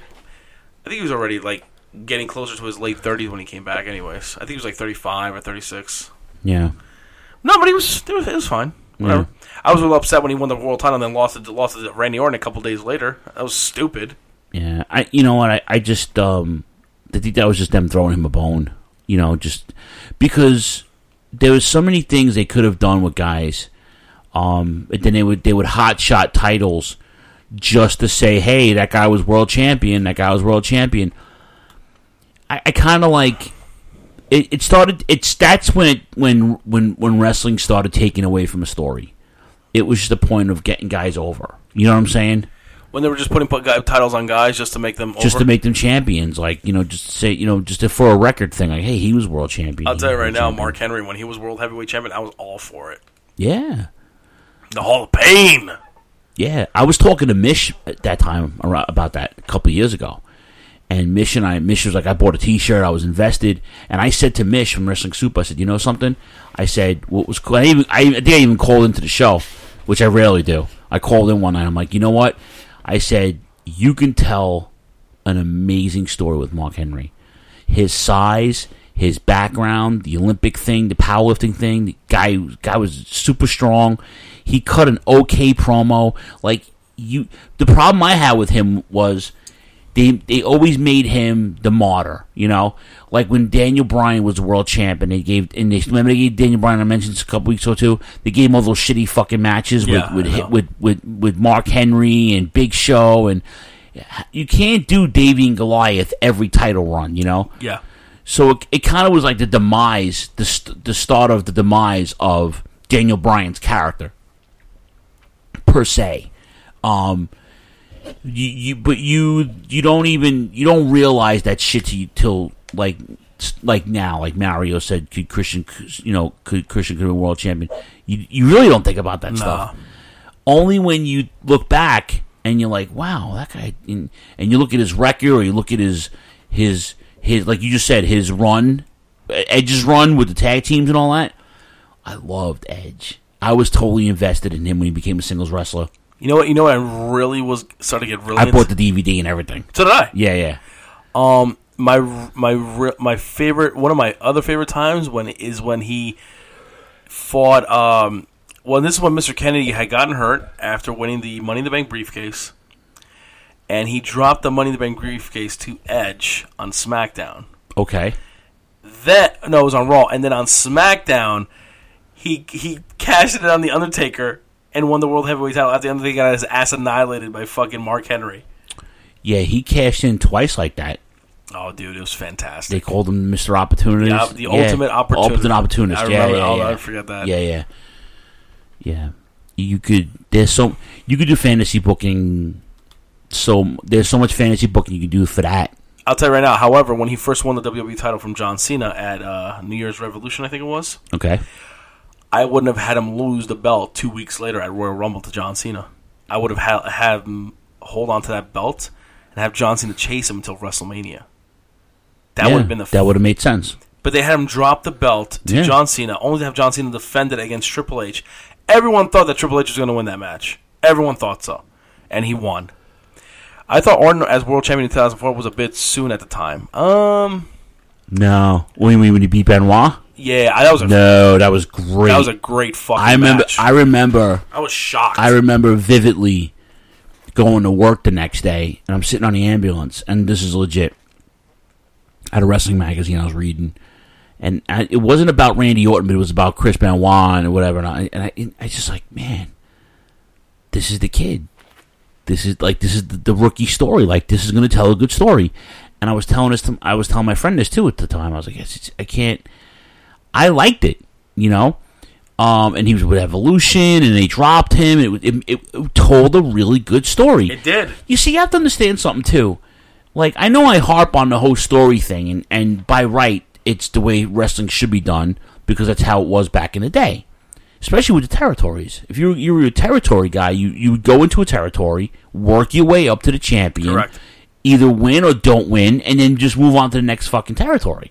like getting closer to his late 30s when he came back. Anyways, I think he was like 35 or 36. Yeah. No, but it was fine. Whatever. Yeah. I was a little upset when he won the world title and then lost it to Randy Orton a couple days later. That was stupid. Yeah, you know what? I just I think that was just them throwing him a bone. Just because there was so many things they could have done with guys. And then they would hot shot titles just to say, hey, that guy was world champion. That guy was world champion. I kind of like it started. That's when wrestling started taking away from a story. It was just the point of getting guys over. You know what I'm saying? When they were just putting titles on guys just to make them over? Just to make them champions. Like, just to say, just for a record thing. Like, hey, he was world champion. I'll tell you right now, Mark Henry, when he was world heavyweight champion, I was all for it. Yeah. The Hall of Pain. Yeah. I was talking to Mish at that time about that a couple of years ago. And Mish was like, I bought a t-shirt, I was invested. And I said to Mish from Wrestling Soup, I said, you know something? I said, what was cool? I think I even called into the show, which I rarely do. I called in one night. I'm like, you know what? I said, you can tell an amazing story with Mark Henry. His size, his background, the Olympic thing, the powerlifting thing. The guy was super strong. He cut an okay promo. The problem I had with him was they always made him the martyr. Like when Daniel Bryan was the world champ, and remember they gave Daniel Bryan, I mentioned a couple weeks or two, they gave him all those shitty fucking matches with Mark Henry and Big Show, and you can't do Davey and Goliath every title run, Yeah. So it kind of was like the demise, the start of the demise of Daniel Bryan's character, per se. You don't realize that shit till like now, like Mario said, could Christian could have been world champion? You really don't think about that stuff. Only when you look back and you're like, wow, that guy, and you look at his record, or you look at his like you just said, his run, Edge's run with the tag teams and all that. I loved Edge. I was totally invested in him when he became a singles wrestler. You know what? I really was starting to get really. I bought the DVD and everything. So did I. Yeah. My favorite, one of my other favorite times when he fought. This is when Mr. Kennedy had gotten hurt after winning the Money in the Bank briefcase, and he dropped the Money in the Bank briefcase to Edge on SmackDown. Okay. It was on Raw, and then on SmackDown, he cashed it on the Undertaker and won the World Heavyweight title after the Undertaker got his ass annihilated by fucking Mark Henry. Yeah, he cashed in twice like that. Oh, dude, it was fantastic. They called him Mr. Opportunist. Yeah, the ultimate opportunist. Ultimate opportunist. I remember I forget that. Yeah. You could do fantasy booking. So there's so much fantasy booking you can do for that. I'll tell you right now. However, when he first won the WWE title from John Cena at New Year's Revolution, I think it was. Okay. I wouldn't have had him lose the belt 2 weeks later at Royal Rumble to John Cena. I would have had him hold on to that belt and have John Cena chase him until WrestleMania. That would have been that would have made sense. But they had him drop the belt to John Cena, only to have John Cena defend it against Triple H. Everyone thought that Triple H was going to win that match. Everyone thought so. And he won. I thought Orton as world champion in 2004 was a bit soon at the time. No. When he beat Benoit? Yeah, that was great. That was a great fucking match. I remember. I was shocked. I remember vividly going to work the next day, and I'm sitting on the ambulance, and this is legit. I had a wrestling magazine I was reading, and it wasn't about Randy Orton, but it was about Chris Benoit or whatever. And I just like, man, this is the kid. This is the rookie story. Like, this is going to tell a good story. And I was telling my friend this too at the time. I was like, I can't. I liked it, you know. And he was with Evolution, and they dropped him. It told a really good story. It did. You see, you have to understand something too. Like, I know I harp on the whole story thing, and by right, it's the way wrestling should be done because that's how it was back in the day. Especially with the territories. If you were a territory guy, you would go into a territory, work your way up to the champion, correct, either win or don't win, and then just move on to the next fucking territory.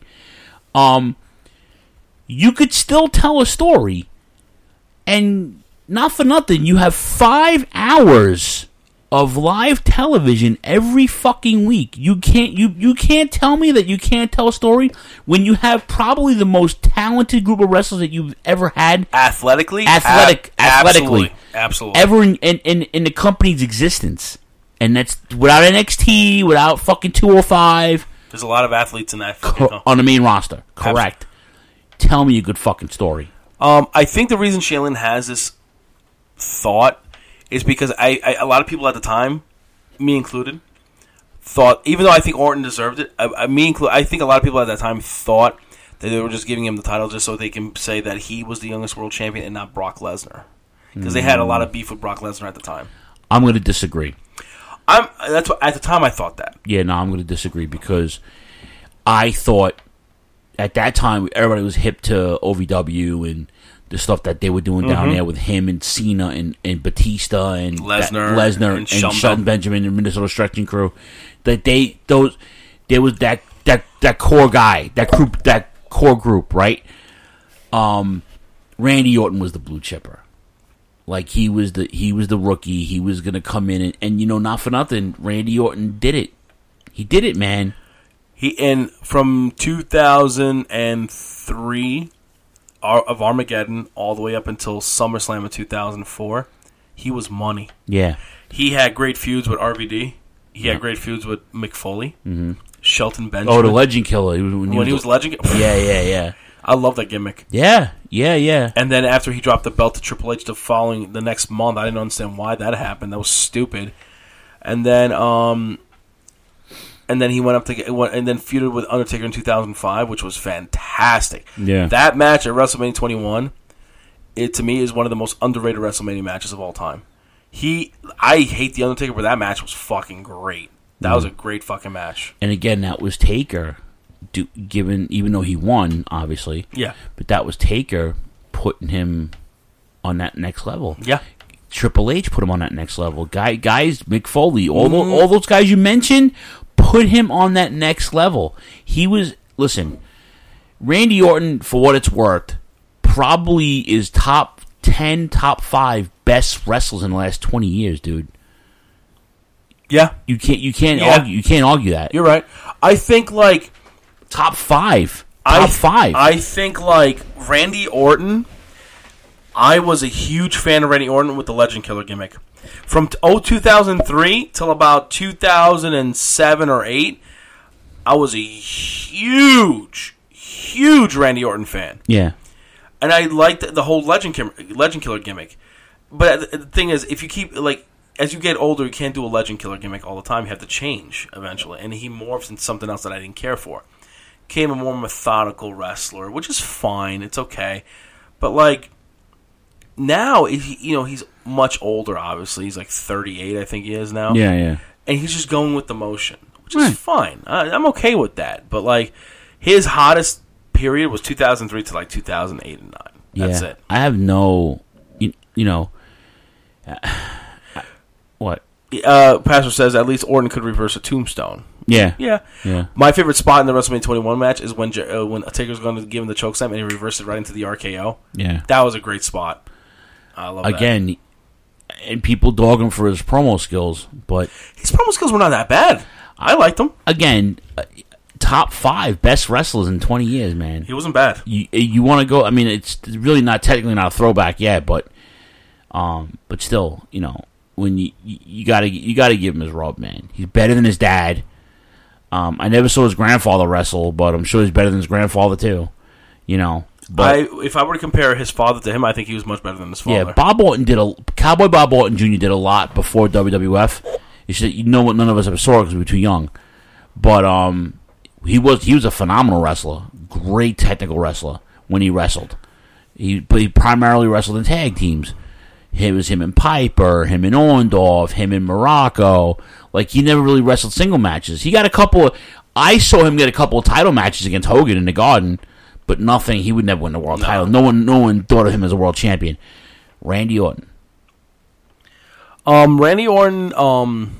You could still tell a story, and not for nothing, you have 5 hours of live television every fucking week. You can't tell me that you can't tell a story when you have probably the most talented group of wrestlers that you've ever had. Athletically, absolutely, absolutely, ever in the company's existence, and that's without NXT, without fucking 205. There's a lot of athletes in that on the main roster. Correct. Tell me a good fucking story. I think the reason Shaylin has this thought is because a lot of people at the time, me included, thought, even though I think Orton deserved it, I think a lot of people at that time thought that they were just giving him the title just so they can say that he was the youngest world champion and not Brock Lesnar. Because they had a lot of beef with Brock Lesnar at the time. I'm going to disagree. That's what, at the time I thought that. Yeah, no, I'm going to disagree because I thought at that time everybody was hip to OVW and the stuff that they were doing down there with him and Cena and Batista and Lesnar and Shelton Benjamin and Minnesota Stretching Crew. That there was that core guy, that core group, right? Randy Orton was the blue chipper. Like, he was the rookie. He was gonna come in and you know, not for nothing, Randy Orton did it. He did it, man. From 2003 of Armageddon all the way up until SummerSlam of 2004, he was money. Yeah. He had great feuds with RVD. He had great feuds with Mick Foley. Shelton Benjamin. Oh, the Legend Killer. When he was Legend Killer. Yeah. I love that gimmick. Yeah. And then after he dropped the belt to Triple H the next month, I didn't understand why that happened. That was stupid. And then he went up and then feuded with Undertaker in 2005, which was fantastic. Yeah. That match at WrestleMania 21, to me, is one of the most underrated WrestleMania matches of all time. I hate the Undertaker, but that match was fucking great. That was a great fucking match. And again, that was Taker, even though he won, obviously. Yeah. But that was Taker putting him on that next level. Yeah. Triple H put him on that next level. Guys, Mick Foley, all those guys you mentioned, put him on that next level. Listen, Randy Orton, for what it's worth, probably is top 10, top 5 best wrestlers in the last 20 years, dude. Yeah. You can't argue that. You're right. I think like top 5. Top 5. I think like Randy Orton, I was a huge fan of Randy Orton with the Legend Killer gimmick. From 2003 till about 2007 or 8, I was a huge Randy Orton fan. Yeah. And I liked the whole Legend Killer gimmick. But the thing is, if you keep, like, as you get older, you can't do a Legend Killer gimmick all the time. You have to change eventually. And he morphs into something else that I didn't care for. Became a more methodical wrestler, which is fine. It's okay. But, like, now, he's much older, obviously. He's like 38, I think he is now. Yeah. And he's just going with the motion, which is fine. I'm okay with that. But, like, his hottest period was 2003 to, like, 2008 and 9. That's it. I have no, what? Pastor says at least Orton could reverse a tombstone. Yeah. My favorite spot in the WrestleMania 21 match is when Taker's going to give him the chokeslam and he reversed it right into the RKO. Yeah. That was a great spot. I love that. Again, and people dog him for his promo skills, but his promo skills were not that bad. I liked them. Again, top 5 best wrestlers in 20 years, man. He wasn't bad. You want to go? I mean, it's really not technically not a throwback yet, but still, when you gotta give him his rub, man. He's better than his dad. I never saw his grandfather wrestle, but I'm sure he's better than his grandfather too. But if I were to compare his father to him, I think he was much better than his father. Yeah, Cowboy Bob Orton Jr. did a lot before WWF. What none of us ever saw because we were too young. But he was a phenomenal wrestler, great technical wrestler when he wrestled. But he primarily wrestled in tag teams. It was him and Piper, him and Orndorff, him and Morocco. Like, he never really wrestled single matches. He got I saw him get a couple of title matches against Hogan in the Garden, but nothing. He would never win the world title. No one thought of him as a world champion. Randy Orton. Randy Orton,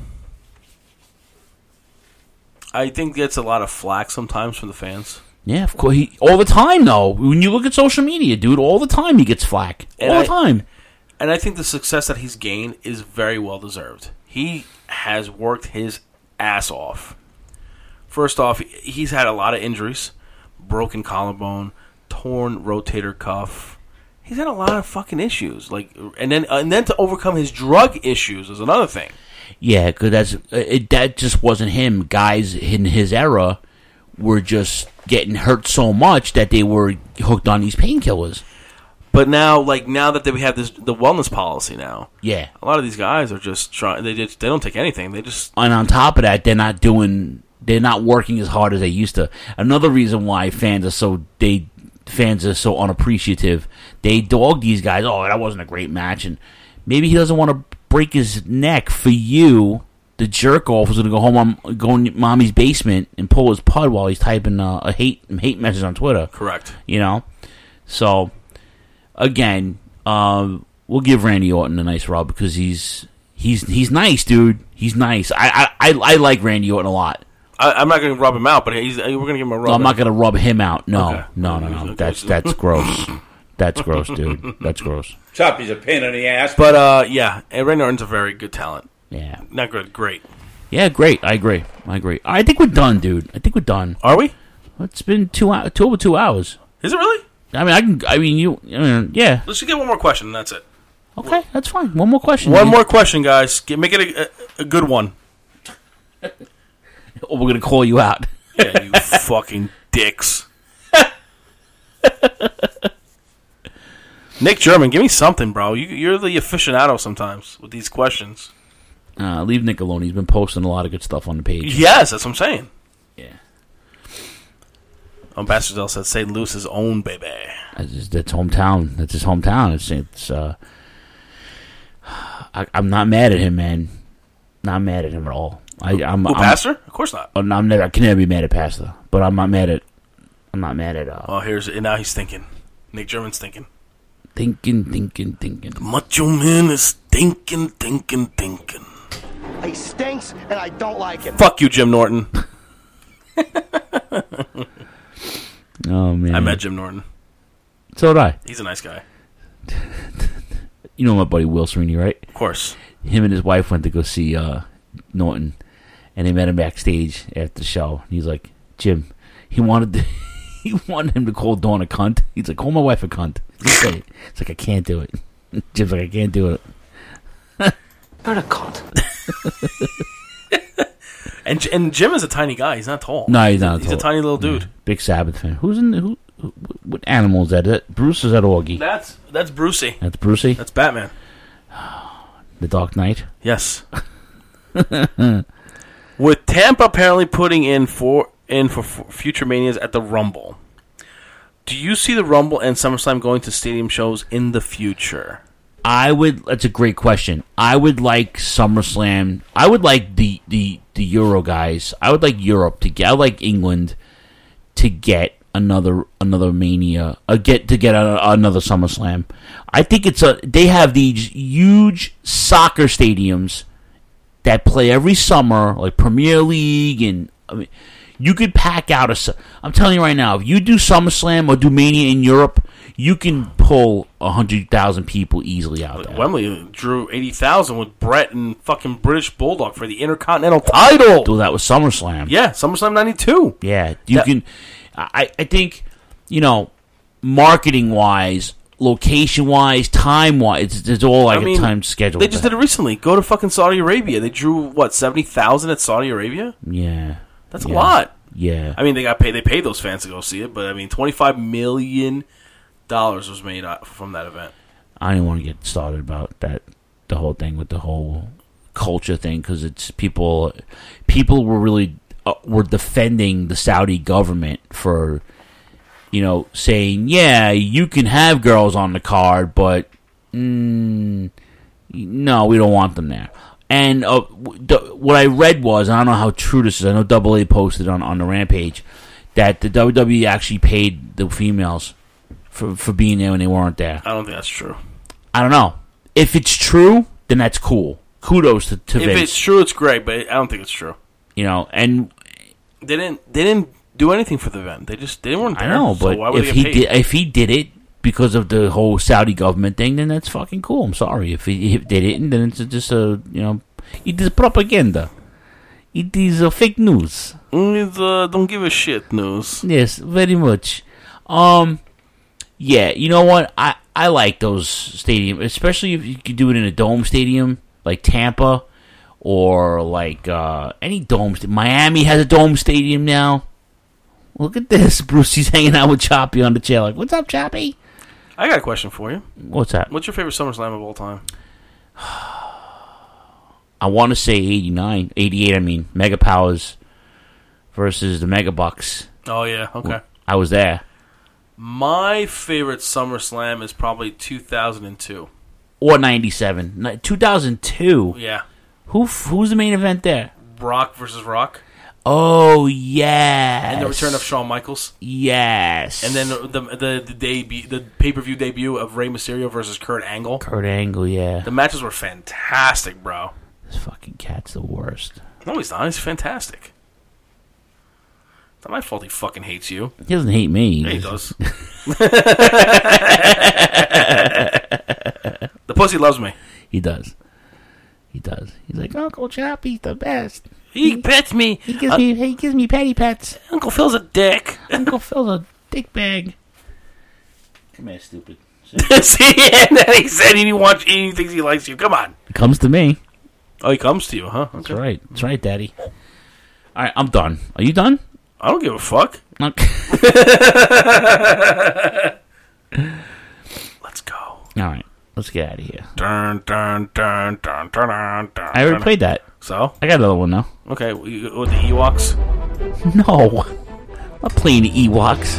I think gets a lot of flack sometimes from the fans. Yeah, of course. All the time, though. When you look at social media, dude, all the time he gets flack. All the time. And I think the success that he's gained is very well deserved. He has worked his ass off. First off, he's had a lot of injuries. Broken collarbone, torn rotator cuff. He's had a lot of fucking issues. And then to overcome his drug issues is another thing. Yeah, because that just wasn't him. Guys in his era were just getting hurt so much that they were hooked on these painkillers. But now that we have the wellness policy now, yeah, a lot of these guys are just trying. They don't take anything. They just, and on top of that, they're not working as hard as they used to. Another reason why fans are so unappreciative. They dog these guys. Oh, that wasn't a great match, and maybe he doesn't want to break his neck for you. The jerk off was going to go home, go in mommy's basement and pull his pud while he's typing a hate message on Twitter. Correct. So. Again, we'll give Randy Orton a nice rub because he's nice, dude. He's nice. I like Randy Orton a lot. I'm not going to rub him out, but we're going to give him a rub. No, I'm not going to rub him out. No, okay. No. That's gross. That's gross, dude. That's gross. Choppy's a pain in the ass. But Randy Orton's a very good talent. Yeah, not good, great. Yeah, great. I agree. I think we're done, dude. I think we're done. Are we? It's been over 2 hours. Is it really? Yeah. Let's just get one more question, and that's it. Okay, that's fine. One more question. One more question, guys. Make it a good one. Or we're going to call you out. Yeah, you fucking dicks. Nick German, give me something, bro. You're the aficionado sometimes with these questions. Leave Nick alone. He's been posting a lot of good stuff on the page. Yes, that's what I'm saying. Yeah. Ambassador said St. Louis' own baby. That's hometown. That's his hometown. I'm not mad at him, man. Not mad at him at all. Pastor? Of course not. I can never be mad at Pastor, but I'm not mad at. Now he's thinking. Nick German's thinking. Thinking. The Macho Man is thinking. He stinks, and I don't like him. Fuck you, Jim Norton. Oh, man. I met Jim Norton. So did I. He's a nice guy. You know my buddy Will Sweeney, right? Of course. Him and his wife went to go see Norton, and they met him backstage after the show. He's like, Jim, he wanted him to call Dawn a cunt. He's like, call my wife a cunt. It's like, I can't do it. Jim's like, I can't do it. You're a cunt. And Jim is a tiny guy. He's not tall. No, he's not. He's a tiny little dude. Yeah. Big Sabbath fan. What animal is that? Is that Bruce or is that Augie? That's Brucey. That's Brucey? That's Batman. The Dark Knight? Yes. With Tampa apparently putting in for future Manias at the Rumble, do you see the Rumble and SummerSlam going to stadium shows in the future? That's a great question. I would like SummerSlam. I would like the Euro guys. I would like Europe to get. I would like England to get another Mania. Get another SummerSlam. I think they have these huge soccer stadiums that play every summer, like Premier League, and I mean, you could pack out I'm telling you right now, if you do SummerSlam or do Mania in Europe, you can pull 100,000 people easily out there. Wembley drew 80,000 with Brett and fucking British Bulldog for the Intercontinental title. Dude, that was SummerSlam. Yeah, SummerSlam 92. Yeah, I think, marketing wise, location wise, time wise, it's all like a time schedule. They just did it recently. Go to fucking Saudi Arabia. They drew 70,000 at Saudi Arabia. Yeah, that's a lot. Yeah, I mean they got paid. They paid those fans to go see it, but I mean $25 million was made from that event. I don't even want to get started about that. The whole thing with the whole culture thing, because it's people were really were defending the Saudi government for. Saying, yeah, you can have girls on the card, but no, we don't want them there. And what I read was, and I don't know how true this is, I know AA posted on the Rampage, that the WWE actually paid the females for being there when they weren't there. I don't think that's true. I don't know. If it's true, then that's cool. Kudos to Vince. If it's true, it's great, but I don't think it's true. And they didn't do anything for the event. They weren't there. I know, but why would if he did it because of the whole Saudi government thing, then that's fucking cool. I'm sorry. If they didn't, then it's just it is propaganda. It is fake news. It's don't give a shit news. Yes, very much. Yeah, you know what? I like those stadiums, especially if you could do it in a dome stadium like Tampa or like any dome. Miami has a dome stadium now. Look at this. Brucey's hanging out with Choppy on the chair. Like, what's up, Choppy? I got a question for you. What's that? What's your favorite SummerSlam of all time? I want to say 88, I mean. Mega Powers versus the Mega Bucks. Oh, yeah. Okay. I was there. My favorite SummerSlam is probably 2002. Or 97. 2002? Yeah. Who's the main event there? Rock versus Rock. Oh, yes. And the return of Shawn Michaels. Yes. And then the pay-per-view debut of Rey Mysterio versus Kurt Angle. Kurt Angle, yeah. The matches were fantastic, bro. This fucking cat's the worst. No, he's not. He's fantastic. It's not my fault he fucking hates you. He doesn't hate me. Yeah, he does. The pussy loves me. He does. He's like, Uncle Choppy's the best. He pets me. He gives me petty pets. Uncle Phil's a dick. Uncle Phil's a dick bag. Come here, stupid. See, and then he said he thinks he likes you. Come on. He comes to me. Oh, he comes to you, huh? Okay. That's right. That's right, Daddy. All right, I'm done. Are you done? I don't give a fuck. Okay. Let's go. All right. Let's get out of here. Dun, dun, dun, dun, dun, dun, dun, I already played that. So? I got another one now. Okay, with the Ewoks? No. I'm not playing the Ewoks.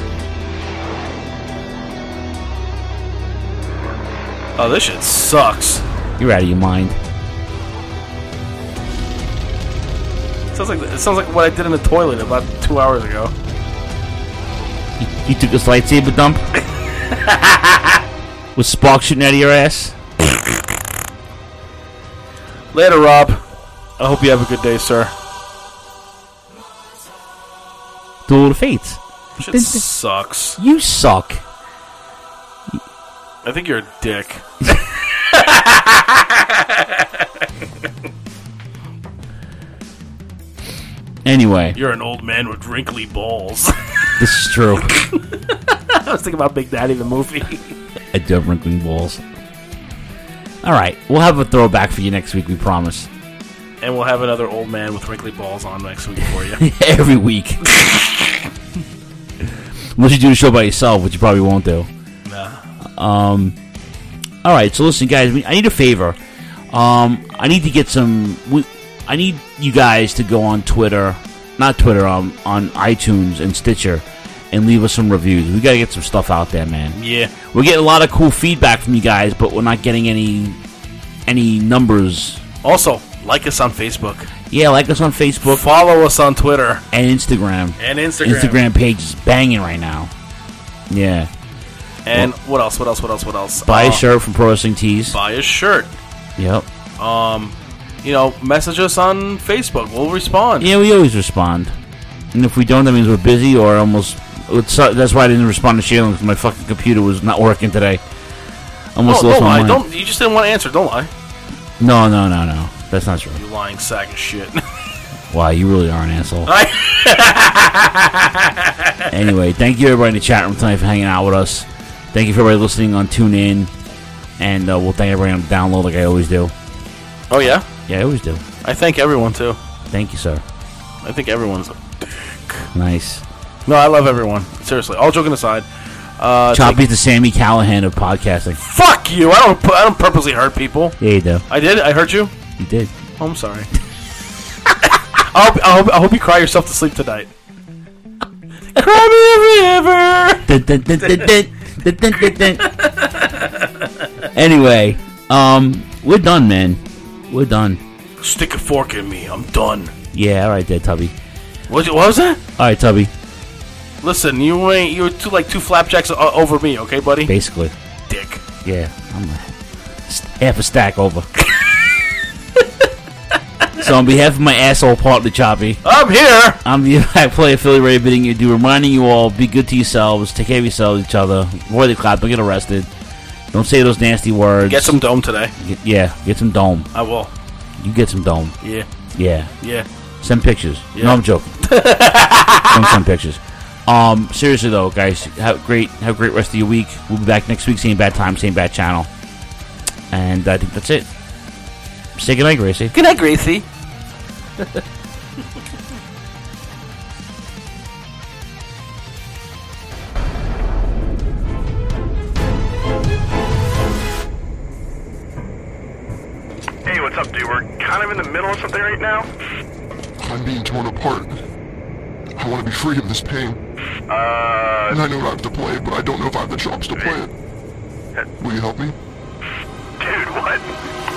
Oh, this shit sucks. You're out of your mind. It sounds like what I did in the toilet about 2 hours ago. You took this lightsaber dump? With sparks shooting out of your ass? Later, Rob. I hope you have a good day, sir. Duel of the Fates. Shit sucks. You suck. I think you're a dick. Anyway. You're an old man with wrinkly balls. This is true. I was thinking about Big Daddy, the movie. I do have wrinkling balls. Alright, we'll have a throwback for you next week, we promise. And we'll have another old man with wrinkly balls on next week for you. Every week. Unless you do the show by yourself, which you probably won't do. Nah. Alright, so listen, guys, I need a favor. I need to get some... I need you guys to go on Twitter, not Twitter, on iTunes and Stitcher, and leave us some reviews. We gotta get some stuff out there, man. Yeah. We're getting a lot of cool feedback from you guys, but we're not getting any numbers. Also, like us on Facebook. Yeah, like us on Facebook. Follow us on Twitter. And Instagram. Instagram page is banging right now. Yeah. And what else? Buy a shirt from Pro Wrestling Tees. Buy a shirt. Yep. Message us on Facebook. We'll respond. Yeah, we always respond. And if we don't, that means we're busy or almost That's why I didn't respond to Shaylin, because my fucking computer was not working today. Almost lost my mind. You just didn't want to answer. Don't lie. No. That's not true. You lying sack of shit. Wow, you really are an asshole. Anyway, thank you everybody in the chat room tonight for hanging out with us. Thank you for everybody listening on TuneIn. And we'll thank everybody on the download like I always do. Oh, yeah? Yeah, I always do. I thank everyone, too. Thank you, sir. I think everyone's a dick. Nice. No, I love everyone. Seriously. All joking aside. Choppy's the Sammy Callahan of podcasting. Fuck you! I don't purposely hurt people. Yeah, you do. I did? I hurt you? You did. Oh, I'm sorry. I hope you cry yourself to sleep tonight. Cry me a river. Anyway, we're done, man. We're done. Stick a fork in me. I'm done. Yeah, all right there, Tubby. What was that? All right, Tubby. Listen, you're two flapjacks over me, okay, buddy? Basically. Dick. Yeah, I'm half a stack over. So on behalf of my asshole partner, Choppy, I'm here. I'm the Impact Player Philly Ray bidding you do, reminding you all, be good to yourselves, take care of yourselves, each other, avoid the clap, don't get arrested, don't say those nasty words. Get some dome today. Get some dome. I will. You get some dome. Yeah. Yeah. Send pictures. Yeah. No, I'm joking. Don't send pictures. Seriously though, guys, have a great rest of your week. We'll be back next week, same bad time, same bad channel. And I think that's it. Say goodnight, Gracie. Good night, Gracie. Hey, what's up, dude? We're kind of in the middle of something right now. I'm being torn apart. I want to be free of this pain. And I know I have to play it, but I don't know if I have the chops to play it. Will you help me? Dude, what?